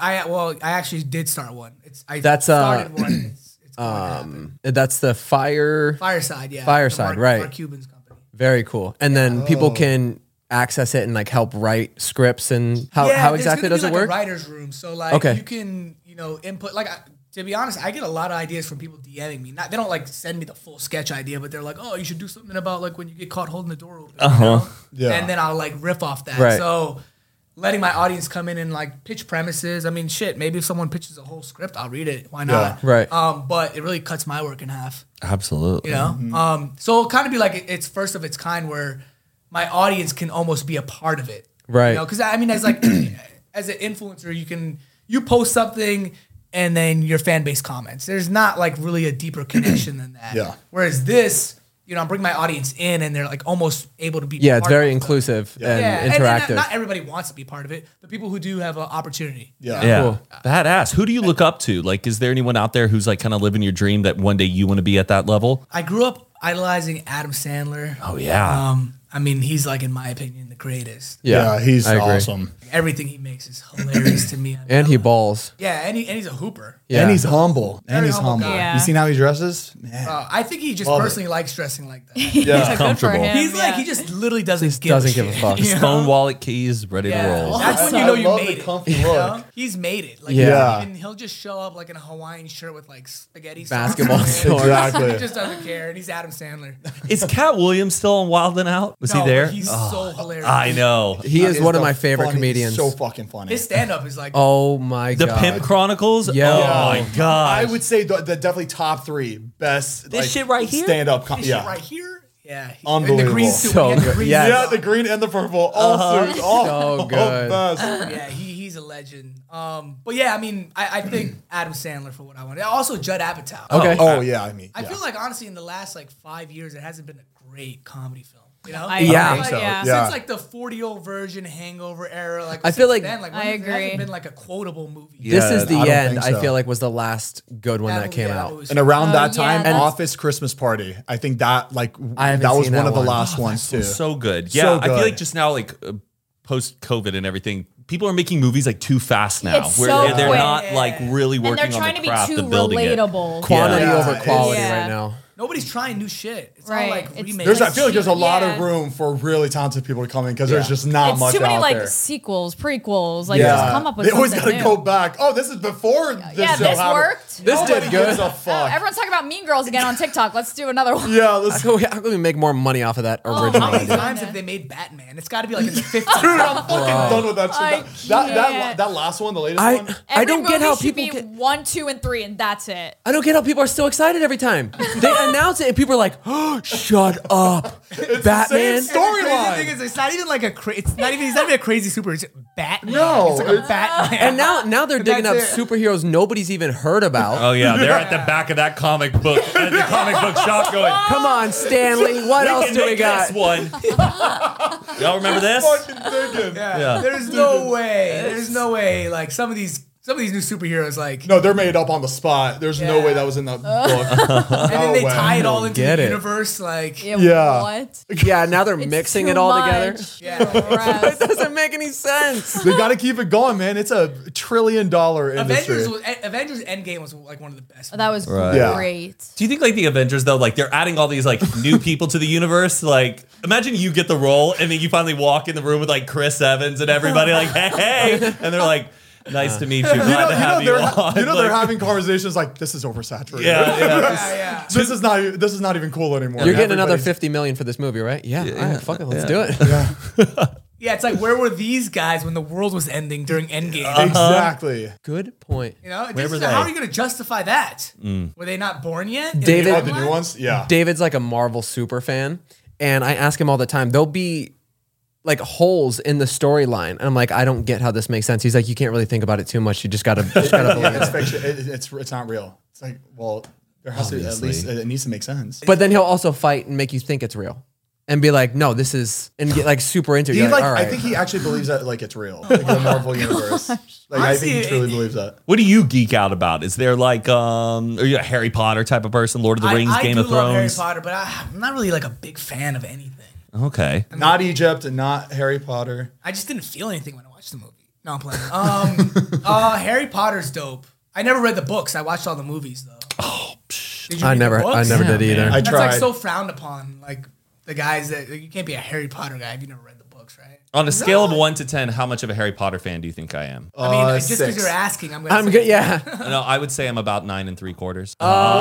Speaker 5: I actually did start one. I
Speaker 1: That's,
Speaker 5: started one. It's going to happen.
Speaker 1: That's the
Speaker 5: Fireside, yeah.
Speaker 1: Fireside,
Speaker 5: The
Speaker 1: right.
Speaker 5: Mark Cuban's company.
Speaker 1: Very cool. And then people can access it and like help write scripts and how
Speaker 5: there's
Speaker 1: exactly
Speaker 5: gonna
Speaker 1: does
Speaker 5: be,
Speaker 1: it
Speaker 5: like,
Speaker 1: work?
Speaker 5: A writer's room. So like
Speaker 1: Okay.
Speaker 5: you can, input like to be honest, I get a lot of ideas from people DMing me. They don't like send me the full sketch idea, but they're like, "Oh, you should do something about like when you get caught holding the door open." You know?
Speaker 2: Yeah.
Speaker 5: And then I'll like riff off that.
Speaker 1: Right.
Speaker 5: So letting my audience come in and like pitch premises. I mean, shit, maybe if someone pitches a whole script, I'll read it. Why not?
Speaker 1: Yeah. Right.
Speaker 5: But it really cuts my work in half.
Speaker 6: Absolutely.
Speaker 5: You know, so it'll kind of be like it's first of its kind where my audience can almost be a part of it,
Speaker 1: Right.
Speaker 5: You know, because I mean, as like as an influencer, you post something and then your fan base comments. There's not like really a deeper connection than that.
Speaker 2: Yeah.
Speaker 5: Whereas this, I'm bringing my audience in and they're like almost able to be.
Speaker 1: Yeah, it's
Speaker 5: part
Speaker 1: very
Speaker 5: of it.
Speaker 1: inclusive and
Speaker 5: Yeah,
Speaker 1: interactive.
Speaker 5: and not everybody wants to be part of it. The people who do have an opportunity.
Speaker 2: Yeah.
Speaker 6: Yeah.
Speaker 1: Cool.
Speaker 6: Badass. Who do you look up to? Like, is there anyone out there who's like kind of living your dream that one day you want to be at that level?
Speaker 5: I grew up idolizing Adam Sandler.
Speaker 6: Oh, yeah.
Speaker 5: I mean, he's like, in my opinion, the greatest.
Speaker 2: Yeah, he's
Speaker 1: I agree.
Speaker 2: awesome.
Speaker 5: Everything he makes is hilarious to me. I mean,
Speaker 1: And he balls.
Speaker 5: yeah, and he's a hooper.
Speaker 1: Yeah.
Speaker 2: And he's humble.
Speaker 5: Very
Speaker 2: And he's
Speaker 5: humble
Speaker 2: humble.
Speaker 5: guy.
Speaker 4: Yeah.
Speaker 2: You seen how he dresses? Man.
Speaker 5: I think he just
Speaker 2: Love it.
Speaker 5: personally likes dressing like that.
Speaker 2: Yeah.
Speaker 4: Good for him.
Speaker 5: He's like,
Speaker 4: yeah.
Speaker 5: he just literally doesn't
Speaker 1: Just
Speaker 5: give
Speaker 1: doesn't
Speaker 5: a
Speaker 1: give a
Speaker 5: shit,
Speaker 1: fuck.
Speaker 5: you know?
Speaker 6: Phone, wallet, keys, ready to
Speaker 5: Yeah,
Speaker 6: roll.
Speaker 5: that's when
Speaker 2: I
Speaker 5: you know you
Speaker 2: love
Speaker 5: made
Speaker 2: the
Speaker 5: it.
Speaker 2: comfy
Speaker 5: you
Speaker 2: look.
Speaker 5: know? He's made it. Like,
Speaker 1: Yeah.
Speaker 5: and he'll just show up like in a Hawaiian shirt with like spaghetti sauce
Speaker 1: Basketball
Speaker 5: on it.
Speaker 1: shorts.
Speaker 2: Exactly.
Speaker 5: He just doesn't care, and he's Adam Sandler.
Speaker 6: Is Cat Williams still on Wild 'N Out? Was he
Speaker 5: No,
Speaker 6: there?
Speaker 5: but He's so hilarious.
Speaker 6: I know.
Speaker 1: He is one of
Speaker 2: the
Speaker 1: my favorite
Speaker 2: funny-
Speaker 1: comedians.
Speaker 2: So fucking funny.
Speaker 5: His stand up is like,
Speaker 1: Oh my
Speaker 6: The
Speaker 1: god.
Speaker 6: Pimp Chronicles?
Speaker 1: Yo.
Speaker 6: Oh,
Speaker 1: Yeah.
Speaker 6: my God.
Speaker 2: I would say the definitely top 3 best.
Speaker 6: This shit right here?
Speaker 2: Stand up.
Speaker 5: this
Speaker 2: Yeah.
Speaker 5: shit right here. Yeah, in the
Speaker 2: Unbelievable.
Speaker 5: green suit.
Speaker 1: So
Speaker 5: he had the
Speaker 1: good.
Speaker 5: green
Speaker 1: Yes.
Speaker 2: Yeah,
Speaker 5: suit
Speaker 2: the
Speaker 5: on.
Speaker 2: green and the purple. All suits. Oh,
Speaker 1: So good.
Speaker 2: best.
Speaker 5: Yeah, he's a legend. But yeah, I mean, I think Adam Sandler for what I want. Also Judd Apatow.
Speaker 1: Okay.
Speaker 2: Oh, yeah, I mean.
Speaker 5: I
Speaker 2: yeah.
Speaker 5: feel like honestly in the last like 5 years, there hasn't been a great comedy film. You know?
Speaker 1: Yeah.
Speaker 5: Like,
Speaker 2: so.
Speaker 4: yeah.
Speaker 2: Yeah.
Speaker 5: Since like the 40-year-old version Hangover era, like
Speaker 1: I feel
Speaker 5: since
Speaker 1: like-
Speaker 5: then, like
Speaker 4: I
Speaker 5: there
Speaker 4: agree.
Speaker 5: hasn't been like a quotable movie.
Speaker 1: This
Speaker 6: Yeah,
Speaker 1: is the
Speaker 2: I don't
Speaker 1: end.
Speaker 2: think
Speaker 1: I
Speaker 2: so.
Speaker 1: feel like was the last good one that
Speaker 5: movie-
Speaker 1: came
Speaker 5: that
Speaker 1: out.
Speaker 5: movie was
Speaker 2: And around
Speaker 4: Oh,
Speaker 2: that
Speaker 4: yeah.
Speaker 2: time,
Speaker 4: And-
Speaker 2: Office Christmas Party. I think that like
Speaker 1: I haven't
Speaker 2: that was
Speaker 1: seen
Speaker 2: one
Speaker 1: that
Speaker 2: of the
Speaker 1: one.
Speaker 2: last ones too.
Speaker 6: So good.
Speaker 2: So
Speaker 6: Yeah, I
Speaker 2: good.
Speaker 6: feel like just now, like post COVID and everything, people are making movies like too fast now,
Speaker 4: It's
Speaker 6: where
Speaker 4: so
Speaker 6: they're
Speaker 4: quick.
Speaker 6: not like really
Speaker 4: And
Speaker 6: working
Speaker 4: they're
Speaker 6: on
Speaker 4: trying
Speaker 6: the
Speaker 4: to be
Speaker 6: craft
Speaker 4: too
Speaker 6: of building
Speaker 4: relatable.
Speaker 6: it.
Speaker 1: Quantity
Speaker 2: Yeah.
Speaker 1: over quality
Speaker 4: Yeah.
Speaker 1: right now.
Speaker 5: Nobody's trying new shit. It's all
Speaker 4: Right.
Speaker 5: like
Speaker 4: It's-
Speaker 5: remakes.
Speaker 2: There's I feel like there's a lot of
Speaker 4: Yeah.
Speaker 2: room for really talented people to come in because there's just not
Speaker 4: It's
Speaker 2: much
Speaker 4: too many
Speaker 2: out
Speaker 4: like
Speaker 2: there.
Speaker 4: sequels, prequels. Like just come up with
Speaker 2: They always
Speaker 4: something
Speaker 2: gotta
Speaker 4: new.
Speaker 2: go back. Oh, this is before this
Speaker 4: Yeah,
Speaker 2: show
Speaker 4: this
Speaker 2: happened.
Speaker 4: worked.
Speaker 1: This
Speaker 2: Nobody
Speaker 1: did good.
Speaker 2: gives a
Speaker 4: Oh,
Speaker 2: fuck.
Speaker 4: everyone's talking about Mean Girls again on TikTok. Let's do another one.
Speaker 2: Yeah, let's
Speaker 1: How can we make more money off of that
Speaker 5: How
Speaker 1: original
Speaker 5: many
Speaker 1: idea?
Speaker 5: times have they made Batman? It's got to be like in the 50s.
Speaker 2: Dude, I'm fucking done with that
Speaker 4: I
Speaker 2: shit. That
Speaker 4: can't.
Speaker 2: that last one, the latest
Speaker 1: I
Speaker 2: one.
Speaker 1: I
Speaker 4: Every
Speaker 1: don't get
Speaker 4: movie
Speaker 1: how
Speaker 4: should
Speaker 1: people
Speaker 4: be
Speaker 1: get.
Speaker 4: 1, 2, and 3, and that's it.
Speaker 1: I don't get how people are still excited every time. They announce it and people are like, oh, "Shut up, Batman."
Speaker 2: same story.
Speaker 5: The crazy
Speaker 2: Storyline.
Speaker 5: thing is, it's not even like it's not even a crazy super. It's Batman.
Speaker 2: No,
Speaker 5: it's like a Batman.
Speaker 1: And now they're digging up
Speaker 5: that's it.
Speaker 1: superheroes nobody's even heard about.
Speaker 6: Oh yeah, they're at the back of that comic book, at the comic book shop, going,
Speaker 1: Come on, Stanley. What else
Speaker 6: can
Speaker 1: do we
Speaker 6: make
Speaker 1: got?
Speaker 6: this one. Y'all remember this?
Speaker 2: Fucking thinking.
Speaker 6: Yeah.
Speaker 5: There's no way. There's no way. Like some of these Some of these new superheroes, like,
Speaker 2: No, they're made up on the spot. There's no
Speaker 5: Yeah.
Speaker 2: way that was in the book.
Speaker 5: and then they
Speaker 2: way.
Speaker 5: tie it all into
Speaker 1: get
Speaker 5: the
Speaker 1: it.
Speaker 5: universe. Like,
Speaker 2: Yeah.
Speaker 4: What?
Speaker 1: Yeah, now they're
Speaker 4: It's
Speaker 1: mixing
Speaker 4: too
Speaker 1: it all
Speaker 4: much.
Speaker 1: together.
Speaker 5: Yeah.
Speaker 1: It doesn't make any sense.
Speaker 2: They got to keep it going, man. It's a $1 trillion industry.
Speaker 5: Avengers Endgame was like one of the best.
Speaker 4: That was
Speaker 2: Yeah.
Speaker 4: great.
Speaker 6: Do you think like the Avengers though, like they're adding all these like new people to the universe? Like, imagine you get the role and then you finally walk in the room with like Chris Evans and everybody like, hey, and they're like, nice to meet you. Glad to have you on.
Speaker 2: they're
Speaker 6: Like,
Speaker 2: having conversations like this is oversaturated.
Speaker 6: yeah, yeah.
Speaker 5: yeah.
Speaker 2: This is not even cool anymore.
Speaker 1: You're getting another
Speaker 2: Everybody's-
Speaker 1: $50 million for this movie, right? Yeah. All right, fuck it, let's do it.
Speaker 5: Yeah, it's like, where were these guys when the world was ending during Endgame?
Speaker 2: Exactly.
Speaker 1: Good point.
Speaker 5: You know,
Speaker 6: Where were
Speaker 5: how are
Speaker 6: they?
Speaker 5: you going to justify that? Were they not born yet? In
Speaker 1: David-
Speaker 2: Oh,
Speaker 5: the
Speaker 2: the new
Speaker 5: timeline?
Speaker 2: ones? Yeah.
Speaker 1: David's like a Marvel super fan, and I ask him all the time. There'll be like holes in the storyline, and I'm like, I don't get how this makes sense. He's like, you can't really think about it too much. You just gotta believe
Speaker 2: Yeah, it's
Speaker 1: it.
Speaker 2: fiction. It's not real. It's like, well, there has to at
Speaker 6: Obviously.
Speaker 2: least it needs to make sense.
Speaker 1: But then he'll also fight and make you think it's real, and be like, no, this is, and get like super into it.
Speaker 2: He
Speaker 1: You're
Speaker 2: like,
Speaker 1: all right.
Speaker 2: I think he actually believes that like it's real, like the Marvel universe. Like I think he
Speaker 5: Honestly,
Speaker 2: truly believes that.
Speaker 6: What do you geek out about? Is there like, are you a Harry Potter type of person? Lord of the Rings,
Speaker 5: I
Speaker 6: Game
Speaker 5: do
Speaker 6: of
Speaker 5: love Harry
Speaker 6: Thrones?
Speaker 5: Potter, but I'm not really like a big fan of anything.
Speaker 6: Okay.
Speaker 2: Not Egypt and not Harry Potter.
Speaker 5: I just didn't feel anything when I watched the movie. No, I'm playing. Harry Potter's dope. I never read the books. I watched all the movies though. Oh, did you
Speaker 1: I
Speaker 5: read the
Speaker 1: never
Speaker 5: books?
Speaker 1: did either.
Speaker 2: I
Speaker 5: That's
Speaker 2: tried.
Speaker 5: like so frowned upon. Like the guys that like, you can't be a Harry Potter guy if you never read the books, right?
Speaker 6: On a scale of 1 to 10, how much of a Harry Potter fan do you think I am?
Speaker 5: I mean, just because
Speaker 2: 6.
Speaker 5: you're asking, I'm gonna.
Speaker 1: I'm
Speaker 5: say
Speaker 1: good. Yeah.
Speaker 6: No, I would say I'm about 9 3/4.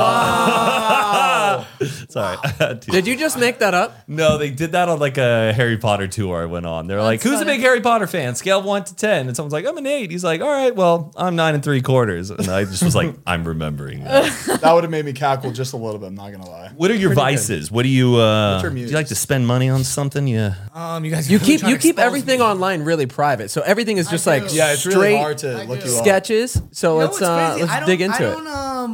Speaker 6: Sorry.
Speaker 1: Did you just make that up?
Speaker 6: No, they did that on like a Harry Potter tour I went on. They're like, who's a
Speaker 4: funny.
Speaker 6: big Harry Potter fan? Scale of 1 to 10. And someone's like, I'm an 8. He's like, all right, well, I'm 9 3/4. And I just was like, I'm remembering that.
Speaker 2: That would have made me cackle just a little bit. I'm not gonna lie.
Speaker 6: What are your vices? What do you,
Speaker 2: your
Speaker 6: do
Speaker 2: muse?
Speaker 6: you like to spend money on something? Yeah.
Speaker 5: You guys.
Speaker 1: You
Speaker 5: are really
Speaker 1: keep
Speaker 5: trying
Speaker 1: you
Speaker 5: to
Speaker 1: keep
Speaker 5: expose
Speaker 1: everything
Speaker 5: me.
Speaker 1: online really private, so everything is just like
Speaker 5: do.
Speaker 2: Yeah, it's
Speaker 1: straight
Speaker 2: really hard to look
Speaker 5: do.
Speaker 2: you up.
Speaker 1: sketches. So
Speaker 5: You know
Speaker 1: let's
Speaker 5: what's crazy?
Speaker 1: let's dig into it.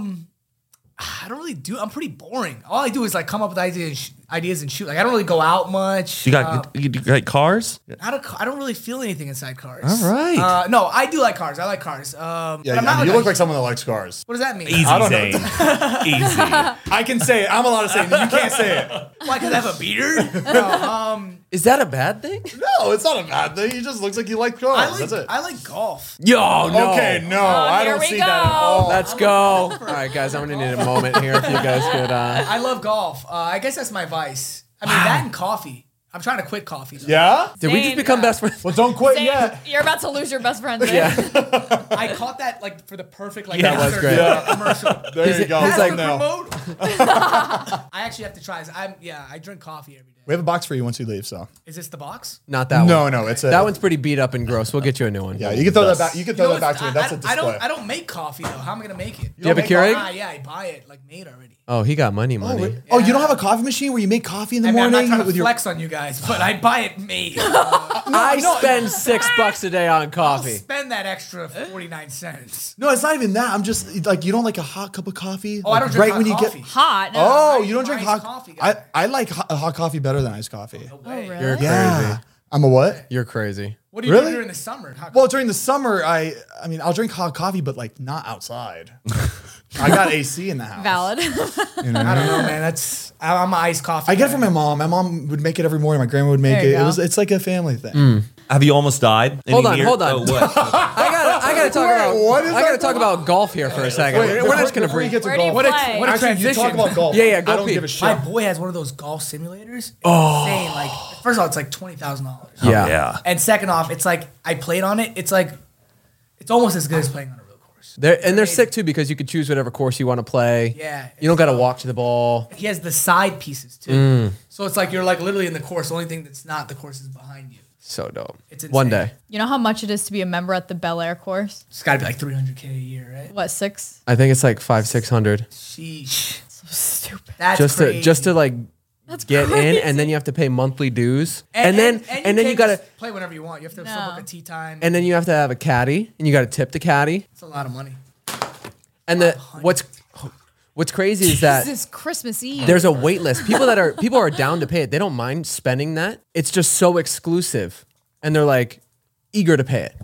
Speaker 5: I don't really do. I'm pretty boring. All I do is like come up with ideas and shoot. Like I don't really go out much.
Speaker 6: You got cars?
Speaker 5: I don't really feel anything inside cars.
Speaker 6: All right.
Speaker 5: No, I do like cars. I like cars.
Speaker 2: Yeah,
Speaker 5: but I'm not
Speaker 2: you
Speaker 5: like
Speaker 2: look like someone that likes cars.
Speaker 5: What does that mean?
Speaker 6: Easy,
Speaker 2: I don't
Speaker 6: Zane. Easy.
Speaker 2: I can say it. I'm allowed to say it. You can't say it.
Speaker 5: Why? Because I have a beard? No,
Speaker 1: Is that a bad thing?
Speaker 2: No, it's not a bad thing. He just looks like you like cars. That's it.
Speaker 5: I like golf.
Speaker 1: Yo, no.
Speaker 2: Okay, no, I
Speaker 4: here
Speaker 2: don't
Speaker 4: we
Speaker 2: see
Speaker 4: go.
Speaker 2: that at all.
Speaker 1: Let's go. All right, guys, I'm gonna need a moment here if you guys could.
Speaker 5: I love golf. I guess that's my vice. I mean that and coffee. I'm trying to quit coffee. Though.
Speaker 2: Yeah?
Speaker 1: Did we just
Speaker 4: Zane,
Speaker 1: become best friends?
Speaker 2: Well, don't quit
Speaker 4: Zane,
Speaker 2: yet.
Speaker 4: you're about to lose your best friend. Zane.
Speaker 1: Yeah.
Speaker 5: I caught that like for the perfect like
Speaker 6: Yeah, that
Speaker 1: was great.
Speaker 5: commercial.
Speaker 2: There you go.
Speaker 1: he's like,
Speaker 2: no.
Speaker 5: Promote. I actually have to try this. I drink coffee every day.
Speaker 2: We have a box for you once you leave, so.
Speaker 5: Is this the box?
Speaker 1: Not that one.
Speaker 2: No, it's a.
Speaker 1: That one's pretty beat up and gross. We'll get you a new one.
Speaker 2: Yeah, you can throw that back. You can throw that back to me. That's a
Speaker 5: I
Speaker 2: display.
Speaker 5: don't make coffee though. How am I gonna make it?
Speaker 1: Do you have a
Speaker 2: make
Speaker 1: Keurig?
Speaker 5: Yeah, I buy it like made already.
Speaker 1: Oh, he got money.
Speaker 2: Oh, you don't have a coffee machine where you make coffee in the
Speaker 5: I mean, I'm not
Speaker 2: morning
Speaker 5: trying to
Speaker 2: with your.
Speaker 5: flex on you guys, but I buy it made.
Speaker 1: I spend $6 a day on
Speaker 5: I'll
Speaker 1: coffee.
Speaker 5: spend that extra 49 cents.
Speaker 2: No, it's not even that. I'm just like you don't like a hot cup of coffee.
Speaker 5: Oh, I don't drink hot coffee.
Speaker 4: Hot. No.
Speaker 2: Oh,
Speaker 5: I'm
Speaker 2: you don't drink
Speaker 5: iced
Speaker 2: hot
Speaker 5: coffee guy.
Speaker 2: I like hot coffee better than iced coffee.
Speaker 4: Oh, really?
Speaker 1: You're crazy.
Speaker 2: Yeah, I'm a what?
Speaker 1: You're crazy.
Speaker 5: What do you do
Speaker 2: Really?
Speaker 5: during the summer? Hot
Speaker 2: Well, during the summer, I mean, I'll drink hot coffee, but like not outside. I got AC in the house.
Speaker 4: Valid.
Speaker 2: You know what
Speaker 5: I
Speaker 2: I
Speaker 5: don't
Speaker 2: mean?
Speaker 5: know, man. I'm an iced coffee.
Speaker 2: I get it
Speaker 5: guy.
Speaker 2: from my mom. My mom would make it every morning. My grandma would make
Speaker 4: There you
Speaker 2: it.
Speaker 4: go.
Speaker 2: It's like a family thing.
Speaker 6: Have you almost died?
Speaker 1: Hold
Speaker 6: Any
Speaker 1: on.
Speaker 6: Oh, what?
Speaker 1: I gotta talk about.
Speaker 2: what is
Speaker 1: I gotta
Speaker 2: that
Speaker 1: talk about golf here for a second. We're not just gonna
Speaker 2: before you
Speaker 1: breathe.
Speaker 2: get to
Speaker 4: Where do you
Speaker 2: golf.
Speaker 4: play?
Speaker 5: What a
Speaker 2: Actually, you
Speaker 5: transition.
Speaker 2: talk about golf.
Speaker 1: Yeah, go
Speaker 2: I don't
Speaker 1: pee.
Speaker 2: give a shit.
Speaker 5: My boy has one of those golf simulators. Oh, insane! Like, first of all, it's like $20,000.
Speaker 1: Yeah.
Speaker 6: Yeah.
Speaker 5: And second off, it's like I played on it. It's like it's almost as good as playing on a real course.
Speaker 1: They're sick too because you could choose whatever course you want to play.
Speaker 5: Yeah.
Speaker 1: You don't got to walk to the ball.
Speaker 5: He has the side pieces too, so it's like you're like literally in the course. The only thing that's not the course is behind you.
Speaker 1: So dope.
Speaker 5: It's insane.
Speaker 1: One day.
Speaker 4: You know how much it is to be a member at the Bel Air course?
Speaker 5: It's got to be like $300K a year, right?
Speaker 4: What, 6?
Speaker 1: I think it's like 500-600
Speaker 5: Sheesh,
Speaker 4: Stupid.
Speaker 5: that's
Speaker 1: just
Speaker 5: crazy.
Speaker 1: to like
Speaker 4: That's
Speaker 1: get
Speaker 4: crazy.
Speaker 1: in, and then you have to pay monthly dues, and then you
Speaker 5: can't
Speaker 1: gotta
Speaker 5: just play whenever you want. You have to
Speaker 4: No.
Speaker 5: still book a tea time.
Speaker 1: and then you have to have a caddy, and you got to tip the caddy.
Speaker 5: it's a lot of money.
Speaker 1: And what's crazy is that
Speaker 4: This is Christmas Eve.
Speaker 1: there's a wait list. People are down to pay it. They don't mind spending that. It's just so exclusive, and they're like eager to pay it.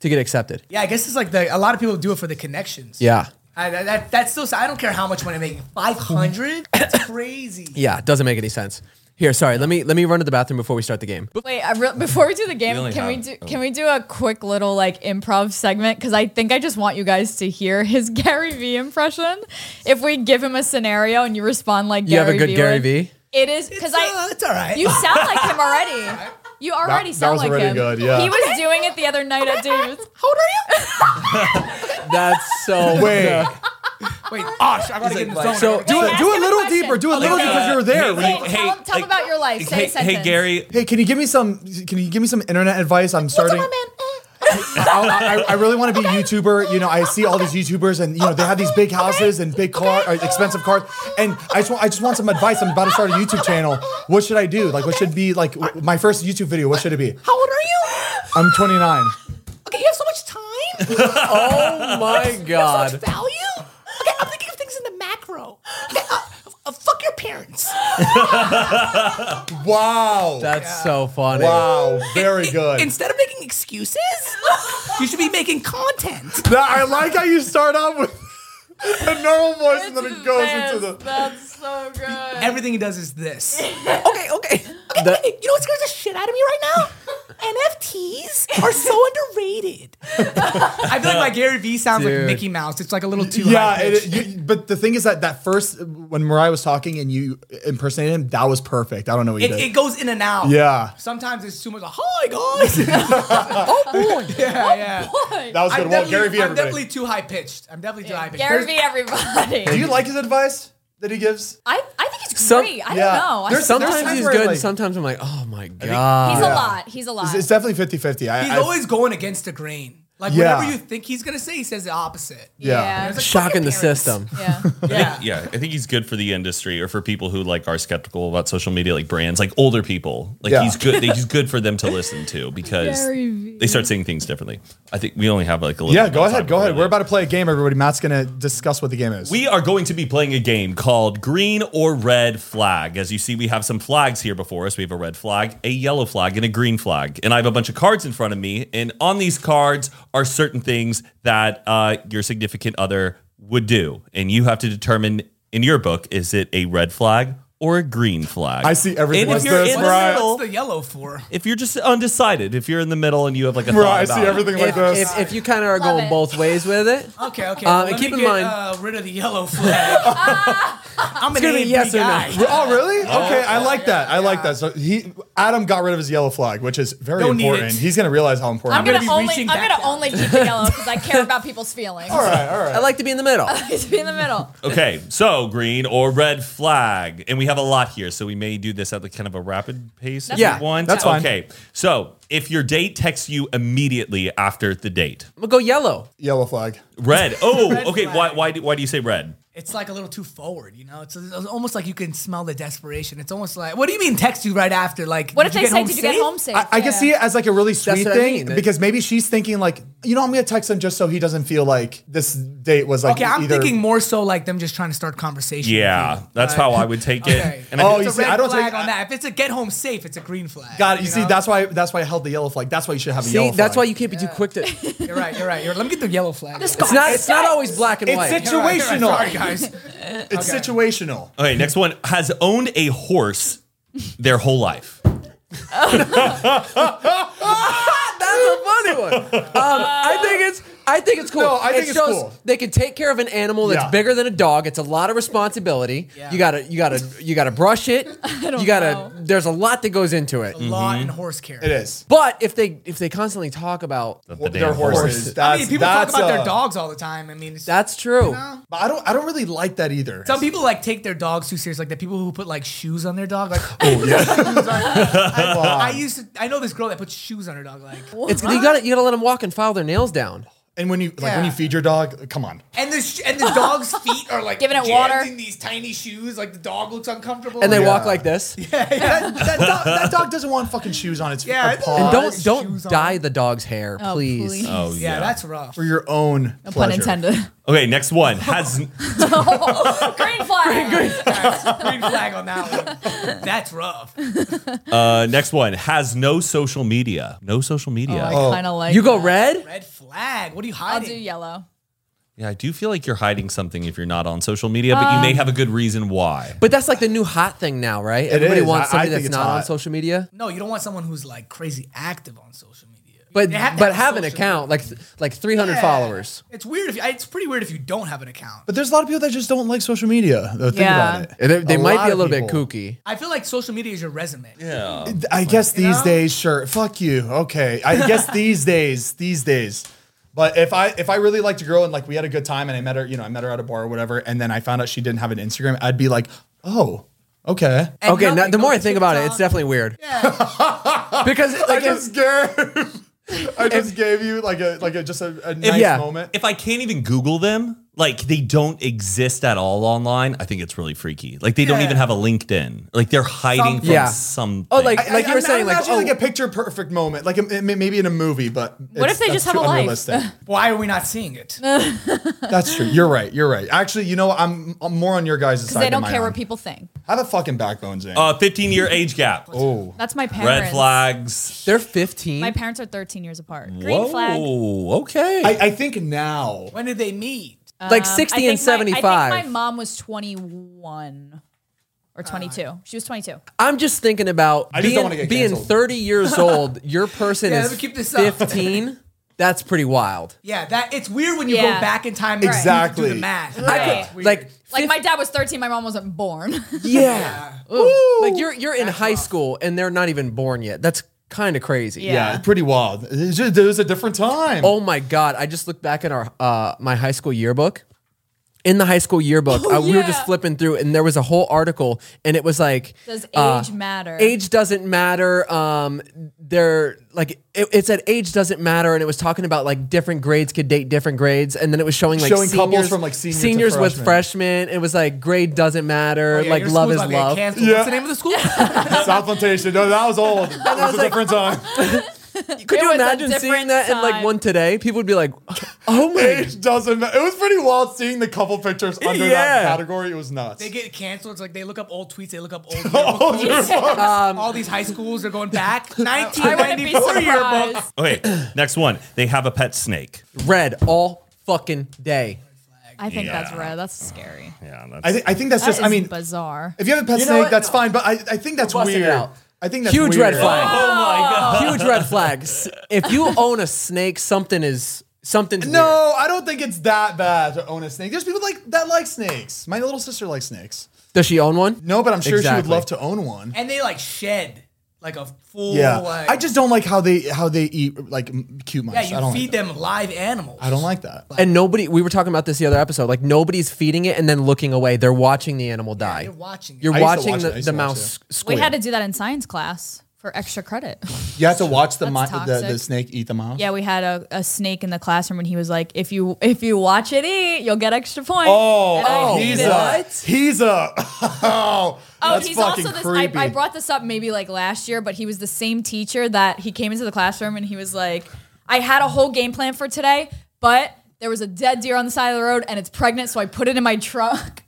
Speaker 1: to get accepted.
Speaker 5: Yeah, I guess it's like a lot of people do it for the connections.
Speaker 1: Yeah.
Speaker 5: That's still. I don't care how much money I'm making. 500. That's crazy.
Speaker 1: Yeah, it doesn't make any sense. Here, sorry. Let me run to the bathroom before we start the game.
Speaker 4: Wait, before we do the game,
Speaker 6: only
Speaker 4: can we do a quick little like improv segment? Because I think I just want you guys to hear his Gary Vee impression. If we give him a scenario and you respond like
Speaker 1: You
Speaker 4: Gary
Speaker 1: have a good
Speaker 4: Vee
Speaker 1: Gary
Speaker 4: would,
Speaker 1: Vee?
Speaker 4: It is because
Speaker 5: It's all right.
Speaker 4: You sound like him already. You already
Speaker 2: That
Speaker 4: sound
Speaker 2: was
Speaker 4: like
Speaker 2: already
Speaker 4: him.
Speaker 2: good, yeah.
Speaker 4: He was doing it the other night at David's. How old are you?
Speaker 1: That's so
Speaker 2: Wait.
Speaker 5: Wait, Osh, I gotta get in the zone.
Speaker 1: So-
Speaker 2: Do
Speaker 4: Ask
Speaker 2: a
Speaker 4: him a
Speaker 2: little
Speaker 4: question.
Speaker 2: deeper. Do a little
Speaker 4: Okay.
Speaker 2: deeper because you were there.
Speaker 4: Tell him about your life. Say a sentence.
Speaker 6: Hey, Gary.
Speaker 2: Hey, can you give me some internet advice? I'm starting.
Speaker 4: What's up, man?
Speaker 2: I really want to be a YouTuber. You know, I see all these YouTubers, and you know they have these big houses and big expensive cars, and I just want some advice. I'm about to start a YouTube channel. What should I do? Like, what should be like my first YouTube video? What should it be?
Speaker 5: How old are you?
Speaker 2: I'm 29.
Speaker 5: Okay, you have so much time.
Speaker 1: Oh my
Speaker 5: So
Speaker 1: God.
Speaker 5: much value. Okay, I'm thinking of things in the macro. Okay, fuck your parents.
Speaker 2: Wow.
Speaker 1: That's so funny.
Speaker 2: Wow. Very good.
Speaker 5: Instead of making excuses, you should be making content.
Speaker 2: I like how you start off with a normal voice and then it goes into the.
Speaker 4: That's so good.
Speaker 5: Everything he does is this.
Speaker 1: Okay.
Speaker 5: Okay, you know what scares the shit out of me right now? NFTs are so underrated. I feel like my Gary Vee sounds
Speaker 1: Dude.
Speaker 5: like Mickey Mouse. It's like a little too
Speaker 2: Yeah,
Speaker 5: high pitched.
Speaker 2: but the thing is that first when Mariah was talking and you impersonated him, that was perfect. I don't know what you did.
Speaker 5: It goes in and out.
Speaker 2: Yeah.
Speaker 5: Sometimes it's too much. Hi guys. Oh boy. Yeah.
Speaker 2: That was good. Well, Gary Vee,
Speaker 5: I'm
Speaker 2: everybody.
Speaker 5: definitely too high pitched. I'm definitely too high pitched.
Speaker 4: Gary Vee, everybody.
Speaker 2: Do you like his advice that he gives?
Speaker 4: I think it's
Speaker 1: Some-
Speaker 4: great. I
Speaker 2: yeah.
Speaker 4: don't know.
Speaker 2: There's
Speaker 1: Sometimes
Speaker 2: times
Speaker 1: he's
Speaker 2: where,
Speaker 1: good,
Speaker 2: like-
Speaker 1: and sometimes I'm like, oh my God.
Speaker 4: He's a lot. He's a lot.
Speaker 2: It's definitely 50-50.
Speaker 5: He's always going against the grain. Like
Speaker 2: Yeah.
Speaker 5: whatever you think he's gonna say, he says the opposite.
Speaker 2: Yeah.
Speaker 5: It's like,
Speaker 1: Shocking the
Speaker 5: fuck your parents.
Speaker 1: system.
Speaker 4: Yeah.
Speaker 5: Yeah.
Speaker 6: Yeah, I think he's good for the industry or for people who like are skeptical about social media, like brands, like older people. Like
Speaker 2: Yeah.
Speaker 6: he's good. He's good for them to listen to because
Speaker 4: Gary Vee.
Speaker 6: they start saying things differently. I think we only have like a little.
Speaker 2: Yeah,
Speaker 6: bit
Speaker 2: go
Speaker 6: of time
Speaker 2: ahead. Go
Speaker 6: before
Speaker 2: ahead.
Speaker 6: I
Speaker 2: We're
Speaker 6: leave.
Speaker 2: about to play a game, everybody. Matt's going to discuss what the game is.
Speaker 6: We are going to be playing a game called Green or Red Flag. As you see, we have some flags here before us. We have a red flag, a yellow flag, and a green flag. And I have a bunch of cards in front of me. And on these cards are certain things that your significant other would do. And you have to determine in your book, is it a red flag or a green flag?
Speaker 2: I see everything
Speaker 6: And
Speaker 2: as
Speaker 6: if you're
Speaker 2: this,
Speaker 6: in the
Speaker 2: Mariah.
Speaker 6: middle,
Speaker 5: What's the yellow for?
Speaker 6: if you're just undecided, if you're in the middle and you have like a
Speaker 2: Mariah,
Speaker 6: thought
Speaker 2: I
Speaker 6: about
Speaker 2: see
Speaker 6: it.
Speaker 2: everything like this.
Speaker 1: If you kind of are
Speaker 4: Love
Speaker 1: going
Speaker 4: it.
Speaker 1: both ways with it,
Speaker 5: Okay.
Speaker 1: and
Speaker 5: Let
Speaker 1: keep
Speaker 5: me
Speaker 1: in
Speaker 5: get,
Speaker 1: mind-
Speaker 5: rid of the yellow flag. I'm an
Speaker 1: gonna be
Speaker 5: A&B
Speaker 1: yes or no.
Speaker 5: guy.
Speaker 2: Oh, really? Okay, I like that. I like that. So Adam got rid of his yellow flag, which is very
Speaker 5: Don't need
Speaker 2: important.
Speaker 5: it.
Speaker 2: He's going to realize how important
Speaker 4: I'm
Speaker 2: it
Speaker 4: gonna
Speaker 2: is.
Speaker 5: gonna be reaching back down.
Speaker 4: only keep the yellow because I care about people's feelings.
Speaker 2: All right.
Speaker 1: I like to be in the middle.
Speaker 4: To be in the middle.
Speaker 6: Okay, so green or red flag. And we have a lot here, so we may do this at like kind of a rapid pace if
Speaker 1: Yeah,
Speaker 6: you want.
Speaker 2: that's fine.
Speaker 6: Okay, so if your date texts you immediately after the date,
Speaker 1: I'm gonna go yellow.
Speaker 2: Yellow flag.
Speaker 6: red. Oh,
Speaker 5: Red
Speaker 6: okay.
Speaker 5: flag.
Speaker 6: Why do you say red?
Speaker 5: It's like a little too forward, you know? It's almost like you can smell the desperation. It's almost like, what do you mean text you right after? Like,
Speaker 4: What if they
Speaker 5: get
Speaker 4: say,
Speaker 5: home
Speaker 4: "Did you get
Speaker 5: safe?"
Speaker 4: home safe?"
Speaker 2: I can see it as like a really sweet
Speaker 1: what I
Speaker 2: thing
Speaker 1: mean.
Speaker 2: because maybe she's thinking like, you know, I'm going to text him just so he doesn't feel like this date was like
Speaker 5: Okay, I'm
Speaker 2: either.
Speaker 5: thinking more so like them just trying to start conversation.
Speaker 6: Yeah,
Speaker 5: with you.
Speaker 6: that's how I would take it.
Speaker 5: Okay.
Speaker 6: And I
Speaker 2: Oh,
Speaker 6: think
Speaker 5: It's
Speaker 2: you
Speaker 5: a
Speaker 2: see,
Speaker 5: red
Speaker 2: I don't
Speaker 5: flag
Speaker 2: take-
Speaker 5: on that. If it's a get home safe, it's a green flag.
Speaker 2: Got it. You see,
Speaker 5: know?
Speaker 2: that's why I held the yellow flag. That's why you should have a
Speaker 1: See,
Speaker 2: yellow flag.
Speaker 1: that's why you can't be too quick to.
Speaker 5: You're right. Let me get the yellow flag.
Speaker 1: It's not always black and
Speaker 2: It's
Speaker 1: white.
Speaker 2: situational.
Speaker 5: You're right. Sorry, guys.
Speaker 2: It's situational.
Speaker 6: okay, next one has owned a horse their whole life.
Speaker 1: That's a funny one. I think it's cool.
Speaker 2: No, I think
Speaker 1: It
Speaker 2: it's
Speaker 1: shows
Speaker 2: cool.
Speaker 1: They can take care of an animal that's
Speaker 2: Yeah.
Speaker 1: bigger than a dog. It's a lot of responsibility.
Speaker 5: Yeah.
Speaker 1: You gotta brush it.
Speaker 4: don't
Speaker 1: You gotta.
Speaker 4: know.
Speaker 1: There's a lot that goes into it.
Speaker 5: A lot in horse care.
Speaker 2: It is.
Speaker 1: But if they constantly talk about,
Speaker 6: The
Speaker 2: Their
Speaker 6: damn
Speaker 2: horses.
Speaker 5: I mean, people talk
Speaker 2: that's,
Speaker 5: about their dogs all the time. I mean,
Speaker 1: that's true.
Speaker 2: But I don't really like that either.
Speaker 5: some people like take their dogs too serious. Like the people who put like shoes on their dog. Like,
Speaker 2: Oh, yeah.
Speaker 5: I know this girl that puts shoes on her dog. Like,
Speaker 1: It's you gotta let them walk and file their nails down.
Speaker 2: And when you
Speaker 5: Yeah.
Speaker 2: feed your dog, come on.
Speaker 5: and the dog's feet are like
Speaker 4: Giving it
Speaker 5: jammed
Speaker 4: water.
Speaker 5: in these tiny shoes. Like the dog looks uncomfortable.
Speaker 1: And they
Speaker 2: Yeah.
Speaker 1: walk like this.
Speaker 2: That dog doesn't want fucking shoes on its
Speaker 5: Yeah,
Speaker 2: paws.
Speaker 1: And
Speaker 5: Shoes
Speaker 1: don't
Speaker 5: on.
Speaker 1: dye the dog's hair,
Speaker 4: Oh,
Speaker 1: please.
Speaker 6: Oh
Speaker 5: yeah, that's rough.
Speaker 2: for your own
Speaker 4: No
Speaker 2: pleasure.
Speaker 4: pun intended.
Speaker 6: Okay, next one has
Speaker 4: Green flag.
Speaker 5: Green flag on that one. That's rough.
Speaker 6: next one has no social media. No social media.
Speaker 4: I kind of like
Speaker 1: You go
Speaker 4: that.
Speaker 1: red.
Speaker 5: Red flag. flag. What are you
Speaker 4: I'll
Speaker 5: hiding?
Speaker 4: do yellow.
Speaker 6: Yeah, I do feel like you're hiding something if you're not on social media, but you may have a good reason why.
Speaker 1: But that's like the new hot thing now, right? Everybody
Speaker 2: is.
Speaker 1: wants
Speaker 2: I
Speaker 1: somebody
Speaker 2: think
Speaker 1: that's
Speaker 2: it's
Speaker 1: not on
Speaker 2: hot.
Speaker 1: social media.
Speaker 5: No, you don't want someone who's like crazy active on social media.
Speaker 1: But
Speaker 5: They have to
Speaker 1: but have an
Speaker 5: social
Speaker 1: account like 300
Speaker 5: Yeah.
Speaker 1: followers.
Speaker 5: It's weird if it's pretty weird if you don't have an account.
Speaker 2: But there's a lot of people that just don't like social media. Though, think
Speaker 4: Yeah.
Speaker 2: about it.
Speaker 1: They might
Speaker 2: lot
Speaker 1: be a
Speaker 2: of
Speaker 1: little bit
Speaker 2: people-
Speaker 1: kooky.
Speaker 5: I feel like social media is your resume.
Speaker 6: Yeah.
Speaker 2: I guess these
Speaker 5: know?
Speaker 2: days, sure. Fuck you. Okay. I guess these days. But if I really liked a girl and like we had a good time and I met her at a bar or whatever, and then I found out she didn't have an Instagram, I'd be like, oh, okay.
Speaker 5: And
Speaker 1: Okay, now,
Speaker 5: nothing,
Speaker 1: the more
Speaker 5: no
Speaker 1: I think about it, it's
Speaker 5: TikTok.
Speaker 1: definitely weird. Because like
Speaker 2: I just gave you like a just a nice
Speaker 1: yeah.
Speaker 2: moment.
Speaker 6: If I can't even Google them, like they don't exist at all online, I think it's really freaky. Like they don't
Speaker 5: Yeah.
Speaker 6: even have a LinkedIn. Like they're hiding
Speaker 5: Something.
Speaker 6: from
Speaker 1: Yeah.
Speaker 6: something.
Speaker 1: Oh, like you were saying, like,
Speaker 2: imagine
Speaker 1: oh,
Speaker 2: like a picture perfect moment, like maybe in a movie, but
Speaker 4: What if they
Speaker 2: that's
Speaker 4: just have
Speaker 2: too
Speaker 4: a life?
Speaker 2: unrealistic.
Speaker 5: Why are we not seeing it?
Speaker 2: That's true. You're right. Actually, you know what? I'm more on your guys' side.
Speaker 4: Because they don't
Speaker 2: than
Speaker 4: care
Speaker 2: my
Speaker 4: what
Speaker 2: own.
Speaker 4: people think.
Speaker 2: Have a fucking backbone, Zane.
Speaker 6: 15-year age gap.
Speaker 2: oh,
Speaker 4: That's my parents.
Speaker 6: Red flags.
Speaker 1: they're 15.
Speaker 4: My parents are 13 years apart. Green flag.
Speaker 6: Whoa, okay.
Speaker 2: I think now.
Speaker 5: When did they meet?
Speaker 1: Like
Speaker 4: I
Speaker 1: 60
Speaker 4: think
Speaker 1: and 75.
Speaker 4: I think my mom was 21 or 22. She was 22.
Speaker 1: I'm just thinking about
Speaker 2: I just don't wanna get
Speaker 1: being
Speaker 2: canceled.
Speaker 1: 30 years old. Your person
Speaker 5: Yeah,
Speaker 1: is
Speaker 5: let me keep this up.
Speaker 1: 15. That's pretty wild.
Speaker 5: Yeah, that it's weird when you
Speaker 4: Yeah.
Speaker 5: go back in time.
Speaker 2: Exactly.
Speaker 5: To do the math.
Speaker 4: Right.
Speaker 5: It's weird.
Speaker 1: Like
Speaker 4: My dad was 13. My mom wasn't born.
Speaker 1: yeah. Like you're in high school and they're not even born yet. That's kind of crazy.
Speaker 4: Yeah.
Speaker 2: Yeah, pretty wild. It was a different time.
Speaker 1: Oh my god! I just looked back at our my high school yearbook. In the high school yearbook, we were just
Speaker 4: yeah.
Speaker 1: flipping through, and there was a whole article, and it was like,
Speaker 4: Does age matter?
Speaker 1: Age doesn't matter. They're like it said age doesn't matter, and it was talking about like different grades could date different grades, and then it was showing like
Speaker 2: Showing couples
Speaker 1: seniors,
Speaker 2: from, like, senior to
Speaker 1: seniors with
Speaker 2: freshman.
Speaker 1: freshmen. It was like grade doesn't matter.
Speaker 5: Oh, yeah,
Speaker 1: like
Speaker 5: your
Speaker 1: love
Speaker 5: school's
Speaker 1: is
Speaker 5: about to get
Speaker 1: love.
Speaker 5: canceled.
Speaker 2: Yeah.
Speaker 5: What's the name of the school?
Speaker 2: South Plantation. No, that was old. That was a different time.
Speaker 1: Could you
Speaker 4: was a
Speaker 1: imagine seeing
Speaker 4: different
Speaker 1: that in like
Speaker 4: time.
Speaker 1: one today? People would be like, "Oh my!"
Speaker 2: Age doesn't matter. It was pretty wild seeing the couple pictures under
Speaker 1: Yeah.
Speaker 2: that category. It was nuts.
Speaker 5: They get canceled. It's like they look up old tweets. They look up old
Speaker 2: Oh,
Speaker 5: yearbooks. All these high schools are going back.
Speaker 4: I wouldn't be
Speaker 5: 1994 yearbook.
Speaker 4: surprised.
Speaker 6: Okay, next one. They have a pet snake.
Speaker 1: Red all fucking day.
Speaker 4: I think that's
Speaker 6: Yeah.
Speaker 4: red. That's scary.
Speaker 6: Yeah, that's
Speaker 2: I think that's
Speaker 4: That
Speaker 2: just.
Speaker 4: is
Speaker 2: I mean,
Speaker 4: bizarre.
Speaker 2: if you have a pet
Speaker 1: You know
Speaker 2: snake,
Speaker 1: what?
Speaker 2: that's fine. But I think that's
Speaker 1: We're busting it
Speaker 2: weird.
Speaker 1: out.
Speaker 2: I think that's
Speaker 1: Huge
Speaker 2: weird.
Speaker 1: red flag.
Speaker 6: Oh my god.
Speaker 1: Huge red flags. If you own a snake, something's
Speaker 2: No, I don't think it's that bad to own a snake. There's people that like snakes. My little sister likes snakes.
Speaker 1: Does she own one?
Speaker 2: No, but I'm sure she would
Speaker 1: Exactly.
Speaker 2: love to own one.
Speaker 5: And they like shed like a full.
Speaker 2: Yeah,
Speaker 5: Like,
Speaker 2: I just don't like how they eat like cute mice.
Speaker 5: yeah.
Speaker 2: I
Speaker 5: You
Speaker 2: don't
Speaker 5: feed
Speaker 2: like that.
Speaker 5: them live animals.
Speaker 2: I don't like that.
Speaker 1: And we were talking about this the other episode. Like nobody's feeding it and then looking away. They're watching the animal die.
Speaker 5: You're watching.
Speaker 1: You're
Speaker 2: I used to
Speaker 1: watching
Speaker 2: watch it. I used
Speaker 1: the
Speaker 2: to watch
Speaker 1: mouse
Speaker 4: We
Speaker 1: squeal.
Speaker 4: had to do that in science class for extra credit.
Speaker 2: You have to watch the
Speaker 4: That's
Speaker 2: the
Speaker 4: toxic.
Speaker 2: snake eat the mouse.
Speaker 4: Yeah, we had a snake in the classroom, and he was like, "If you watch it eat, you'll get extra points." And I hated it.
Speaker 2: he's a
Speaker 4: Oh,
Speaker 2: that's
Speaker 4: he's
Speaker 2: fucking
Speaker 4: also this.
Speaker 2: creepy.
Speaker 4: I brought this up maybe like last year, but he was the same teacher that he came into the classroom and he was like, "I had a whole game plan for today, but there was a dead deer on the side of the road and it's pregnant, so I put it in my trunk.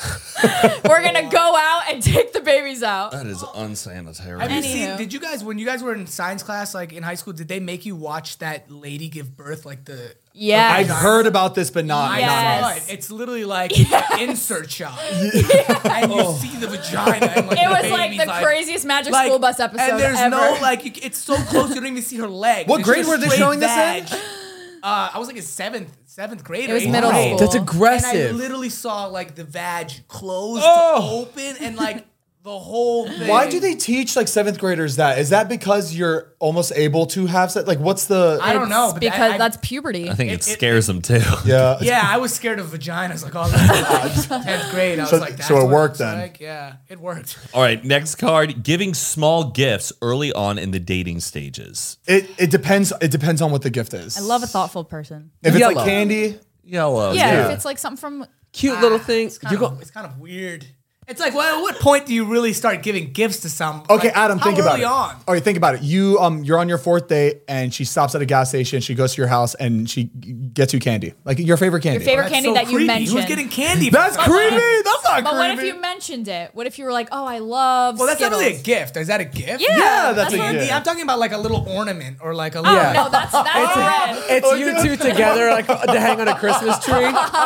Speaker 4: We're gonna go out and take the babies out."
Speaker 6: That is unsanitary.
Speaker 5: Have you
Speaker 4: Anywho.
Speaker 5: seen? Did you guys when you guys were in science class like in high school? Did they make you watch that lady give birth like the?
Speaker 4: Yes.
Speaker 2: I've heard about this, but not.
Speaker 4: Yes.
Speaker 2: not
Speaker 5: But it's literally like an insert shot, and you see the vagina. And like
Speaker 4: It
Speaker 5: the
Speaker 4: was like
Speaker 5: baby's,
Speaker 4: the craziest Magic
Speaker 5: like-
Speaker 4: School Bus episode
Speaker 5: And there's
Speaker 4: ever.
Speaker 5: no like, it's so close you don't even see her leg.
Speaker 2: What
Speaker 5: It's
Speaker 2: grade
Speaker 5: just
Speaker 2: were they
Speaker 5: straight
Speaker 2: showing this in?
Speaker 5: vag. I was like in seventh grade.
Speaker 4: It
Speaker 5: or
Speaker 4: was
Speaker 5: eighth
Speaker 4: middle
Speaker 5: grade.
Speaker 4: school.
Speaker 1: That's
Speaker 5: And I
Speaker 1: aggressive.
Speaker 5: literally saw like the vag closed
Speaker 2: Oh.
Speaker 5: to open and like the whole thing.
Speaker 2: Why do they teach like 7th graders that? Is that because you're almost able to have sex? Like, what's the?
Speaker 5: I don't know,
Speaker 4: It's
Speaker 5: but
Speaker 4: because
Speaker 5: I-
Speaker 4: that's puberty.
Speaker 6: I think it
Speaker 5: it-
Speaker 6: scares them too.
Speaker 2: yeah.
Speaker 5: Yeah, I was scared of vaginas like all the 10th grade. I was
Speaker 2: So-
Speaker 5: like, that's
Speaker 2: so it
Speaker 5: what
Speaker 2: worked
Speaker 5: it's
Speaker 2: then.
Speaker 5: like. Yeah, it worked.
Speaker 6: All right, next card. Giving small gifts early on in the dating stages.
Speaker 2: It depends. It depends on what the gift is.
Speaker 4: I love a thoughtful person.
Speaker 2: If it's
Speaker 1: Yellow.
Speaker 2: like candy.
Speaker 6: Yellow.
Speaker 4: Yeah,
Speaker 2: Yeah.
Speaker 4: if it's like something from
Speaker 1: Cute little thing.
Speaker 5: It's kind, of, it's kind of weird. It's like, well, at what point do you really start giving gifts to some?
Speaker 2: Okay,
Speaker 5: like,
Speaker 2: Adam, think
Speaker 5: how
Speaker 2: about
Speaker 5: early
Speaker 2: it.
Speaker 5: on?
Speaker 2: Okay, think about it. You're on your 4th date, and she stops at a gas station. She goes to your house, and she gets you candy, like your favorite candy.
Speaker 4: Your favorite
Speaker 5: That's
Speaker 4: candy
Speaker 5: so
Speaker 4: that you
Speaker 5: creepy.
Speaker 4: mentioned.
Speaker 5: Who's getting candy?
Speaker 2: That's
Speaker 5: for
Speaker 2: creepy.
Speaker 5: something?
Speaker 2: That's not
Speaker 4: But
Speaker 2: creepy.
Speaker 4: what if you mentioned it? What if you were like, oh, I love
Speaker 5: Well, that's not
Speaker 4: Skittles.
Speaker 5: really a gift. Is that a gift?
Speaker 4: Yeah,
Speaker 2: that's a
Speaker 5: Candy.
Speaker 2: gift.
Speaker 5: I'm talking about like a little ornament or like a
Speaker 4: Oh,
Speaker 5: little.
Speaker 1: Yeah.
Speaker 4: no, that's red.
Speaker 1: It's you two together like to hang on a Christmas tree.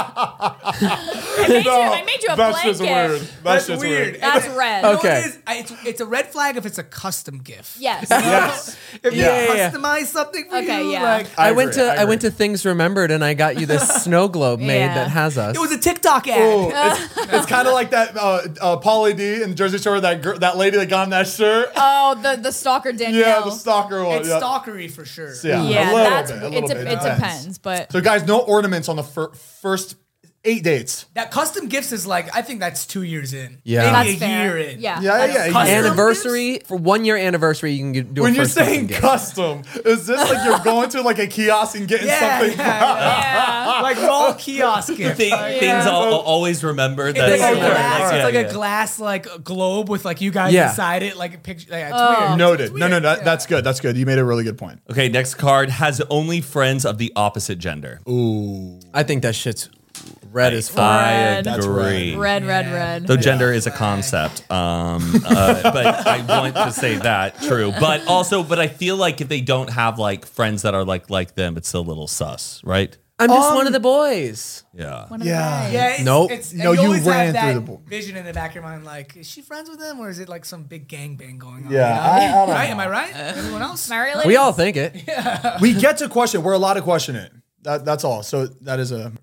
Speaker 4: I made you a
Speaker 2: That's
Speaker 4: blanket.
Speaker 2: just weird.
Speaker 5: That's
Speaker 2: just
Speaker 5: weird.
Speaker 4: That's red.
Speaker 5: You know what
Speaker 1: Okay.
Speaker 5: it is? It's a red flag if it's a custom gift.
Speaker 4: Yes.
Speaker 2: Yes.
Speaker 5: If you
Speaker 1: Yeah.
Speaker 5: customize something for
Speaker 4: Okay,
Speaker 5: you,
Speaker 4: yeah.
Speaker 5: like
Speaker 1: I
Speaker 2: agree,
Speaker 1: went to I went to Things Remembered and I got you this snow globe made
Speaker 4: Yeah.
Speaker 1: that has us.
Speaker 5: it was a TikTok ad.
Speaker 2: Oh, it's kind of like that Pauly D in Jersey Shore, that lady that got in that shirt.
Speaker 4: Oh, the stalker Danielle.
Speaker 2: Yeah, the stalker one.
Speaker 5: It's
Speaker 2: yeah.
Speaker 5: stalkery for sure.
Speaker 2: Yeah,
Speaker 4: Yeah,
Speaker 2: a little
Speaker 4: that's
Speaker 2: bit, a little bit.
Speaker 4: it depends, but
Speaker 2: So guys, no ornaments on the first 8 dates.
Speaker 5: That custom gifts is like, I think that's 2 years in.
Speaker 1: Yeah.
Speaker 5: Maybe
Speaker 4: that's
Speaker 5: a
Speaker 4: fair.
Speaker 5: year in.
Speaker 4: Yeah.
Speaker 2: Yeah,
Speaker 4: That's
Speaker 2: yeah,
Speaker 5: custom
Speaker 1: anniversary for 1 year anniversary you can do
Speaker 2: When
Speaker 1: a
Speaker 2: you're
Speaker 1: first
Speaker 2: saying
Speaker 1: custom gift.
Speaker 2: custom, is this like you're going to like a kiosk and getting
Speaker 5: Yeah,
Speaker 2: something?
Speaker 5: yeah. Like mall kiosk gift.
Speaker 6: Things I'll always remember.
Speaker 5: It's
Speaker 6: That
Speaker 5: like, a
Speaker 1: Alright,
Speaker 5: glass,
Speaker 6: yeah,
Speaker 5: it's like
Speaker 6: yeah.
Speaker 5: a glass like globe with like you guys
Speaker 1: Yeah.
Speaker 5: inside it, like a picture. Yeah, it's
Speaker 4: Oh.
Speaker 5: weird.
Speaker 2: Noted.
Speaker 5: It's
Speaker 2: No,
Speaker 5: weird. Yeah.
Speaker 2: that's good. That's good. You made a really good point.
Speaker 6: Okay, next card has only friends of the opposite gender.
Speaker 1: I think that shit's red as fuck.
Speaker 6: I
Speaker 4: Red.
Speaker 6: agree.
Speaker 4: red.
Speaker 6: Though gender is a concept, but I want to say that true. But I feel like if they don't have like friends that are like them, it's a little sus, right?
Speaker 1: I'm just one of the boys.
Speaker 6: Yeah.
Speaker 2: Yeah.
Speaker 5: Yeah, it's,
Speaker 1: Nope.
Speaker 5: It's,
Speaker 2: No,
Speaker 5: you
Speaker 2: you
Speaker 5: always
Speaker 2: ran
Speaker 5: have
Speaker 2: through
Speaker 5: that
Speaker 2: the bo-
Speaker 5: vision in the back of your mind, like, is she friends with them, or is it like some big gangbang going on?
Speaker 2: Yeah,
Speaker 5: you know?
Speaker 2: I don't
Speaker 5: right?
Speaker 2: know.
Speaker 5: Am I right? Anyone else?
Speaker 4: Marry
Speaker 1: We all think it.
Speaker 2: We get to question. We're allowed to question it. That's all. So that is a.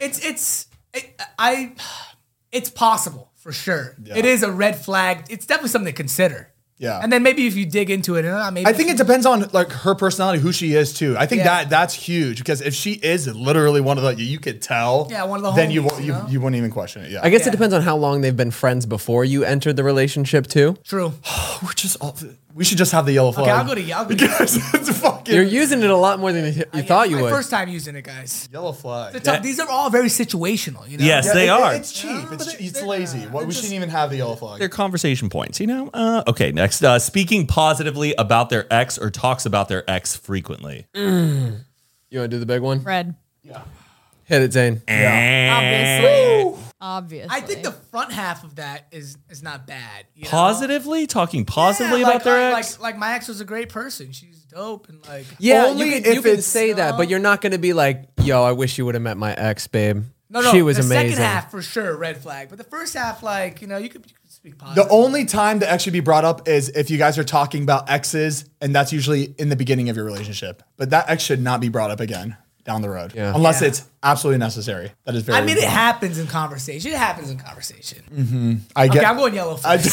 Speaker 5: It's possible for sure.
Speaker 2: Yeah.
Speaker 5: It is a red flag. It's definitely something to consider.
Speaker 2: Yeah.
Speaker 5: And then maybe if you dig into it, maybe
Speaker 2: I think it depends on like her personality, who she is too. I think
Speaker 5: Yeah.
Speaker 2: that's huge because if she is literally one of the you could tell.
Speaker 5: Yeah, one of the
Speaker 2: Then you
Speaker 5: homies,
Speaker 2: won't
Speaker 5: you know?
Speaker 2: you wouldn't even question it. Yeah.
Speaker 1: I guess
Speaker 5: Yeah.
Speaker 1: it depends on how long they've been friends before you entered the relationship too.
Speaker 5: True.
Speaker 2: We're just we should just have the yellow flag.
Speaker 5: Okay, I'll go to you.
Speaker 2: Because it's fucking
Speaker 1: You're using it a lot more than you thought you
Speaker 5: my
Speaker 1: would.
Speaker 5: first time using it, guys.
Speaker 2: yellow flag.
Speaker 5: These are all very situational, you know?
Speaker 6: Yes, they are.
Speaker 2: It's cheap. It's lazy. What, we shouldn't even have the yellow flag.
Speaker 6: They're conversation points, you know? Okay, next. Speaking positively about their ex or talks about their ex frequently.
Speaker 1: You want to do the big one?
Speaker 4: Red.
Speaker 1: Hit it, Zane.
Speaker 4: Obviously.
Speaker 5: I think the front half of that is not bad. You know?
Speaker 6: Positively? Talking positively
Speaker 5: Yeah,
Speaker 6: about their ex?
Speaker 5: Like my ex was a great person. She's dope and like.
Speaker 1: Yeah,
Speaker 2: Only
Speaker 1: you
Speaker 2: if
Speaker 1: can
Speaker 2: it's-
Speaker 1: say that, but you're not going to be like, yo, I wish you would have met my ex, babe.
Speaker 5: No,
Speaker 1: she was
Speaker 5: the
Speaker 1: amazing.
Speaker 5: second half for sure, red flag. But the first half, like, you could speak positive.
Speaker 2: The only time that X should be brought up is if you guys are talking about exes, and that's usually in the beginning of your relationship. But that X should not be brought up again down the road,
Speaker 1: Yeah.
Speaker 2: unless
Speaker 5: Yeah.
Speaker 2: it's absolutely necessary. That is very.
Speaker 5: I mean, it
Speaker 2: important.
Speaker 5: happens in conversation. It happens in conversation.
Speaker 2: I
Speaker 5: Okay,
Speaker 2: get.
Speaker 5: I'm going yellow flag.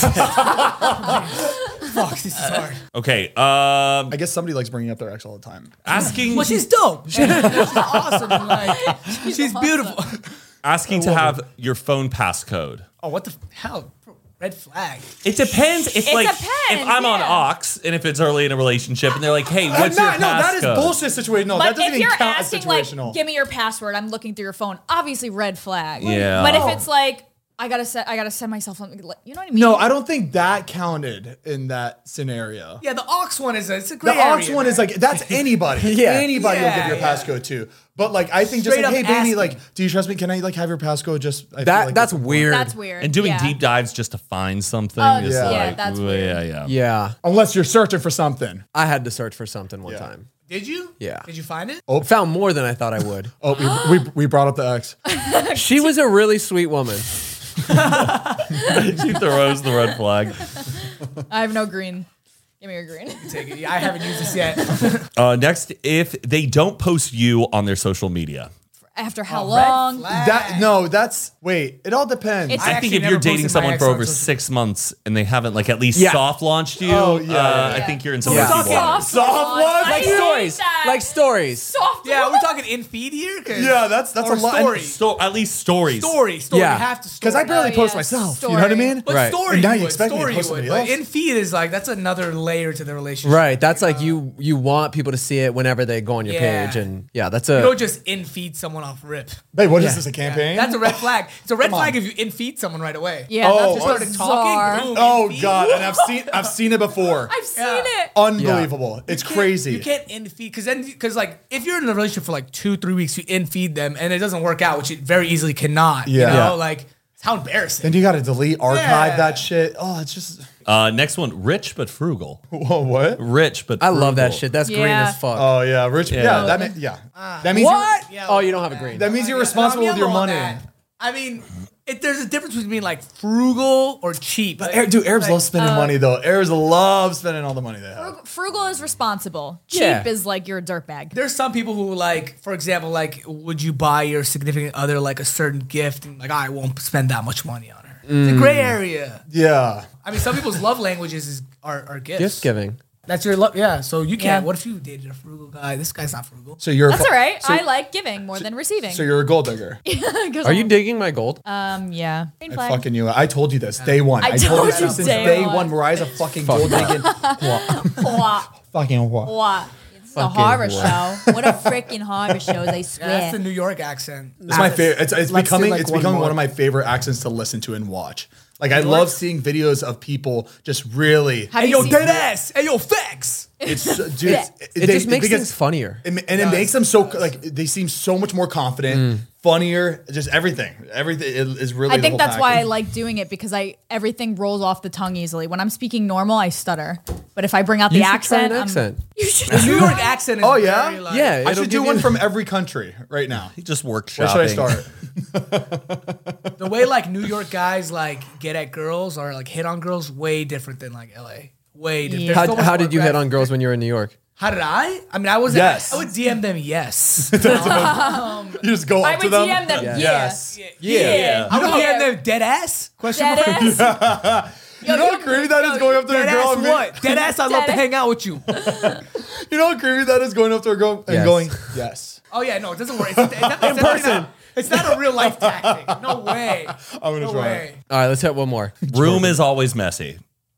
Speaker 5: Fuck, this is hard.
Speaker 6: Okay,
Speaker 2: I guess somebody likes bringing up their ex all the time.
Speaker 6: asking
Speaker 5: Well, she's dope. she's awesome. And like, she's beautiful.
Speaker 6: asking to have your phone passcode.
Speaker 5: Oh, what the hell? Red flag.
Speaker 6: It depends. If
Speaker 4: It
Speaker 6: like
Speaker 4: depends,
Speaker 6: if I'm on
Speaker 4: yeah.
Speaker 6: Ox and if it's early in a relationship and they're like, hey, what's
Speaker 2: no,
Speaker 6: your
Speaker 2: no, that is
Speaker 6: passcode?
Speaker 2: bullshit situation. No, that
Speaker 4: But
Speaker 2: doesn't
Speaker 4: if
Speaker 2: even
Speaker 4: you're
Speaker 2: count as
Speaker 4: asking, like,
Speaker 2: situational.
Speaker 4: give me your password, I'm looking through your phone. Obviously, red flag.
Speaker 6: Yeah.
Speaker 4: But if it's like, I gotta send myself something. You know what I mean?
Speaker 2: No, I don't think that counted in that scenario.
Speaker 5: Yeah, the Ox one it's a
Speaker 2: The
Speaker 5: great
Speaker 2: Ox
Speaker 5: area,
Speaker 2: one
Speaker 5: man.
Speaker 2: is like that's anybody.
Speaker 1: Yeah.
Speaker 2: Anybody will give your
Speaker 5: Yeah,
Speaker 2: passcode to. But like I think just
Speaker 5: Straight
Speaker 2: like, hey
Speaker 5: up
Speaker 2: baby,
Speaker 5: asking.
Speaker 2: like, do you trust me? Can I like have your passcode? Just I feel
Speaker 1: That
Speaker 2: like
Speaker 1: that's weird.
Speaker 4: That's weird.
Speaker 6: and doing
Speaker 4: yeah.
Speaker 6: deep dives just to find something
Speaker 4: Oh,
Speaker 6: is
Speaker 2: yeah.
Speaker 6: like,
Speaker 4: Yeah, that's weird.
Speaker 6: yeah.
Speaker 1: Yeah,
Speaker 2: unless you're searching for something.
Speaker 1: I had to search for something one
Speaker 2: Yeah.
Speaker 1: time.
Speaker 5: Did you?
Speaker 1: Yeah.
Speaker 5: Did you find it?
Speaker 1: I found more than I thought I would.
Speaker 2: Oh, we brought up the X.
Speaker 1: She was a really sweet woman.
Speaker 6: She throws the red flag.
Speaker 4: I have no green. Give me your green.
Speaker 5: Take it. Yeah, I haven't used this yet.
Speaker 6: Next, if they don't post you on their social media.
Speaker 4: After how
Speaker 5: Red
Speaker 4: long?
Speaker 5: flag.
Speaker 2: Wait, it all depends.
Speaker 4: It's-
Speaker 6: I think
Speaker 5: actually
Speaker 6: if you're
Speaker 5: never
Speaker 6: dating
Speaker 5: posted
Speaker 6: someone
Speaker 5: my
Speaker 6: for
Speaker 5: ex on
Speaker 6: over
Speaker 5: social-
Speaker 6: 6 months and they haven't like at least
Speaker 1: Yeah.
Speaker 6: soft launched you,
Speaker 2: Oh, yeah.
Speaker 6: I think you're in some
Speaker 1: Yeah.
Speaker 6: murky waters.
Speaker 2: Soft ones?
Speaker 4: I
Speaker 1: Like
Speaker 4: hate
Speaker 1: stories.
Speaker 4: that.
Speaker 1: Like stories.
Speaker 4: Soft.
Speaker 5: Yeah, we're talking in feed here.
Speaker 2: Yeah, that's
Speaker 5: or
Speaker 2: a lot.
Speaker 5: story.
Speaker 6: At least stories.
Speaker 5: Story.
Speaker 1: Yeah.
Speaker 5: You have to.
Speaker 2: Because I barely
Speaker 4: Oh,
Speaker 2: post
Speaker 4: yeah,
Speaker 2: myself. You know what I
Speaker 4: story.
Speaker 2: mean?
Speaker 5: But
Speaker 1: Right.
Speaker 5: story,
Speaker 2: And now
Speaker 5: you
Speaker 2: you
Speaker 5: would.
Speaker 2: expect me to
Speaker 5: Story,
Speaker 2: post
Speaker 5: you would.
Speaker 2: somebody
Speaker 5: But
Speaker 2: else.
Speaker 5: in feed is like that's another layer to the relationship.
Speaker 1: Right. That's like you want people to see it whenever they go on your
Speaker 5: Yeah.
Speaker 1: page, and yeah, that's
Speaker 5: You
Speaker 1: a
Speaker 5: don't just in feed someone off rip.
Speaker 2: Wait, what is this, a campaign?
Speaker 5: That's a red flag. It's a red
Speaker 2: Come on.
Speaker 5: flag if you in-feed someone right away.
Speaker 4: Yeah,
Speaker 2: Oh,
Speaker 4: that's
Speaker 5: Just started
Speaker 4: bizarre.
Speaker 5: talking. Boom,
Speaker 2: Oh
Speaker 5: in-feed.
Speaker 2: God, and I've seen it before.
Speaker 4: I've seen
Speaker 5: Yeah.
Speaker 4: it.
Speaker 2: Unbelievable. It's crazy.
Speaker 5: You can't in-feed because like if you're in a relationship for like 2-3 weeks, you in-feed them and it doesn't work out, which it very easily cannot.
Speaker 2: Yeah.
Speaker 5: You know,
Speaker 2: Yeah.
Speaker 5: like it's how embarrassing.
Speaker 2: Then you got to delete, archive
Speaker 5: Yeah.
Speaker 2: that shit. Oh, it's just
Speaker 6: Next one, rich but frugal.
Speaker 2: whoa, what?
Speaker 6: Rich but
Speaker 1: I love that
Speaker 6: frugal.
Speaker 1: shit. That's green
Speaker 4: Yeah.
Speaker 1: as fuck.
Speaker 2: Oh yeah, rich. Yeah,
Speaker 6: Yeah.
Speaker 2: that means
Speaker 1: What?
Speaker 5: Yeah,
Speaker 1: Oh, you don't have a green.
Speaker 2: that means you're responsible with your money.
Speaker 5: I mean, there's a difference between like frugal or cheap.
Speaker 2: Dude, Arabs
Speaker 5: Like,
Speaker 2: love spending money though. Arabs love spending all the money they have.
Speaker 4: Frugal is responsible. Cheap
Speaker 1: Yeah.
Speaker 4: is like you're a dirtbag.
Speaker 5: There's some people who like, for example, like, would you buy your significant other like a certain gift and like, I won't spend that much money on her. It's a gray area.
Speaker 2: Yeah.
Speaker 5: I mean, some people's love languages are gifts.
Speaker 1: Gift giving.
Speaker 5: That's your love. Yeah. So you can't.
Speaker 4: Yeah.
Speaker 5: What if you dated a frugal guy? This guy's not frugal.
Speaker 2: So you're.
Speaker 4: That's all right. I like giving more than receiving.
Speaker 2: So you're a gold digger.
Speaker 1: Are you digging my gold?
Speaker 4: Yeah. Green
Speaker 2: I
Speaker 4: flag.
Speaker 2: fucking knew it. I told you this day one.
Speaker 4: I
Speaker 2: I told you
Speaker 4: told you
Speaker 2: since
Speaker 4: day
Speaker 2: day
Speaker 4: one.
Speaker 2: one. Mariah's a fucking gold digging.
Speaker 4: Wah,
Speaker 2: Fucking what?
Speaker 4: wah. It's a
Speaker 1: Fucking
Speaker 4: horror
Speaker 1: wah.
Speaker 4: show. What a freaking horror show! I
Speaker 5: Yeah,
Speaker 4: swear.
Speaker 5: that's the New York accent.
Speaker 2: It's my favorite. It's
Speaker 1: Let's
Speaker 2: becoming
Speaker 1: do, like,
Speaker 2: it's
Speaker 1: one
Speaker 2: becoming
Speaker 1: more.
Speaker 2: one of my favorite accents to listen to and watch. Like I love seeing videos of people just really.
Speaker 4: Have
Speaker 5: Hey
Speaker 4: you
Speaker 5: yo,
Speaker 4: seen-
Speaker 5: dead ass. Hey yo, facts.
Speaker 2: It's dude.
Speaker 4: Yeah.
Speaker 1: It just makes
Speaker 2: because-
Speaker 1: things funnier.
Speaker 2: and it makes them so like they seem so much more confident, funnier, just everything. Everything is really.
Speaker 4: I
Speaker 2: the
Speaker 4: think
Speaker 2: whole
Speaker 4: that's why I
Speaker 2: package.
Speaker 4: like doing it because everything rolls off the tongue easily. When I'm speaking normal, I stutter. But if I bring out the
Speaker 1: You should try
Speaker 4: accent,
Speaker 1: an accent.
Speaker 4: you should.
Speaker 5: The New York accent is
Speaker 2: Oh, yeah?
Speaker 5: very, like,
Speaker 1: Yeah,
Speaker 2: I
Speaker 1: it'll
Speaker 2: should do
Speaker 1: give
Speaker 2: one
Speaker 1: you-
Speaker 2: from every country right now.
Speaker 6: He just workshopping.
Speaker 2: Where should I start?
Speaker 5: The way like New York guys like get at girls or like hit on girls way different than like LA. Way different.
Speaker 4: Yeah.
Speaker 5: There's so much
Speaker 1: How
Speaker 5: more
Speaker 1: did you hit
Speaker 5: graphic-
Speaker 1: on girls when you were in New York?
Speaker 5: How did I? I mean, I was.
Speaker 2: Yes.
Speaker 5: I would DM them yes.
Speaker 2: You just go
Speaker 4: I
Speaker 2: up to
Speaker 4: would
Speaker 2: them.
Speaker 4: DM them.
Speaker 1: Yeah.
Speaker 4: Yeah.
Speaker 2: Yes.
Speaker 4: Yeah.
Speaker 5: I would
Speaker 4: Yeah.
Speaker 5: DM them dead ass. Question
Speaker 4: Dead
Speaker 5: mark.
Speaker 4: ass.
Speaker 2: You know how creepy that is going up to a
Speaker 5: Dead
Speaker 2: girl
Speaker 5: ass
Speaker 2: and being-
Speaker 5: what? Dead ass. I'd love to
Speaker 4: Dead ass.
Speaker 5: hang out with you.
Speaker 2: You know how creepy that is going up to a girl and
Speaker 1: Yes.
Speaker 2: going, yes.
Speaker 5: Oh yeah, no, it doesn't work. It's definitely not- It's not a real life tactic. No way.
Speaker 2: I'm gonna
Speaker 5: No
Speaker 2: try
Speaker 5: way.
Speaker 2: it.
Speaker 1: All right, let's hit one more.
Speaker 6: Room is always messy.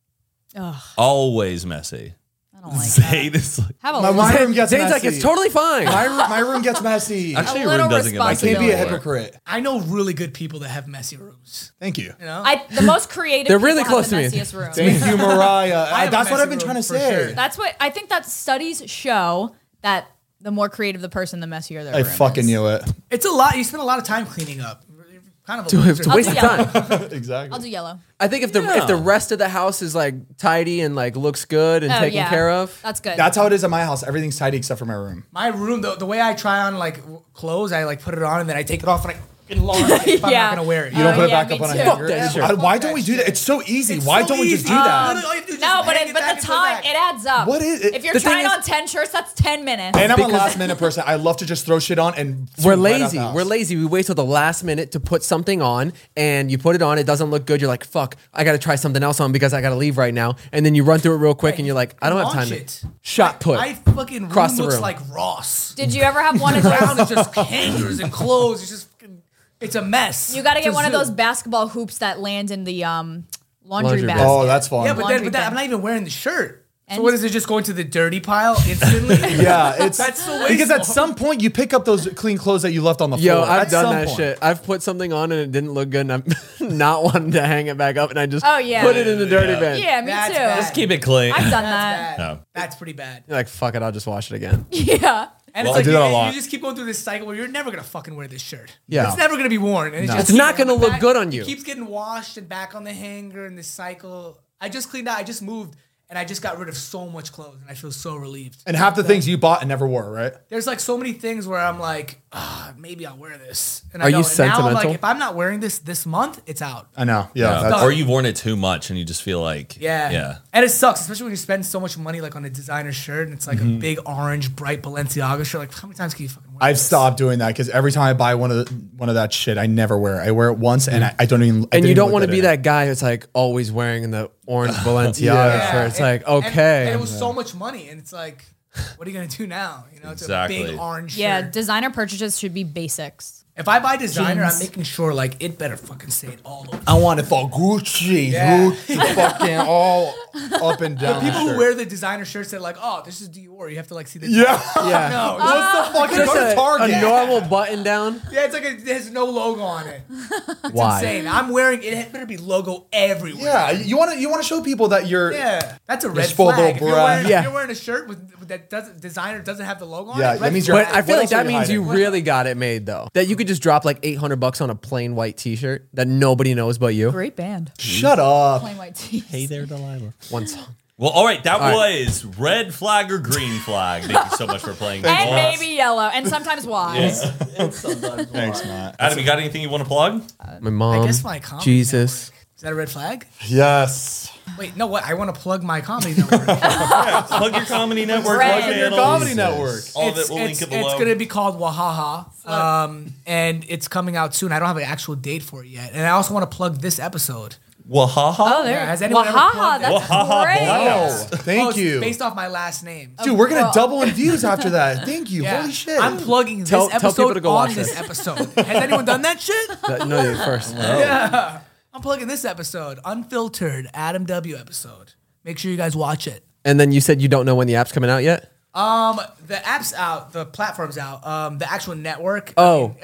Speaker 4: Ugh,
Speaker 6: Always messy.
Speaker 4: I don't like that.
Speaker 6: Zayn is like,
Speaker 4: Have a
Speaker 2: My
Speaker 4: little-
Speaker 2: room gets
Speaker 1: Zane's
Speaker 2: messy.
Speaker 1: like, it's totally fine.
Speaker 2: my room gets messy. I
Speaker 6: actually,
Speaker 4: A
Speaker 6: your
Speaker 4: little
Speaker 6: room doesn't get
Speaker 2: can't
Speaker 6: messy.
Speaker 2: be a
Speaker 4: responsibility.
Speaker 2: hypocrite.
Speaker 5: I know really good people that have messy rooms.
Speaker 2: Thank you.
Speaker 5: You know.
Speaker 4: The most creative.
Speaker 1: They're
Speaker 4: people
Speaker 1: really
Speaker 4: have
Speaker 1: close
Speaker 4: the
Speaker 1: to me.
Speaker 4: messiest room.
Speaker 2: Thank you, Mariah.
Speaker 5: I have a
Speaker 2: That's what
Speaker 5: messy
Speaker 2: I've been
Speaker 5: room
Speaker 2: trying to
Speaker 5: for
Speaker 2: say.
Speaker 5: sure.
Speaker 4: That's what I think that studies show that the more creative the person, the messier their
Speaker 2: I
Speaker 4: room
Speaker 2: fucking
Speaker 4: is.
Speaker 2: knew it.
Speaker 5: It's a lot. You spend a lot of time cleaning up. Kind of a
Speaker 1: It's
Speaker 5: loser.
Speaker 1: a waste of
Speaker 4: I'll do
Speaker 1: time.
Speaker 2: Exactly.
Speaker 4: I'll do yellow.
Speaker 1: I think if the rest of the house is like tidy and like looks good and
Speaker 4: Oh,
Speaker 1: taken
Speaker 4: yeah.
Speaker 1: care of,
Speaker 4: That's good.
Speaker 2: That's how it is at my house. Everything's tidy except for my room.
Speaker 5: My room, the way I try on like clothes, I like put it on and then I take it off and I fucking laundry if I'm
Speaker 4: Yeah.
Speaker 5: not gonna wear it.
Speaker 2: You don't
Speaker 4: Oh,
Speaker 2: put it
Speaker 4: yeah,
Speaker 2: back
Speaker 4: me
Speaker 2: up on a
Speaker 4: too.
Speaker 2: hanger.
Speaker 1: Fuck that shit.
Speaker 2: Why don't we do that? It's so easy.
Speaker 5: It's
Speaker 2: Why
Speaker 5: so
Speaker 2: don't we just
Speaker 5: easy.
Speaker 2: do that?
Speaker 5: Literally, all you have to do is
Speaker 4: No,
Speaker 5: just
Speaker 4: but
Speaker 5: hang it
Speaker 4: but
Speaker 5: back
Speaker 4: the
Speaker 5: and put it
Speaker 4: time
Speaker 5: back.
Speaker 4: it adds up.
Speaker 2: What is it?
Speaker 4: If you're
Speaker 1: The thing
Speaker 4: trying
Speaker 1: is-
Speaker 4: on 10 shirts, that's 10 minutes.
Speaker 2: And I'm a
Speaker 1: Because-
Speaker 2: last minute person. I love to just throw shit on and
Speaker 1: we're
Speaker 2: right out the
Speaker 1: lazy.
Speaker 2: house.
Speaker 1: We're lazy. We wait till the last minute to put something on, and you put it on. It doesn't look good. You're like, "Fuck! I got to try something else on because I got to leave right now." And then you run through it real quick, and you're like, "I don't have time
Speaker 5: Launch
Speaker 1: to
Speaker 5: it.
Speaker 1: shot put."
Speaker 5: My fucking room
Speaker 1: Cross the
Speaker 5: looks
Speaker 1: room.
Speaker 5: like Ross.
Speaker 4: Did you ever have one of
Speaker 5: Around
Speaker 4: those?
Speaker 5: is just hangers and clothes. It's just fucking, it's a mess.
Speaker 4: You got to
Speaker 5: It's
Speaker 4: get
Speaker 5: a
Speaker 4: one of
Speaker 5: zoo.
Speaker 4: those basketball hoops that land in the laundry
Speaker 1: Laundry
Speaker 4: basket.
Speaker 2: Oh, that's fun.
Speaker 5: Yeah, but
Speaker 4: Laundry
Speaker 5: then
Speaker 4: bin.
Speaker 5: I'm not even wearing the shirt. So
Speaker 4: And-
Speaker 5: what is it? Just going to the dirty pile instantly?
Speaker 2: Yeah, it's
Speaker 5: That's so
Speaker 2: because at
Speaker 5: wasteful.
Speaker 2: some point you pick up those clean clothes that you left on the
Speaker 1: Yo,
Speaker 2: floor.
Speaker 1: I've
Speaker 2: At
Speaker 1: done
Speaker 2: some
Speaker 1: that
Speaker 2: point.
Speaker 1: shit. I've put something on and it didn't look good, and I'm not wanting to hang it back up, and I just
Speaker 4: Oh, yeah.
Speaker 1: put it in the dirty
Speaker 6: Yeah.
Speaker 1: bin.
Speaker 4: Yeah, me
Speaker 5: That's
Speaker 4: too.
Speaker 5: bad.
Speaker 6: Just keep it clean.
Speaker 4: I've done
Speaker 5: That's
Speaker 4: that.
Speaker 5: bad.
Speaker 6: No.
Speaker 5: That's pretty bad.
Speaker 1: You're like, fuck it, I'll just wash it again.
Speaker 4: Yeah.
Speaker 5: And
Speaker 6: Well,
Speaker 5: it's
Speaker 2: I do
Speaker 5: like
Speaker 2: that a
Speaker 5: you,
Speaker 2: lot.
Speaker 5: you just keep going through this cycle where you're never gonna fucking wear this shirt.
Speaker 1: Yeah.
Speaker 5: It's never gonna be worn. And
Speaker 1: It's not gonna look
Speaker 5: back-
Speaker 1: good on you.
Speaker 5: It keeps getting washed and back on the hanger in this cycle. I just cleaned out. I just moved and I just got rid of so much clothes and I feel so relieved.
Speaker 2: And half the things you bought and never wore, right?
Speaker 5: There's like so many things where I'm like, maybe I'll wear this. And
Speaker 1: Are
Speaker 5: I
Speaker 1: you
Speaker 5: don't. And now I'm
Speaker 1: sentimental?
Speaker 5: like, if I'm not wearing this month, it's out.
Speaker 2: I know. Yeah.
Speaker 6: Yeah.
Speaker 2: That's,
Speaker 6: Or you've worn it too much and you just feel like,
Speaker 5: Yeah.
Speaker 6: yeah.
Speaker 5: And it sucks, especially when you spend so much money like on a designer shirt and it's like a big orange, bright Balenciaga shirt. Like, how many times can you fucking wear
Speaker 2: I've
Speaker 5: this?
Speaker 2: stopped doing that because every time I buy one of that shit, I never wear it. I wear it once and I don't even.
Speaker 1: And you don't want to be that guy who's like always wearing the orange Balenciaga shirt. It's like, okay.
Speaker 5: And it was so much money, and it's like, what are you gonna do now? You know, it's a
Speaker 6: Exactly.
Speaker 5: big orange
Speaker 4: Yeah,
Speaker 5: shirt.
Speaker 4: designer purchases should be basics.
Speaker 5: If I buy designer,
Speaker 4: Jeans.
Speaker 5: I'm making sure like it better fucking say it all over.
Speaker 2: I want it for Gucci,
Speaker 5: Yeah.
Speaker 2: Gucci, fucking all up and down.
Speaker 5: People
Speaker 2: shirt.
Speaker 5: who wear the designer shirts that like, oh, this is Dior. You have to like see the
Speaker 2: Yeah.
Speaker 1: Yeah.
Speaker 5: No,
Speaker 2: What's the fuck? You
Speaker 1: Just
Speaker 2: go to Target.
Speaker 1: a normal button down.
Speaker 5: yeah, it's like it has no logo on it. It's
Speaker 1: Why?
Speaker 5: insane. I'm wearing it. Better be logo everywhere.
Speaker 2: Yeah, you want to show people that you're.
Speaker 5: Yeah, that's a red
Speaker 2: spoiled
Speaker 5: flag.
Speaker 2: little
Speaker 5: If
Speaker 2: brat.
Speaker 1: Yeah.
Speaker 5: you're wearing a shirt with that designer doesn't have the logo on
Speaker 2: Yeah,
Speaker 5: it.
Speaker 2: that
Speaker 5: red
Speaker 2: means
Speaker 5: flag.
Speaker 2: you're-
Speaker 1: But I feel
Speaker 2: What
Speaker 1: like
Speaker 2: else are
Speaker 1: that
Speaker 2: you
Speaker 1: means you
Speaker 2: hiding?
Speaker 1: really got it made, though. That you could just drop like $800 on a plain white T-shirt that nobody knows but you.
Speaker 4: Great band.
Speaker 2: Shut up.
Speaker 4: Plain white tees.
Speaker 6: Hey there, Delilah.
Speaker 1: One song.
Speaker 6: Well, all right, that
Speaker 1: right.
Speaker 6: was red flag or green flag. Thank you so much for playing.
Speaker 4: And
Speaker 6: for us.
Speaker 4: maybe yellow, and sometimes wise.
Speaker 2: Thanks, Matt.
Speaker 6: Adam, you got anything you want to plug?
Speaker 1: My mom.
Speaker 5: I guess my comedy
Speaker 1: Jesus.
Speaker 5: network. Is that a red flag?
Speaker 2: Yes.
Speaker 5: Wait, no. What? I want to plug my comedy network.
Speaker 6: Plug your comedy network.
Speaker 4: Red.
Speaker 6: Plug
Speaker 2: Your
Speaker 6: channels.
Speaker 2: comedy network.
Speaker 6: All of it, we'll link it below.
Speaker 5: It's gonna be called Wahaha, and it's coming out soon. I don't have an actual date for it yet, and I also want to plug this episode.
Speaker 6: Wahaha.
Speaker 4: Oh, there.
Speaker 5: Yeah, has anyone ever
Speaker 4: Wahaha,
Speaker 5: plugged it?
Speaker 4: that's
Speaker 6: Wahaha
Speaker 4: great.
Speaker 6: Boys.
Speaker 2: Oh, thank
Speaker 5: it's
Speaker 2: you.
Speaker 5: Based off my last name.
Speaker 2: Dude, we're going to double in views after that. Thank you.
Speaker 5: Yeah.
Speaker 2: Holy shit.
Speaker 5: I'm plugging
Speaker 1: Tell
Speaker 5: this
Speaker 1: people
Speaker 5: episode
Speaker 1: to go
Speaker 5: on
Speaker 1: watch
Speaker 5: this
Speaker 1: this.
Speaker 5: episode. Has anyone done that shit?
Speaker 1: No, you first.
Speaker 5: Yeah. I'm plugging this episode, unfiltered Adam W episode. Make sure you guys watch it.
Speaker 1: And then you said you don't know when the app's coming out yet?
Speaker 5: The app's out, the platform's out, the actual network.
Speaker 1: Oh.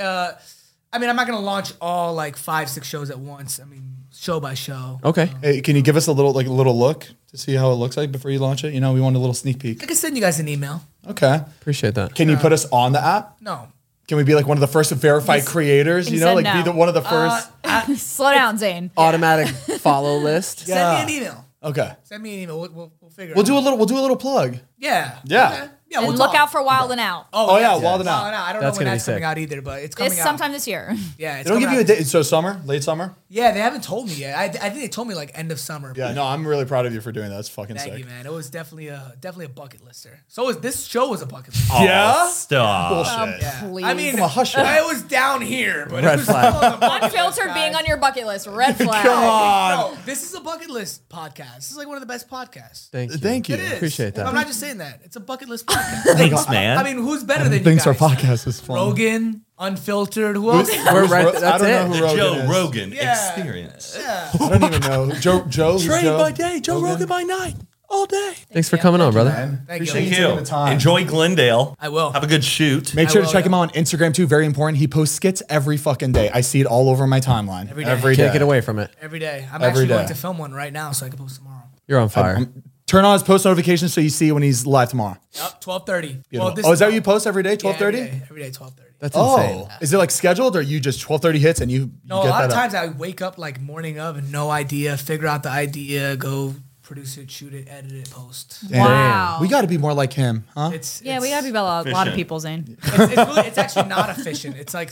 Speaker 5: I mean, I'm not gonna launch all like 5-6 shows at once. I mean, show by show.
Speaker 1: Okay.
Speaker 2: Hey, can you give us a little look to see how it looks like before you launch it? You know, we want a little sneak peek.
Speaker 5: I can send you guys an email.
Speaker 2: Okay.
Speaker 1: Appreciate that.
Speaker 2: Can you put us on the app?
Speaker 5: No.
Speaker 2: Can we be like one of the first verified creators?
Speaker 4: he
Speaker 2: You know,
Speaker 4: said
Speaker 2: like be
Speaker 4: no.
Speaker 2: one of the first.
Speaker 4: Slow down, Zane.
Speaker 1: Automatic follow list.
Speaker 2: Yeah.
Speaker 5: Send me an email.
Speaker 2: Okay.
Speaker 5: Send me an email. We'll figure
Speaker 2: We'll
Speaker 5: it
Speaker 2: do
Speaker 5: out.
Speaker 2: a little. We'll do a little plug.
Speaker 5: Yeah.
Speaker 2: Yeah.
Speaker 5: Okay. Yeah.
Speaker 4: And
Speaker 5: We'll
Speaker 4: look
Speaker 5: talk.
Speaker 4: out for Wild and Out.
Speaker 2: Oh yeah,
Speaker 5: yes.
Speaker 2: Wild and
Speaker 5: Wild
Speaker 2: Out.
Speaker 5: and Out. I don't
Speaker 1: That's
Speaker 5: know when
Speaker 1: gonna be
Speaker 5: that's coming
Speaker 1: sick.
Speaker 5: out either, but it's coming
Speaker 4: It's
Speaker 5: out.
Speaker 4: sometime this year.
Speaker 5: Yeah. It's
Speaker 2: They don't give
Speaker 5: coming
Speaker 2: you a
Speaker 5: out.
Speaker 2: date. So summer, late summer.
Speaker 5: Yeah, they haven't told me yet. I think they told me like end of summer.
Speaker 2: Yeah. No, I'm really proud of you for doing that. That's fucking
Speaker 5: Thank
Speaker 2: sick.
Speaker 5: you, man. It was definitely a bucket lister. So was this show was a bucket list.
Speaker 2: Yeah.
Speaker 6: Stop.
Speaker 2: Bullshit.
Speaker 5: Yeah.
Speaker 4: Please.
Speaker 5: I mean,
Speaker 2: Come on, hush it.
Speaker 5: I was down here, but
Speaker 1: Red
Speaker 5: it was
Speaker 1: flag.
Speaker 5: still on the bucket list,
Speaker 4: Unfiltered being
Speaker 5: guys.
Speaker 4: on your bucket list. Red flag.
Speaker 5: No, this is a bucket list podcast. This is like one of the best podcasts.
Speaker 1: Thank you.
Speaker 2: Thank you.
Speaker 5: It is.
Speaker 1: Appreciate that.
Speaker 5: I'm not just saying that. It's a bucket list podcast.
Speaker 6: Thanks, man.
Speaker 5: I mean, who's better than you
Speaker 2: Thanks
Speaker 5: guys?
Speaker 2: for podcast is fun.
Speaker 5: Rogan, Unfiltered. Who else?
Speaker 1: We're right.
Speaker 2: I
Speaker 1: That's
Speaker 2: don't know
Speaker 1: it.
Speaker 2: who Rogan
Speaker 6: Joe
Speaker 2: is.
Speaker 6: Rogan
Speaker 5: Yeah.
Speaker 6: experience.
Speaker 5: Yeah.
Speaker 2: I don't even know. Joe. Who's Joe?
Speaker 1: day, Joe
Speaker 2: Rogan
Speaker 1: by night, all day. Thanks for coming on, brother.
Speaker 5: Thank you.
Speaker 6: Thank
Speaker 2: taking
Speaker 6: you.
Speaker 2: the time.
Speaker 6: Enjoy Glendale.
Speaker 5: I will.
Speaker 6: Have a good shoot.
Speaker 2: Make sure
Speaker 5: I
Speaker 2: to
Speaker 5: will,
Speaker 2: check him
Speaker 5: yeah.
Speaker 2: out on Instagram too. Very important. He posts skits every fucking day. I see it all over my timeline.
Speaker 5: Every day.
Speaker 2: Every
Speaker 1: Can't
Speaker 2: day.
Speaker 1: get away from it.
Speaker 5: Every day. I'm
Speaker 2: Every
Speaker 5: actually
Speaker 2: day.
Speaker 5: going to film one right now so I can post tomorrow.
Speaker 1: You're on fire.
Speaker 2: Turn on his post notifications so you see when he's live tomorrow.
Speaker 5: Yep, 12:30.
Speaker 2: Beautiful. Is that what you post every day? 12:30?
Speaker 5: Every day, 12:30.
Speaker 1: That's insane.
Speaker 2: Oh, is it like scheduled or you just 12:30 hits and you
Speaker 5: No, a
Speaker 2: get
Speaker 5: lot of
Speaker 2: that
Speaker 5: times I wake up like morning of and no idea, figure out the idea, go produce it, shoot it, edit it, post.
Speaker 2: Damn.
Speaker 4: Wow.
Speaker 2: We got to be more like him, huh?
Speaker 4: Yeah, we gotta be about a lot of people, Zane.
Speaker 5: It's actually not efficient. It's like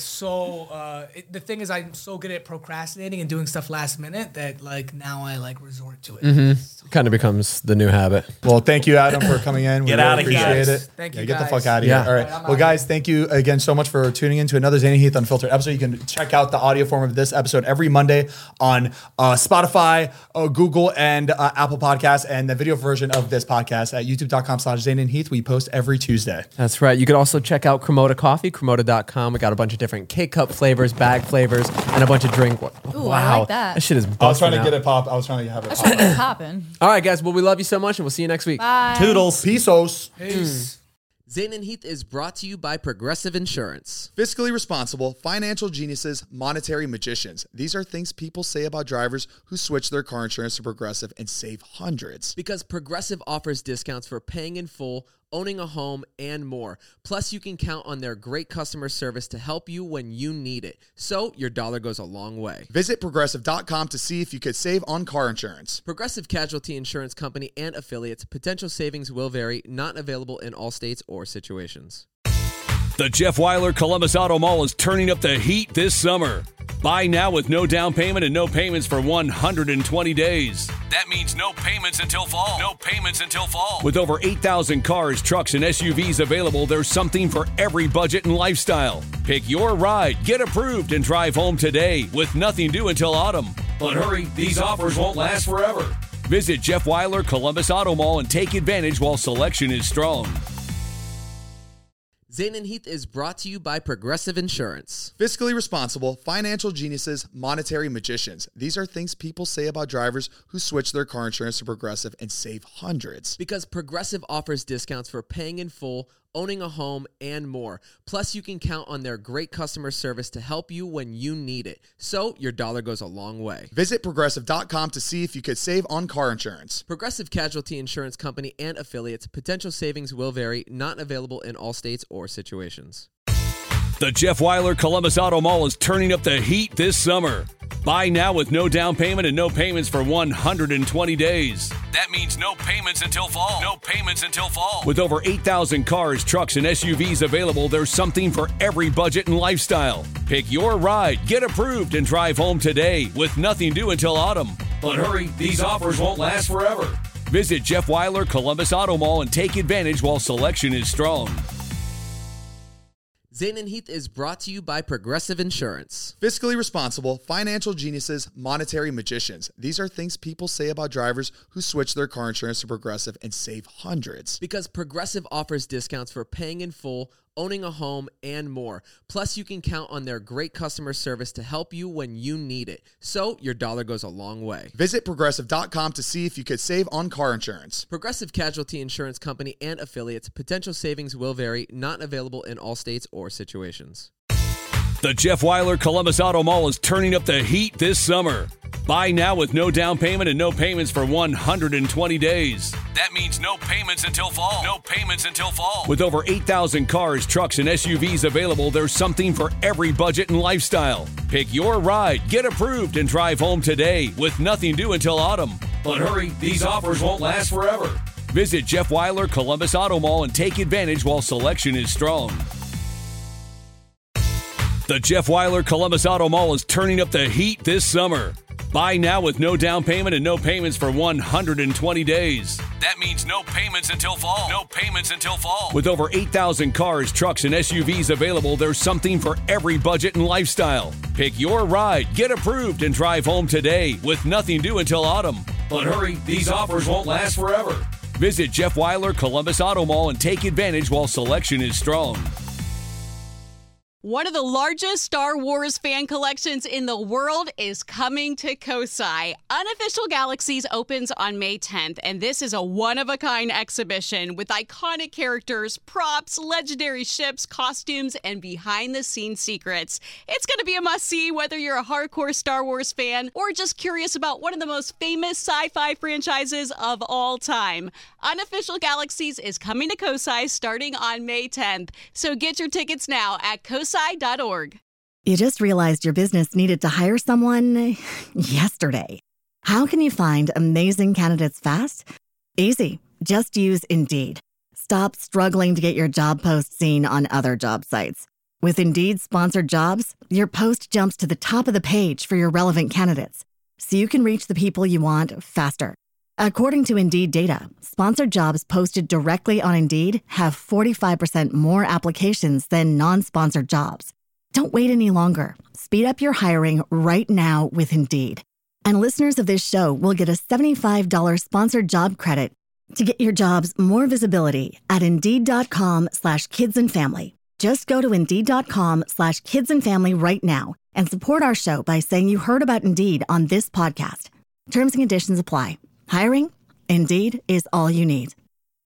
Speaker 5: so. The thing is, I'm so good at procrastinating and doing stuff last minute that like now I like resort to it.
Speaker 1: Kind of becomes the new habit.
Speaker 2: Well, thank you, Adam, for coming in. We
Speaker 6: Get
Speaker 2: really
Speaker 6: outta here.
Speaker 2: appreciate
Speaker 5: Guys.
Speaker 2: it.
Speaker 5: Thank you,
Speaker 2: Yeah, get the
Speaker 5: guys.
Speaker 2: fuck out of
Speaker 1: Yeah.
Speaker 2: here. All right.
Speaker 5: I'm
Speaker 2: Well,
Speaker 5: out
Speaker 2: guys, thank you again so much for tuning in to another Zane and Heath Unfiltered episode. You can check out the audio form of this episode every Monday on Spotify, Google, and Apple Podcasts, and the video version of this podcast at youtube.com/Zane and Heath. We post every Tuesday.
Speaker 1: That's right. You could also check out Cremota Coffee, Cremota.com. We got a bunch of different K-Cup flavors, bag flavors, and a bunch of drink.
Speaker 4: Ooh, I like that.
Speaker 1: That shit is
Speaker 2: I was
Speaker 1: busting
Speaker 2: trying to
Speaker 1: out.
Speaker 2: get it pop. I was trying to have it pop.
Speaker 4: It's popping.
Speaker 1: All right, guys. Well, we love you so much, and we'll see you next week.
Speaker 4: Bye.
Speaker 6: Toodles.
Speaker 2: Peace.
Speaker 5: Peace.
Speaker 1: Zane and Heath is brought to you by Progressive Insurance.
Speaker 7: Fiscally responsible, financial geniuses, monetary magicians. These are things people say about drivers who switch their car insurance to Progressive and save hundreds.
Speaker 1: Because Progressive offers discounts for paying in full, owning a home, and more. Plus, you can count on their great customer service to help you when you need it. So your dollar goes a long way.
Speaker 7: Visit progressive.com to see if you could save on car insurance.
Speaker 1: Progressive Casualty Insurance Company and affiliates. Potential savings will vary. Not available in all states or situations.
Speaker 3: The Jeff Weiler Columbus Auto Mall is turning up the heat this summer. Buy now with no down payment and no payments for 120 days. That means no payments until fall. No payments until fall. With over 8,000 cars, trucks, and SUVs available, there's something for every budget and lifestyle. Pick your ride, get approved, and drive home today with nothing due until autumn. But hurry, these offers won't last forever. Visit Jeff Weiler Columbus Auto Mall and take advantage while selection is strong.
Speaker 1: Zane and Heath is brought to you by Progressive Insurance.
Speaker 7: Fiscally responsible, financial geniuses, monetary magicians. These are things people say about drivers who switch their car insurance to Progressive and save hundreds.
Speaker 1: Because Progressive offers discounts for paying in full, owning a home, and more. Plus, you can count on their great customer service to help you when you need it. So, your dollar goes a long way.
Speaker 7: Visit Progressive.com to see if you could save on car insurance.
Speaker 1: Progressive Casualty Insurance Company and affiliates. Potential savings will vary. Not available in all states or situations.
Speaker 3: The Jeff Weiler Columbus Auto Mall is turning up the heat this summer. Buy now with no down payment and no payments for 120 days. That means no payments until fall. No payments until fall. With over 8,000 cars, trucks, and SUVs available, there's something for every budget and lifestyle. Pick your ride, get approved, and drive home today with nothing due until autumn. But hurry, these offers won't last forever. Visit Jeff Weiler Columbus Auto Mall and take advantage while selection is strong.
Speaker 1: Zane and Heath is brought to you by Progressive Insurance.
Speaker 7: Fiscally responsible, financial geniuses, monetary magicians. These are things people say about drivers who switch their car insurance to Progressive and save hundreds.
Speaker 1: Because Progressive offers discounts for paying in full, owning a home, and more. Plus, you can count on their great customer service to help you when you need it. So, your dollar goes a long way.
Speaker 7: Visit Progressive.com to see if you could save on car insurance.
Speaker 1: Progressive Casualty Insurance Company and affiliates. Potential savings will vary. Not available in all states or situations.
Speaker 3: The Jeff Weiler Columbus Auto Mall is turning up the heat this summer. Buy now with no down payment and no payments for 120 days. That means no payments until fall. No payments until fall. With over 8,000 cars, trucks, and SUVs available, there's something for every budget and lifestyle. Pick your ride, get approved, and drive home today with nothing due until autumn. But hurry, these offers won't last forever. Visit Jeff Weiler Columbus Auto Mall and take advantage while selection is strong. The Jeff Weiler Columbus Auto Mall is turning up the heat this summer. Buy now with no down payment and no payments for 120 days. That means no payments until fall. No payments until fall. With over 8,000 cars, trucks, and SUVs available, there's something for every budget and lifestyle. Pick your ride, get approved, and drive home today with nothing due until autumn. But hurry, these offers won't last forever. Visit Jeff Weiler Columbus Auto Mall and take advantage while selection is strong.
Speaker 8: One of the largest Star Wars fan collections in the world is coming to Kosai. Unofficial Galaxies opens on May 10th, and this is a one-of-a-kind exhibition with iconic characters, props, legendary ships, costumes, and behind-the-scenes secrets. It's going to be a must-see whether you're a hardcore Star Wars fan or just curious about one of the most famous sci-fi franchises of all time. Unofficial Galaxies is coming to Kosai starting on May 10th, so get your tickets now at kosai.org.
Speaker 9: You just realized your business needed to hire someone yesterday. How can you find amazing candidates fast? Easy. Just use Indeed. Stop struggling to get your job post seen on other job sites. With Indeed sponsored jobs, your post jumps to the top of the page for your relevant candidates, so you can reach the people you want faster. According to Indeed data, sponsored jobs posted directly on Indeed have 45% more applications than non-sponsored jobs. Don't wait any longer. Speed up your hiring right now with Indeed. And listeners of this show will get a $75 sponsored job credit to get your jobs more visibility at Indeed.com/kidsandfamily. Just go to Indeed.com/kidsandfamily right now and support our show by saying you heard about Indeed on this podcast. Terms and conditions apply. Hiring? Indeed is all you need.